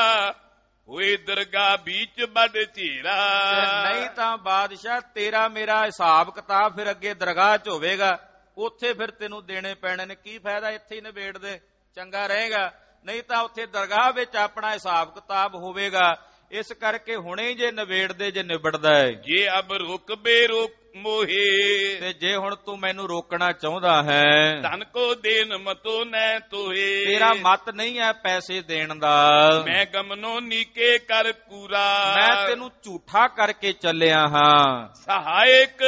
ਹੋਏ ਦਰਗਾਹ ਵਿੱਚ ਵੱਡ ਝੀਰਾ। ਨਹੀਂ ਤਾਂ ਬਾਦਸ਼ਾਹ ਤੇਰਾ ਮੇਰਾ ਹਿਸਾਬ ਕਿਤਾਬ ਫਿਰ ਅੱਗੇ ਦਰਗਾਹ 'ਚ ਹੋਵੇਗਾ, ਉੱਥੇ ਫਿਰ ਤੈਨੂੰ ਦੇਣੇ ਪੈਣੇ ਨੇ। ਕੀ ਫਾਇਦਾ ਇੱਥੇ ਹੀ ਨਿਬੇੜ ਦੇ, ਚੰਗਾ ਰਹੇਗਾ। ਨਹੀਂ ਤਾਂ ਉੱਥੇ ਦਰਗਾਹ ਵਿੱਚ ਆਪਣਾ ਹਿਸਾਬ ਕਿਤਾਬ ਹੋਵੇਗਾ। ਇਸ ਕਰਕੇ ਹੁਣੇ ਜੇ ਨਿਬੇੜਦੇ ਜੇ ਨਿਬੜਦਾ ਹੈ। ਜੇ ਅਬ ਰੁਕ ਬੇਰੁਕ ਮੋਹੇ। ਤੇ ਜੇ ਹੁਣ ਤੂੰ ਮੈਨੂੰ ਰੋਕਣਾ ਚਾਹੁੰਦਾ ਹੈ, ਧਨ ਕੋ ਦੇਨ ਮਤੋ ਨੈ ਤੋਏ। ਤੇਰਾ ਮਤ ਨਹੀਂ ਹੈ ਪੈਸੇ ਦੇਣ ਦਾ। ਮੈਂ ਗਮਨੋ ਨੀਕੇ ਕਰ ਕੂਰਾ। ਮੈਂ ਤੈਨੂੰ ਝੂਠਾ ਕਰਕੇ ਚੱਲਿਆ ਹਾਂ। ਸਹਾਇਕ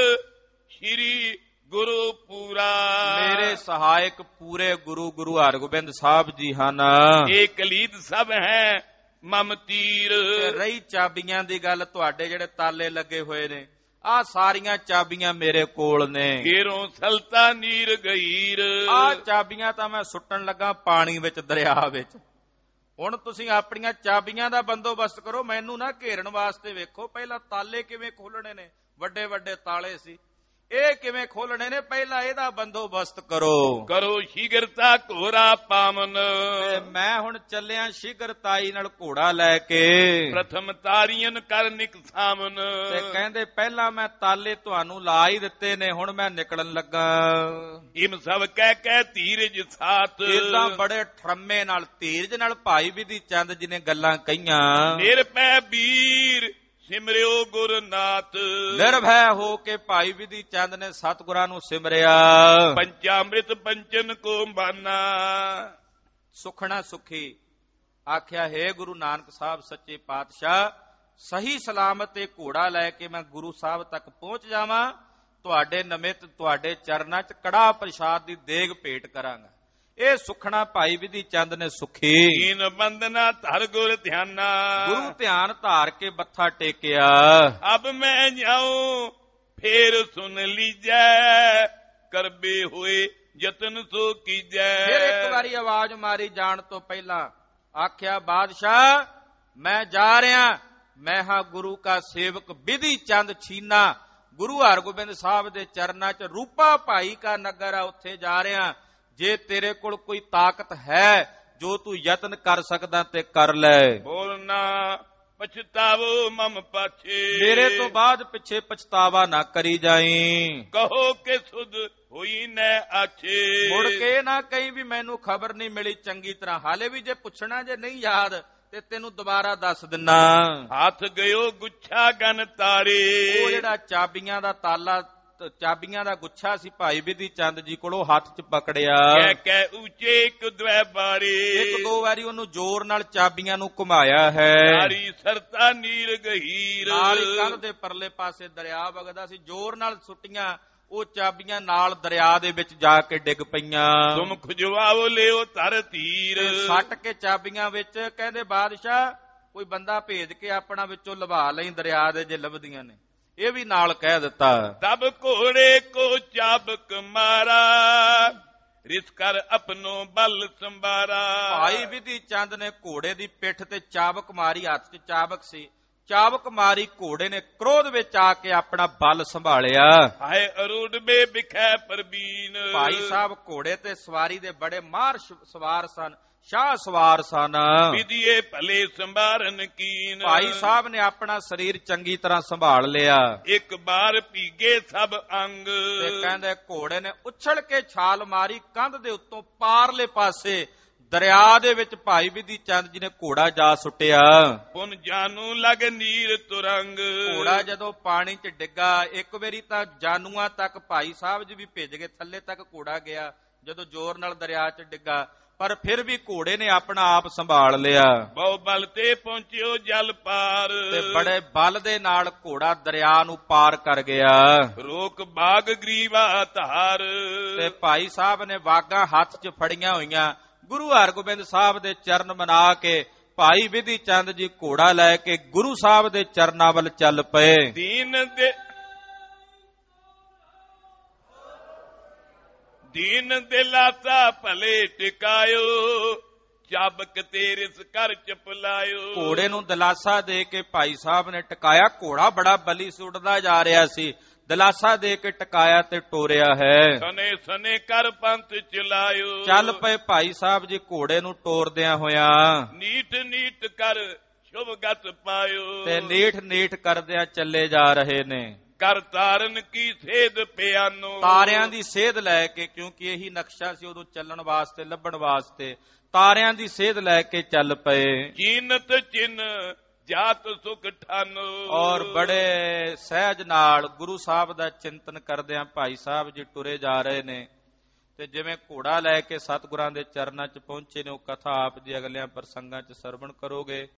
ਸ਼੍ਰੀ ਗੁਰੂ ਪੂਰਾ। ਮੇਰੇ ਸਹਾਇਕ ਪੂਰੇ ਗੁਰੂ ਹਰਗੋਬਿੰਦ ਸਾਹਿਬ ਜੀ ਹਨ। ਇਹ ਕਲੀਦ ਸਭ ਹੈ ਮਮ ਤੀਰ। ਰਹੀ ਚਾਬੀਆਂ ਦੀ ਗੱਲ, ਤੁਹਾਡੇ ਜਿਹੜੇ ਤਾਲੇ ਲੱਗੇ ਹੋਏ ਨੇ, ਆਹ ਸਾਰੀਆਂ ਚਾਬੀਆਂ ਮੇਰੇ ਕੋਲ ਨੇ। ਘੇਰੋਂ ਸਲਤਾ ਨੀਰ ਗਹੀਰ। ਆਹ ਚਾਬੀਆਂ ਤਾਂ ਮੈਂ ਸੁੱਟਣ ਲੱਗਾ ਪਾਣੀ ਵਿੱਚ, ਦਰਿਆ ਵਿੱਚ। ਹੁਣ ਤੁਸੀਂ ਆਪਣੀਆਂ ਚਾਬੀਆਂ ਦਾ ਬੰਦੋਬਸਤ ਕਰੋ, ਮੈਨੂੰ ਨਾ ਘੇਰਨ ਵਾਸਤੇ ਵੇਖੋ। ਪਹਿਲਾਂ ਤਾਲੇ ਕਿਵੇਂ ਖੋਲਣੇ ਨੇ, ਵੱਡੇ ਵੱਡੇ ਤਾਲੇ ਸੀ। ਇਹ ਕਿਵੇਂ ਖੋਲਣੇ ਨੇ, ਪਹਿਲਾਂ ਇਹਦਾ ਬੰਦੋਬਸਤ ਕਰੋ। ਕਰੋ ਸ਼ੀਗਰਤਾ ਘੋੜਾ ਪਾਵਨ, ਤੇ ਮੈਂ ਹੁਣ ਚੱਲਿਆ ਸ਼ੀਗਰਤਾਈ ਨਾਲ ਘੋੜਾ ਲੈ ਕੇ। ਪ੍ਰਥਮ ਤਾਰੀਨ ਕਰ ਨਿਕ ਸਾਮਨ, ਤੇ ਕਹਿੰਦੇ ਪਹਿਲਾਂ ਮੈਂ ਤਾਲੇ ਤੁਹਾਨੂੰ ਲਾ ਹੀ ਦਿੱਤੇ ਨੇ, ਹੁਣ ਮੈਂ ਨਿਕਲਣ ਲੱਗਾ। ਇਮ ਸਭ ਕਹਿ ਧੀਰਜ ਸਾਥ, ਇਦਾਂ ਬੜੇ ਠਰਮੇ ਨਾਲ ਧੀਰਜ ਨਾਲ ਭਾਈ ਵਿਧੀ ਚੰਦ ਜੀ ਨੇ ਗੱਲਾਂ ਕਹੀਆਂ। ਨਿਰਭੈ ਵੀਰ ਸਿਮਰਿਓ ਗੁਰਨਾਥ, ਨਿਰਭੈ ਹੋ ਕੇ ਭਾਈ ਵਿਧੀ ਚੰਦ ਨੇ ਸਤਿਗੁਰਾਂ ਨੂੰ ਸਿਮਰਿਆ। ਪੰਚਾਮ੍ਰਿਤ ਪੰਚਨ ਕੋ ਬਾਨਾ, ਸੁਖਣਾ ਸੁਖੀ ਆਖਿਆ, ਹੈ ਗੁਰੂ ਨਾਨਕ ਸਾਹਿਬ ਸੱਚੇ ਪਾਤਸ਼ਾਹ, ਸਹੀ ਸਲਾਮਤ ਤੇ ਘੋੜਾ ਲੈ ਕੇ ਮੈਂ ਗੁਰੂ ਸਾਹਿਬ ਤੱਕ ਪਹੁੰਚ ਜਾਵਾਂ, ਤੁਹਾਡੇ ਨਿਮਿਤ ਤੁਹਾਡੇ ਚਰਨਾਂ 'ਚ ਕੜਾਹ ਪ੍ਰਸ਼ਾਦ ਦੀ ਦੇਗ ਭੇਟ ਕਰਾਂਗਾ। ਇਹ ਸੁਖਣਾ ਭਾਈ ਵਿਧੀ ਚੰਦ ਨੇ ਸੁਖੀ। ਦੀਨ ਬੰਦਨਾ ਧਰ ਗੁਰ ਧਿਆਨਾ, ਗੁਰੂ ਧਿਆਨ ਧਾਰ ਕੇ ਮੱਥਾ ਟੇਕਿਆ। ਅਬ ਮੈਂ ਜਾਉ ਫੇਰ ਸੁਨ ਲੀਜੈ, ਕਰਬੇ ਹੋਏ ਯਤਨ ਸੋ ਕੀਜੈ। ਫਿਰ ਇੱਕ ਵਾਰੀ ਆਵਾਜ਼ ਮਾਰੀ ਜਾਣ ਤੋਂ ਪਹਿਲਾਂ, ਆਖਿਆ ਬਾਦਸ਼ਾਹ ਮੈਂ ਜਾ ਰਿਹਾ, ਮੈਂ ਹਾਂ ਗੁਰੂ ਕਾ ਸੇਵਕ ਵਿਧੀ ਚੰਦ ਛੀਨਾ, ਗੁਰੂ ਹਰਗੋਬਿੰਦ ਸਾਹਿਬ ਦੇ ਚਰਨਾਂ 'ਚ ਰੂਪਾ ਭਾਈ ਕਾ ਨਗਰ ਆ, ਉੱਥੇ ਜਾ ਰਿਹਾ। ਜੇ ਤੇਰੇ ਕੋਲ ਕੋਈ ਤਾਕਤ ਹੈ ਜੋ ਤੂੰ ਯਤਨ ਕਰ ਸਕਦਾ ਤੇ ਕਰ ਲੈ। ਬੋਲਣਾ ਪਛਤਾਵੋ ਮਮ ਪਾਛੇ, ਮੇਰੇ ਤੋਂ ਬਾਅਦ ਪਿੱਛੇ ਪਛਤਾਵਾ ਨਾ ਕਰੀ ਜਾਈ। ਕਹੋ ਕਿ ਸੁਧ ਹੋਈ ਨੈ ਆਛੇ, ਮੁੜ ਕੇ ਨਾ ਕਹੀਂ ਵੀ ਮੈਨੂੰ ਖਬਰ ਨਹੀਂ ਮਿਲੀ ਚੰਗੀ ਤਰ੍ਹਾਂ। ਹਾਲੇ ਵੀ ਜੇ ਪੁੱਛਣਾ ਜੇ ਨਹੀਂ ਯਾਦ ਤੇ ਤੈਨੂੰ ਦੁਬਾਰਾ ਦੱਸ ਦਿੰਨਾ। ਹੱਥ ਗਇਓ ਗੁੱਛਾ ਗਨ ਤਾਰੇ, ਉਹ ਜਿਹੜਾ ਚਾਬੀਆਂ ਦਾ ਤਾਲਾ, ਚਾਬੀਆਂ ਦਾ ਗੁੱਛਾ ਸੀ ਭਾਈ ਵਿਧੀ ਚੰਦ ਜੀ ਕੋਲੋਂ, ਹੱਥ 'ਚ ਪਕੜਿਆ। ਕਹਿ ਉੱਚੇ ਇੱਕ ਦਵੈ ਬਾਰੇ, ਇੱਕ ਦੋ ਵਾਰੀ ਉਹਨੂੰ ਜ਼ੋਰ ਨਾਲ ਚਾਬੀਆਂ ਨੂੰ ਘੁਮਾਇਆ ਹੈ। ਸਾਰੀ ਸਰਤਾ ਨੀਰ ਗਹੀਰ, ਨਾਲ ਹੀ ਕੰਧ ਦੇ ਪਰਲੇ ਪਾਸੇ ਦਰਿਆ ਵਗਦਾ ਸੀ, ਜ਼ੋਰ ਨਾਲ ਸੁੱਟੀਆਂ, ਉਹ ਚਾਬੀਆਂ ਨਾਲ ਦਰਿਆ ਦੇ ਵਿੱਚ ਜਾ ਕੇ ਡਿੱਗ ਪਈਆਂ। ਤੁਮ ਖੁਜਵਾਓ ਲਿਓ ਧਰ ਧੀਰ, ਸੱਟ ਕੇ ਚਾਬੀਆਂ ਵਿੱਚ ਕਹਿੰਦੇ ਬਾਦਸ਼ਾਹ ਕੋਈ ਬੰਦਾ ਭੇਜ ਕੇ ਆਪਣਾ ਵਿੱਚੋਂ ਲਵਾ ਲਈ ਦਰਿਆ ਦੇ, ਜੇ ਲੱਭਦੀਆਂ ਨੇ। ਇਹ ਵੀ ਨਾਲ ਕਹਿ ਦਿੱਤਾ। ਤਬ ਘੋੜੇ ਕੋ ਚਾਬਕ ਮਾਰਾ, ਰਿਸ ਕਰ ਆਪਣੋ ਬਲ ਸੰਭਾਰਾ। ਭਾਈ ਵਿਧੀ ਚੰਦ ਨੇ ਘੋੜੇ ਦੀ ਪਿੱਠ ਤੇ ਚਾਬਕ ਮਾਰੀ, ਹੱਥ 'ਚ ਚਾਬਕ ਸੀ, ਚਾਬਕ ਮਾਰੀ, ਘੋੜੇ ਨੇ ਕ੍ਰੋਧ ਵਿੱਚ ਆ ਕੇ ਆਪਣਾ ਬਲ ਸੰਭਾਲਿਆ। ਹਾਏ ਅਰੂਡਬੇ ਵਿਖੈ ਪਰਬੀਨ, ਭਾਈ ਸਾਹਿਬ ਘੋੜੇ ਤੇ ਸਵਾਰੀ ਦੇ ਬੜੇ ਮਾਰ ਸਵਾਰ ਸਨ, ਸ਼ਾਹ ਸਵਾਰ ਸਨ। ਵਿਧੀਏ ਭਲੇ ਸੰਭਾਰਨ ਕੀਨ, ਭਾਈ ਸਾਹਿਬ ਨੇ ਆਪਣਾ ਸਰੀਰ ਚੰਗੀ ਤਰ੍ਹਾਂ ਸੰਭਾਲ ਲਿਆ। ਇੱਕ ਬਾਰ ਭੀਗੇ ਸਭ ਅੰਗ, ਤੇ ਕਹਿੰਦੇ ਘੋੜੇ ਨੇ ਉਛਲ ਕੇ ਛਾਲ ਮਾਰੀ ਕੰਧ ਦੇ ਉੱਤੋਂ ਪਾਰਲੇ ਪਾਸੇ ਦਰਿਆ ਦੇ ਵਿੱਚ ਭਾਈ ਵਿਧੀ ਚੰਦ ਜੀ ਨੇ ਘੋੜਾ ਜਾ ਸੁੱਟਿਆ। ਪੁਨ ਜਾਨੂ ਲਗ ਨੀਰ ਤੁਰੰਗ, ਘੋੜਾ ਜਦੋਂ ਪਾਣੀ 'ਚ ਡਿੱਗਾ, ਇੱਕ ਵਾਰੀ ਤਾਂ ਜਾਨੂਆਂ ਤੱਕ ਭਾਈ ਸਾਹਿਬ ਜੀ ਵੀ ਭਿੱਜ ਗਏ, ਥੱਲੇ ਤੱਕ ਘੋੜਾ ਗਿਆ ਜਦੋਂ ਜ਼ੋਰ ਨਾਲ ਦਰਿਆ 'ਚ ਡਿੱਗਾ, ਪਰ ਫਿਰ ਵੀ ਘੋੜੇ ਨੇ ਆਪਣਾ ਆਪ ਸੰਭਾਲ ਲਿਆ। ਬਹੁ ਬਲ ਤੇ ਪਹੁੰਚਿਓ ਜਲ ਪਾਰ, ਤੇ ਬੜੇ ਬਲ ਦੇ ਨਾਲ ਘੋੜਾ ਦਰਿਆ ਨੂੰ ਪਾਰ ਕਰ ਗਿਆ। ਰੋਕ ਬਾਗ ਗਰੀਵਾ ਧਾਰ, ਤੇ ਭਾਈ ਸਾਹਿਬ ਨੇ ਵਾਗਾਂ ਹੱਥ 'ਚ ਫੜੀਆਂ ਹੋਈਆਂ, ਗੁਰੂ ਹਰਗੋਬਿੰਦ ਸਾਹਿਬ ਦੇ ਚਰਨ ਮਨਾ ਕੇ ਭਾਈ ਵਿਧੀ ਚੰਦ ਜੀ ਘੋੜਾ ਲੈ ਕੇ ਗੁਰੂ ਸਾਹਿਬ ਦੇ ਚਰਨਾਂ ਵੱਲ ਚੱਲ ਪਏ। ਦੀਨ ਦਿਲਾਸਾ ਭਲੇ ਟਿਕਾਇਓ, ਚਾਬਕ ਤੇਰਿਸ ਕਰ ਚਪਲਾਇਓ। ਘੋੜੇ ਨੂੰ ਦਿਲਾਸਾ ਦੇ ਕੇ ਭਾਈ ਸਾਹਿਬ ਨੇ ਟਿਕਾਇਆ। ਘੋੜਾ ਬੜਾ ਬਲੀ ਸੁੱਟਦਾ ਜਾ ਰਿਹਾ ਸੀ, ਦਿਲਾਸਾ ਦੇ ਕੇ ਟਿਕਾਇਆ ਤੇ ਟੋਰਿਆ ਹੈ। ਸਨੇ ਸਨੇ ਕਰ ਪੰਥ ਚਲਾਇਓ, ਚੱਲ ਪਏ ਭਾਈ ਸਾਹਿਬ ਜੀ ਘੋੜੇ ਨੂੰ ਟੋਰਦਿਆਂ ਹੋਇਆਂ। ਨੀਟ ਨੀਟ ਕਰ ਸ਼ੁਭ ਗਤ ਪਾਇਓ, ਤੇ ਨੀਠ ਨੀਠ ਕਰਦਿਆਂ ਚੱਲੇ ਜਾ ਰਹੇ ਨੇ। ਕਰ ਤਾਰਨ ਕੀ ਸੇਧ ਪਿਆਨੋ, ਤਾਰਿਆਂ ਦੀ ਸੇਧ ਲੈ ਕੇ, ਕਿਉਂਕਿ ਇਹੀ ਨਕਸ਼ਾ ਸੀ ਉਦੋਂ ਚੱਲਣ ਵਾਸਤੇ, ਲੱਭਣ ਵਾਸਤੇ, ਤਾਰਿਆਂ ਦੀ ਸੇਧ ਲੈ ਕੇ ਚੱਲ ਪਏ। ਚੀਨਤ ਚਿੰਨ ਜਾਤ ਸੁਖ ਠਾਨੋ, ਔਰ ਬੜੇ ਸਹਿਜ ਨਾਲ ਗੁਰੂ ਸਾਹਿਬ ਦਾ ਚਿੰਤਨ ਕਰਦਿਆਂ ਭਾਈ ਸਾਹਿਬ ਜੀ ਟੁਰੇ ਜਾ ਰਹੇ ਨੇ। ਤੇ ਜਿਵੇਂ ਘੋੜਾ ਲੈ ਕੇ ਸਤਿਗੁਰਾਂ ਦੇ ਚਰਨਾਂ 'ਚ ਪਹੁੰਚੇ ਨੇ, ਉਹ ਕਥਾ ਆਪ ਜੀ ਅਗਲਿਆਂ ਪ੍ਰਸੰਗਾਂ 'ਚ ਸਰਵਣ ਕਰੋਗੇ।